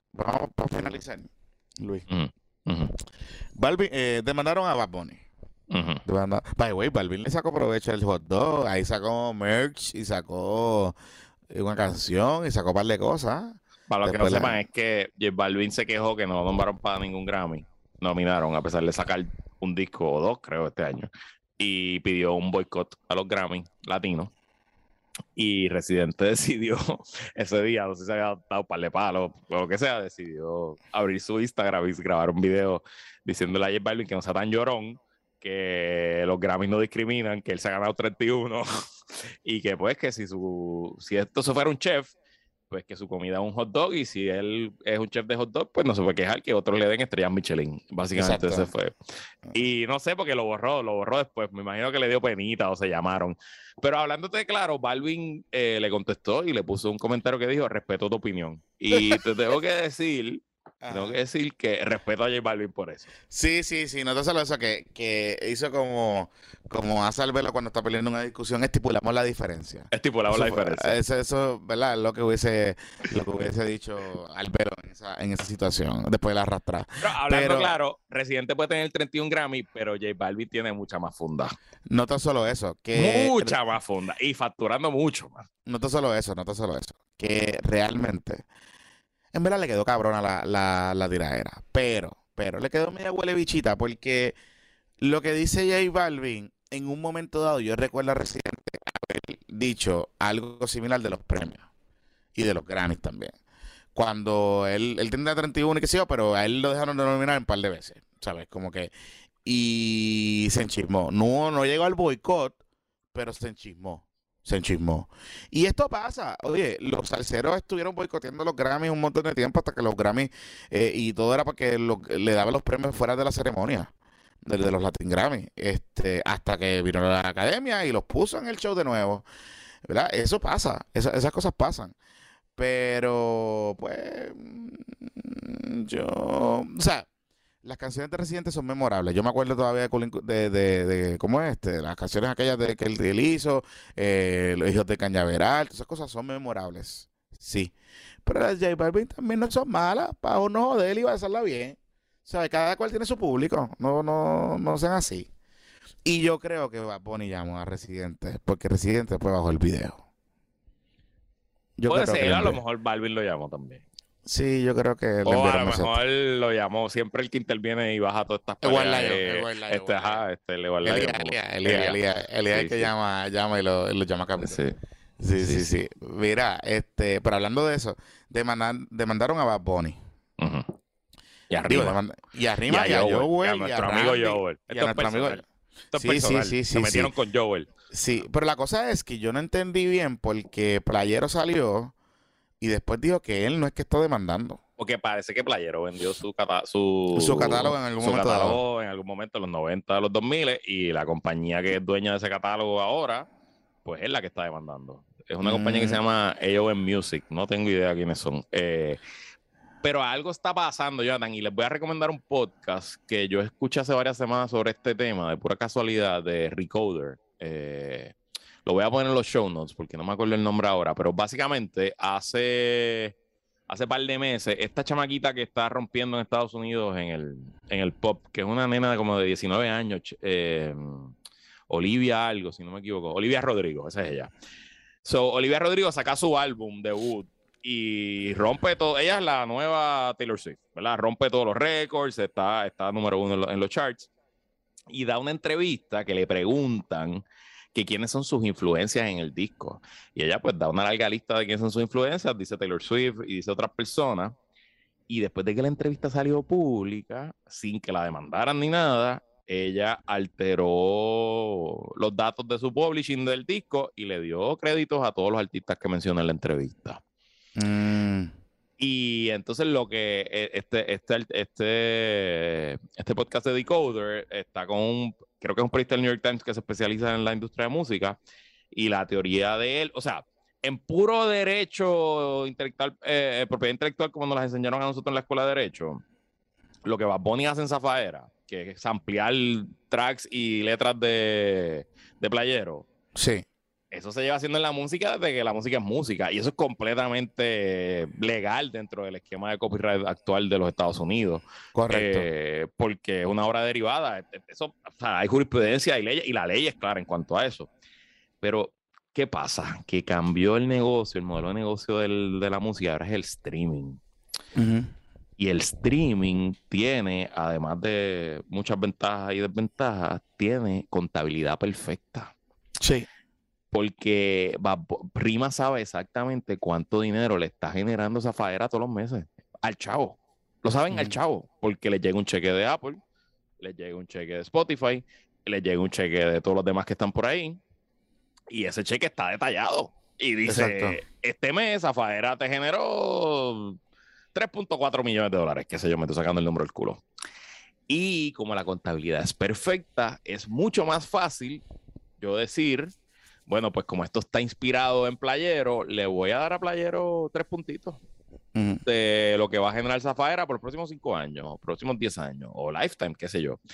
[SPEAKER 2] vamos para finalizar, Luis.
[SPEAKER 1] Uh-huh. Uh-huh.
[SPEAKER 2] Balvin, eh, demandaron a Bad Bunny.
[SPEAKER 1] Uh-huh.
[SPEAKER 2] Demanda- By the way, Balvin le sacó provecho del hot dog, ahí sacó merch y sacó una canción y sacó un par de cosas.
[SPEAKER 1] Para los que no
[SPEAKER 2] Después la-
[SPEAKER 1] sepan, es que J Balvin se quejó que no lo nombraron para ningún Grammy. Nominaron, a pesar de sacar un disco o dos, creo, este año. Y pidió un boicot a los Grammy latinos. Y Residente decidió ese día, no sé si se había dado un par de palos o lo que sea, decidió abrir su Instagram y grabar un video diciéndole a J Balvin que no sea tan llorón, que los Grammys no discriminan, que él se ha ganado treinta y uno y que pues que si, su, si esto se fuera un chef, pues que su comida es un hot dog, y si él es un chef de hot dog, pues no se puede quejar que otros le den estrellas Michelin. Básicamente
[SPEAKER 2] Exacto.
[SPEAKER 1] ese fue. Y no sé, porque lo borró, lo borró después. Me imagino que le dio penita o se llamaron. Pero hablándote claro, Balvin eh, le contestó y le puso un comentario que dijo: respeto tu opinión. Y te tengo que decir, tengo que decir que respeto a J Balvin por eso.
[SPEAKER 2] Sí, sí, sí, no te solo eso, que, que hizo como, como hace Albelo cuando está peleando una discusión, estipulamos la diferencia.
[SPEAKER 1] Estipulamos
[SPEAKER 2] Eso
[SPEAKER 1] la
[SPEAKER 2] fue-
[SPEAKER 1] diferencia.
[SPEAKER 2] Eso, eso, ¿verdad? Lo que hubiese, lo que hubiese dicho Albelo en esa, en esa situación, después de la arrastrada.
[SPEAKER 1] Pero hablando
[SPEAKER 2] Pero-
[SPEAKER 1] claro, Residente puede tener treinta y un Grammy, pero J Balvin tiene mucha más funda.
[SPEAKER 2] No tan solo eso, que
[SPEAKER 1] Mucha más funda. Y facturando mucho más.
[SPEAKER 2] no tan solo eso, no tan solo eso, que realmente, en verdad le quedó cabrona la, la, la tiradera, pero, pero le quedó media huele bichita, porque lo que dice J Balvin, en un momento dado, yo recuerdo a Residente haber dicho algo similar de los premios y de los Grammys también. Cuando él, él tendría treinta y uno y qué sé yo, pero a él lo dejaron de nominar un par de veces, ¿sabes? Como que, y se enchismó. No, no llegó al boicot, pero se enchismó. Se enchismó. Y esto pasa. Oye, los salseros estuvieron boicoteando los Grammys un montón de tiempo hasta que los Grammys, eh, y todo era porque lo- le daban los premios fuera de la ceremonia, de, de los Latin Grammy, este, hasta que vino la academia y los puso en el show de nuevo. ¿Verdad? Eso pasa. Esa- esas cosas pasan. Pero, pues, mm, yo, o sea, las canciones de Residente son memorables. Yo me acuerdo todavía de, Colin- de, de, de- ¿cómo es este? Las canciones aquellas de, que él, él hizo, eh, Los Hijos de Cañaveral, todas esas cosas son memorables. Sí. Pero las de J Balvin también no son malas, para uno joder y pasarla bien. O sea, cada cual tiene su público. No, no, no sean así. Y yo creo que Bad Bunny llamó a Residente, porque Residente después bajó el video. Yo
[SPEAKER 1] Puede
[SPEAKER 2] creo que
[SPEAKER 1] ser,
[SPEAKER 2] le
[SPEAKER 1] a lo
[SPEAKER 2] envió-
[SPEAKER 1] mejor Balvin lo llamó también.
[SPEAKER 2] Sí, yo creo que le
[SPEAKER 1] O a
[SPEAKER 2] enviaron
[SPEAKER 1] lo
[SPEAKER 2] mensaje.
[SPEAKER 1] mejor lo llamó siempre el que interviene y baja todas estas
[SPEAKER 2] El
[SPEAKER 1] peleas.
[SPEAKER 2] Wild Lion,
[SPEAKER 1] eh,
[SPEAKER 2] el Wild Lion,
[SPEAKER 1] este,
[SPEAKER 2] Wild
[SPEAKER 1] ajá,
[SPEAKER 2] Lion.
[SPEAKER 1] este, el Wild
[SPEAKER 2] Elías,
[SPEAKER 1] Lion, como-
[SPEAKER 2] Elías, Elías, Elías, Elías
[SPEAKER 1] Sí,
[SPEAKER 2] es que
[SPEAKER 1] sí.
[SPEAKER 2] llama, llama y lo, y lo llama a capítulo.
[SPEAKER 1] Sí.
[SPEAKER 2] Sí,
[SPEAKER 1] Sí,
[SPEAKER 2] sí, sí. Mira, este, pero hablando de eso, demandan- demandaron a Bad Bunny.
[SPEAKER 1] Ujú. Y
[SPEAKER 2] Digo,
[SPEAKER 1] arriba.
[SPEAKER 2] demanda- y arriba, y a
[SPEAKER 1] Joel,
[SPEAKER 2] Joel,
[SPEAKER 1] y a
[SPEAKER 2] y
[SPEAKER 1] nuestro
[SPEAKER 2] a
[SPEAKER 1] amigo
[SPEAKER 2] Randy,
[SPEAKER 1] Joel.
[SPEAKER 2] y
[SPEAKER 1] Esto
[SPEAKER 2] a
[SPEAKER 1] es
[SPEAKER 2] nuestro amigo.
[SPEAKER 1] personal. Esto es
[SPEAKER 2] Sí, sí,
[SPEAKER 1] personal.
[SPEAKER 2] sí,
[SPEAKER 1] Se
[SPEAKER 2] sí,
[SPEAKER 1] metieron
[SPEAKER 2] sí.
[SPEAKER 1] con Joel.
[SPEAKER 2] Sí, pero la cosa es que yo no entendí bien porque Playero salió y después dijo que él no es que está demandando.
[SPEAKER 1] Porque parece que Playero vendió su, cata- su,
[SPEAKER 2] Su catálogo en algún
[SPEAKER 1] su
[SPEAKER 2] momento
[SPEAKER 1] catálogo en algún momento en los noventa, de los dos mil, y la compañía que es dueña de ese catálogo ahora, pues es la que está demandando. Es una
[SPEAKER 2] Mm.
[SPEAKER 1] compañía que se llama A O M Music. No tengo idea quiénes son. Eh, pero algo está pasando, Jonathan, y les voy a recomendar un podcast que yo escuché hace varias semanas sobre este tema, de pura casualidad, de Recoder. Eh, lo voy a poner en los show notes porque no me acuerdo el nombre ahora, pero básicamente hace, hace par de meses, esta chamaquita que está rompiendo en Estados Unidos en el, en el pop, que es una nena de como de diecinueve años, ch- eh, Olivia algo, si no me equivoco, Olivia Rodrigo, esa es ella. So, Olivia Rodrigo saca su álbum debut y rompe todo. Ella es la nueva Taylor Swift, ¿verdad? Rompe todos los récords, está, está número uno en, lo- en los charts. Y da una entrevista que le preguntan que quiénes son sus influencias en el disco. Y ella pues da una larga lista de quiénes son sus influencias, dice Taylor Swift y dice otras personas. Y después de que la entrevista salió pública, sin que la demandaran ni nada, ella alteró los datos de su publishing del disco y le dio créditos a todos los artistas que mencioné en la entrevista.
[SPEAKER 2] Mm,
[SPEAKER 1] Y entonces lo que eh, este, este, este, este podcast de Decoder está con un, creo que es un periodista del New York Times que se especializa en la industria de música, y la teoría de él, o sea, en puro derecho intelectual, eh, propiedad intelectual, como nos las enseñaron a nosotros en la escuela de derecho, lo que Bad Bunny hace en Zafaera, que es ampliar tracks y letras de, de Playero,
[SPEAKER 2] sí.
[SPEAKER 1] eso se lleva haciendo en la música desde que la música es música. Y eso es completamente legal dentro del esquema de copyright actual de los Estados Unidos.
[SPEAKER 2] Correcto.
[SPEAKER 1] Eh, porque es una obra derivada. Eso, o sea, hay jurisprudencia y leyes, y la ley es clara en cuanto a eso. Pero, ¿qué pasa? Que cambió el negocio, el modelo de negocio del, de la música, ahora es el streaming.
[SPEAKER 2] Uh-huh.
[SPEAKER 1] Y el streaming tiene, además de muchas ventajas y desventajas, tiene contabilidad perfecta.
[SPEAKER 2] Sí.
[SPEAKER 1] Porque va, Rima sabe exactamente cuánto dinero le está generando esa fadera todos los meses al chavo. Lo saben uh-huh. al chavo, porque le llega un cheque de Apple, le llega un cheque de Spotify, le llega un cheque de todos los demás que están por ahí, y ese cheque está detallado. Y dice, exacto, este mes Zafadera te generó tres punto cuatro millones de dólares, qué sé yo, me estoy sacando el número del culo. Y como la contabilidad es perfecta, es mucho más fácil yo decir, bueno, pues como esto está inspirado en Playero, le voy a dar a Playero tres puntitos uh-huh. de lo que va a generar Zafadera por los próximos cinco años, o próximos diez años, o Lifetime, qué sé yo.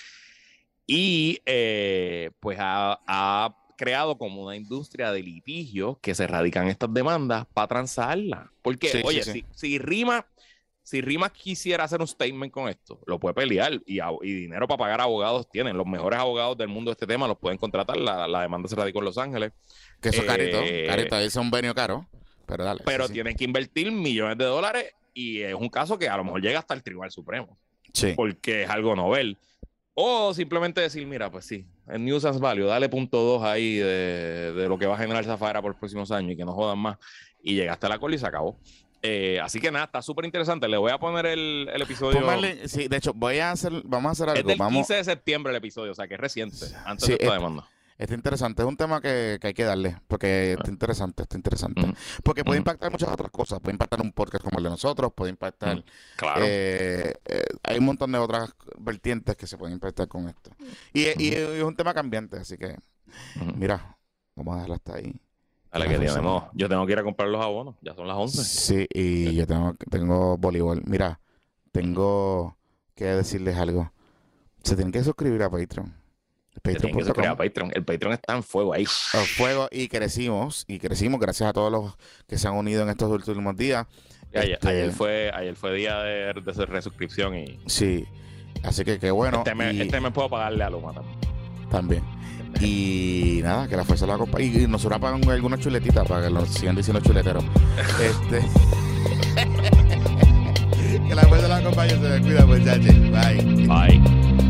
[SPEAKER 1] Y eh, pues ha, ha creado como una industria de litigios que se radican estas demandas para transarlas. Porque, sí, oye, sí, sí. Si, si Rima... Si Rimas quisiera hacer un statement con esto, lo puede pelear y, y dinero para pagar abogados tienen. Los mejores abogados del mundo de este tema los pueden contratar. La, la demanda se radicó en Los Ángeles.
[SPEAKER 2] Que eso es eh, carito. Carito, ahí es un venio caro. Pero dale.
[SPEAKER 1] Pero
[SPEAKER 2] sí,
[SPEAKER 1] tienen
[SPEAKER 2] sí.
[SPEAKER 1] que invertir millones de dólares y es un caso que a lo mejor llega hasta el Tribunal Supremo.
[SPEAKER 2] Sí.
[SPEAKER 1] Porque es algo novel. O simplemente decir, mira, pues sí, el nuisance value, dale punto dos ahí de, de lo que va a generar Zafadera por los próximos años y que no jodan más. Y llegaste a la cola y se acabó. Eh, así que nada, está súper interesante. Le voy a poner el, el episodio.
[SPEAKER 2] Póngale, sí, de hecho, voy a hacer, vamos a hacer algo.
[SPEAKER 1] Es del
[SPEAKER 2] vamos...
[SPEAKER 1] quince de septiembre el episodio, o sea que es reciente, antes
[SPEAKER 2] sí,
[SPEAKER 1] de esta
[SPEAKER 2] es,
[SPEAKER 1] demanda.
[SPEAKER 2] Está interesante, es un tema que, que hay que darle, porque está interesante, está interesante. Uh-huh. Porque puede uh-huh. impactar muchas otras cosas, puede impactar un podcast como el de nosotros, puede impactar...
[SPEAKER 1] Uh-huh. Claro.
[SPEAKER 2] Eh, eh, hay un montón de otras vertientes que se pueden impactar con esto. Y, uh-huh. y, y es un tema cambiante, así que, uh-huh. mira, vamos a dejarlo hasta ahí.
[SPEAKER 1] Dale, que tenemos. Yo tengo que ir a comprar los abonos. Ya son las once.
[SPEAKER 2] Sí, y sí. yo tengo, tengo voleibol. Mira, tengo que decirles algo. Se tienen que suscribir a Patreon.
[SPEAKER 1] Se tienen que suscribir a Patreon. El Patreon está en fuego ahí.
[SPEAKER 2] En fuego y crecimos. Y crecimos gracias a todos los que se han unido en estos últimos días.
[SPEAKER 1] Ayer,
[SPEAKER 2] este...
[SPEAKER 1] ayer, fue, ayer fue día de, de resuscripción. Y...
[SPEAKER 2] Sí. Así que qué bueno.
[SPEAKER 1] Este me,
[SPEAKER 2] y...
[SPEAKER 1] este me puedo pagarle a Luma también.
[SPEAKER 2] También. Y nada, que la fuerza la acompañe. Y nosotros pagamos algunas chuletitas para que nos sigan diciendo chuleteros. este... que la fuerza la acompañe. Se me cuida, muchachos. Bye.
[SPEAKER 1] Bye.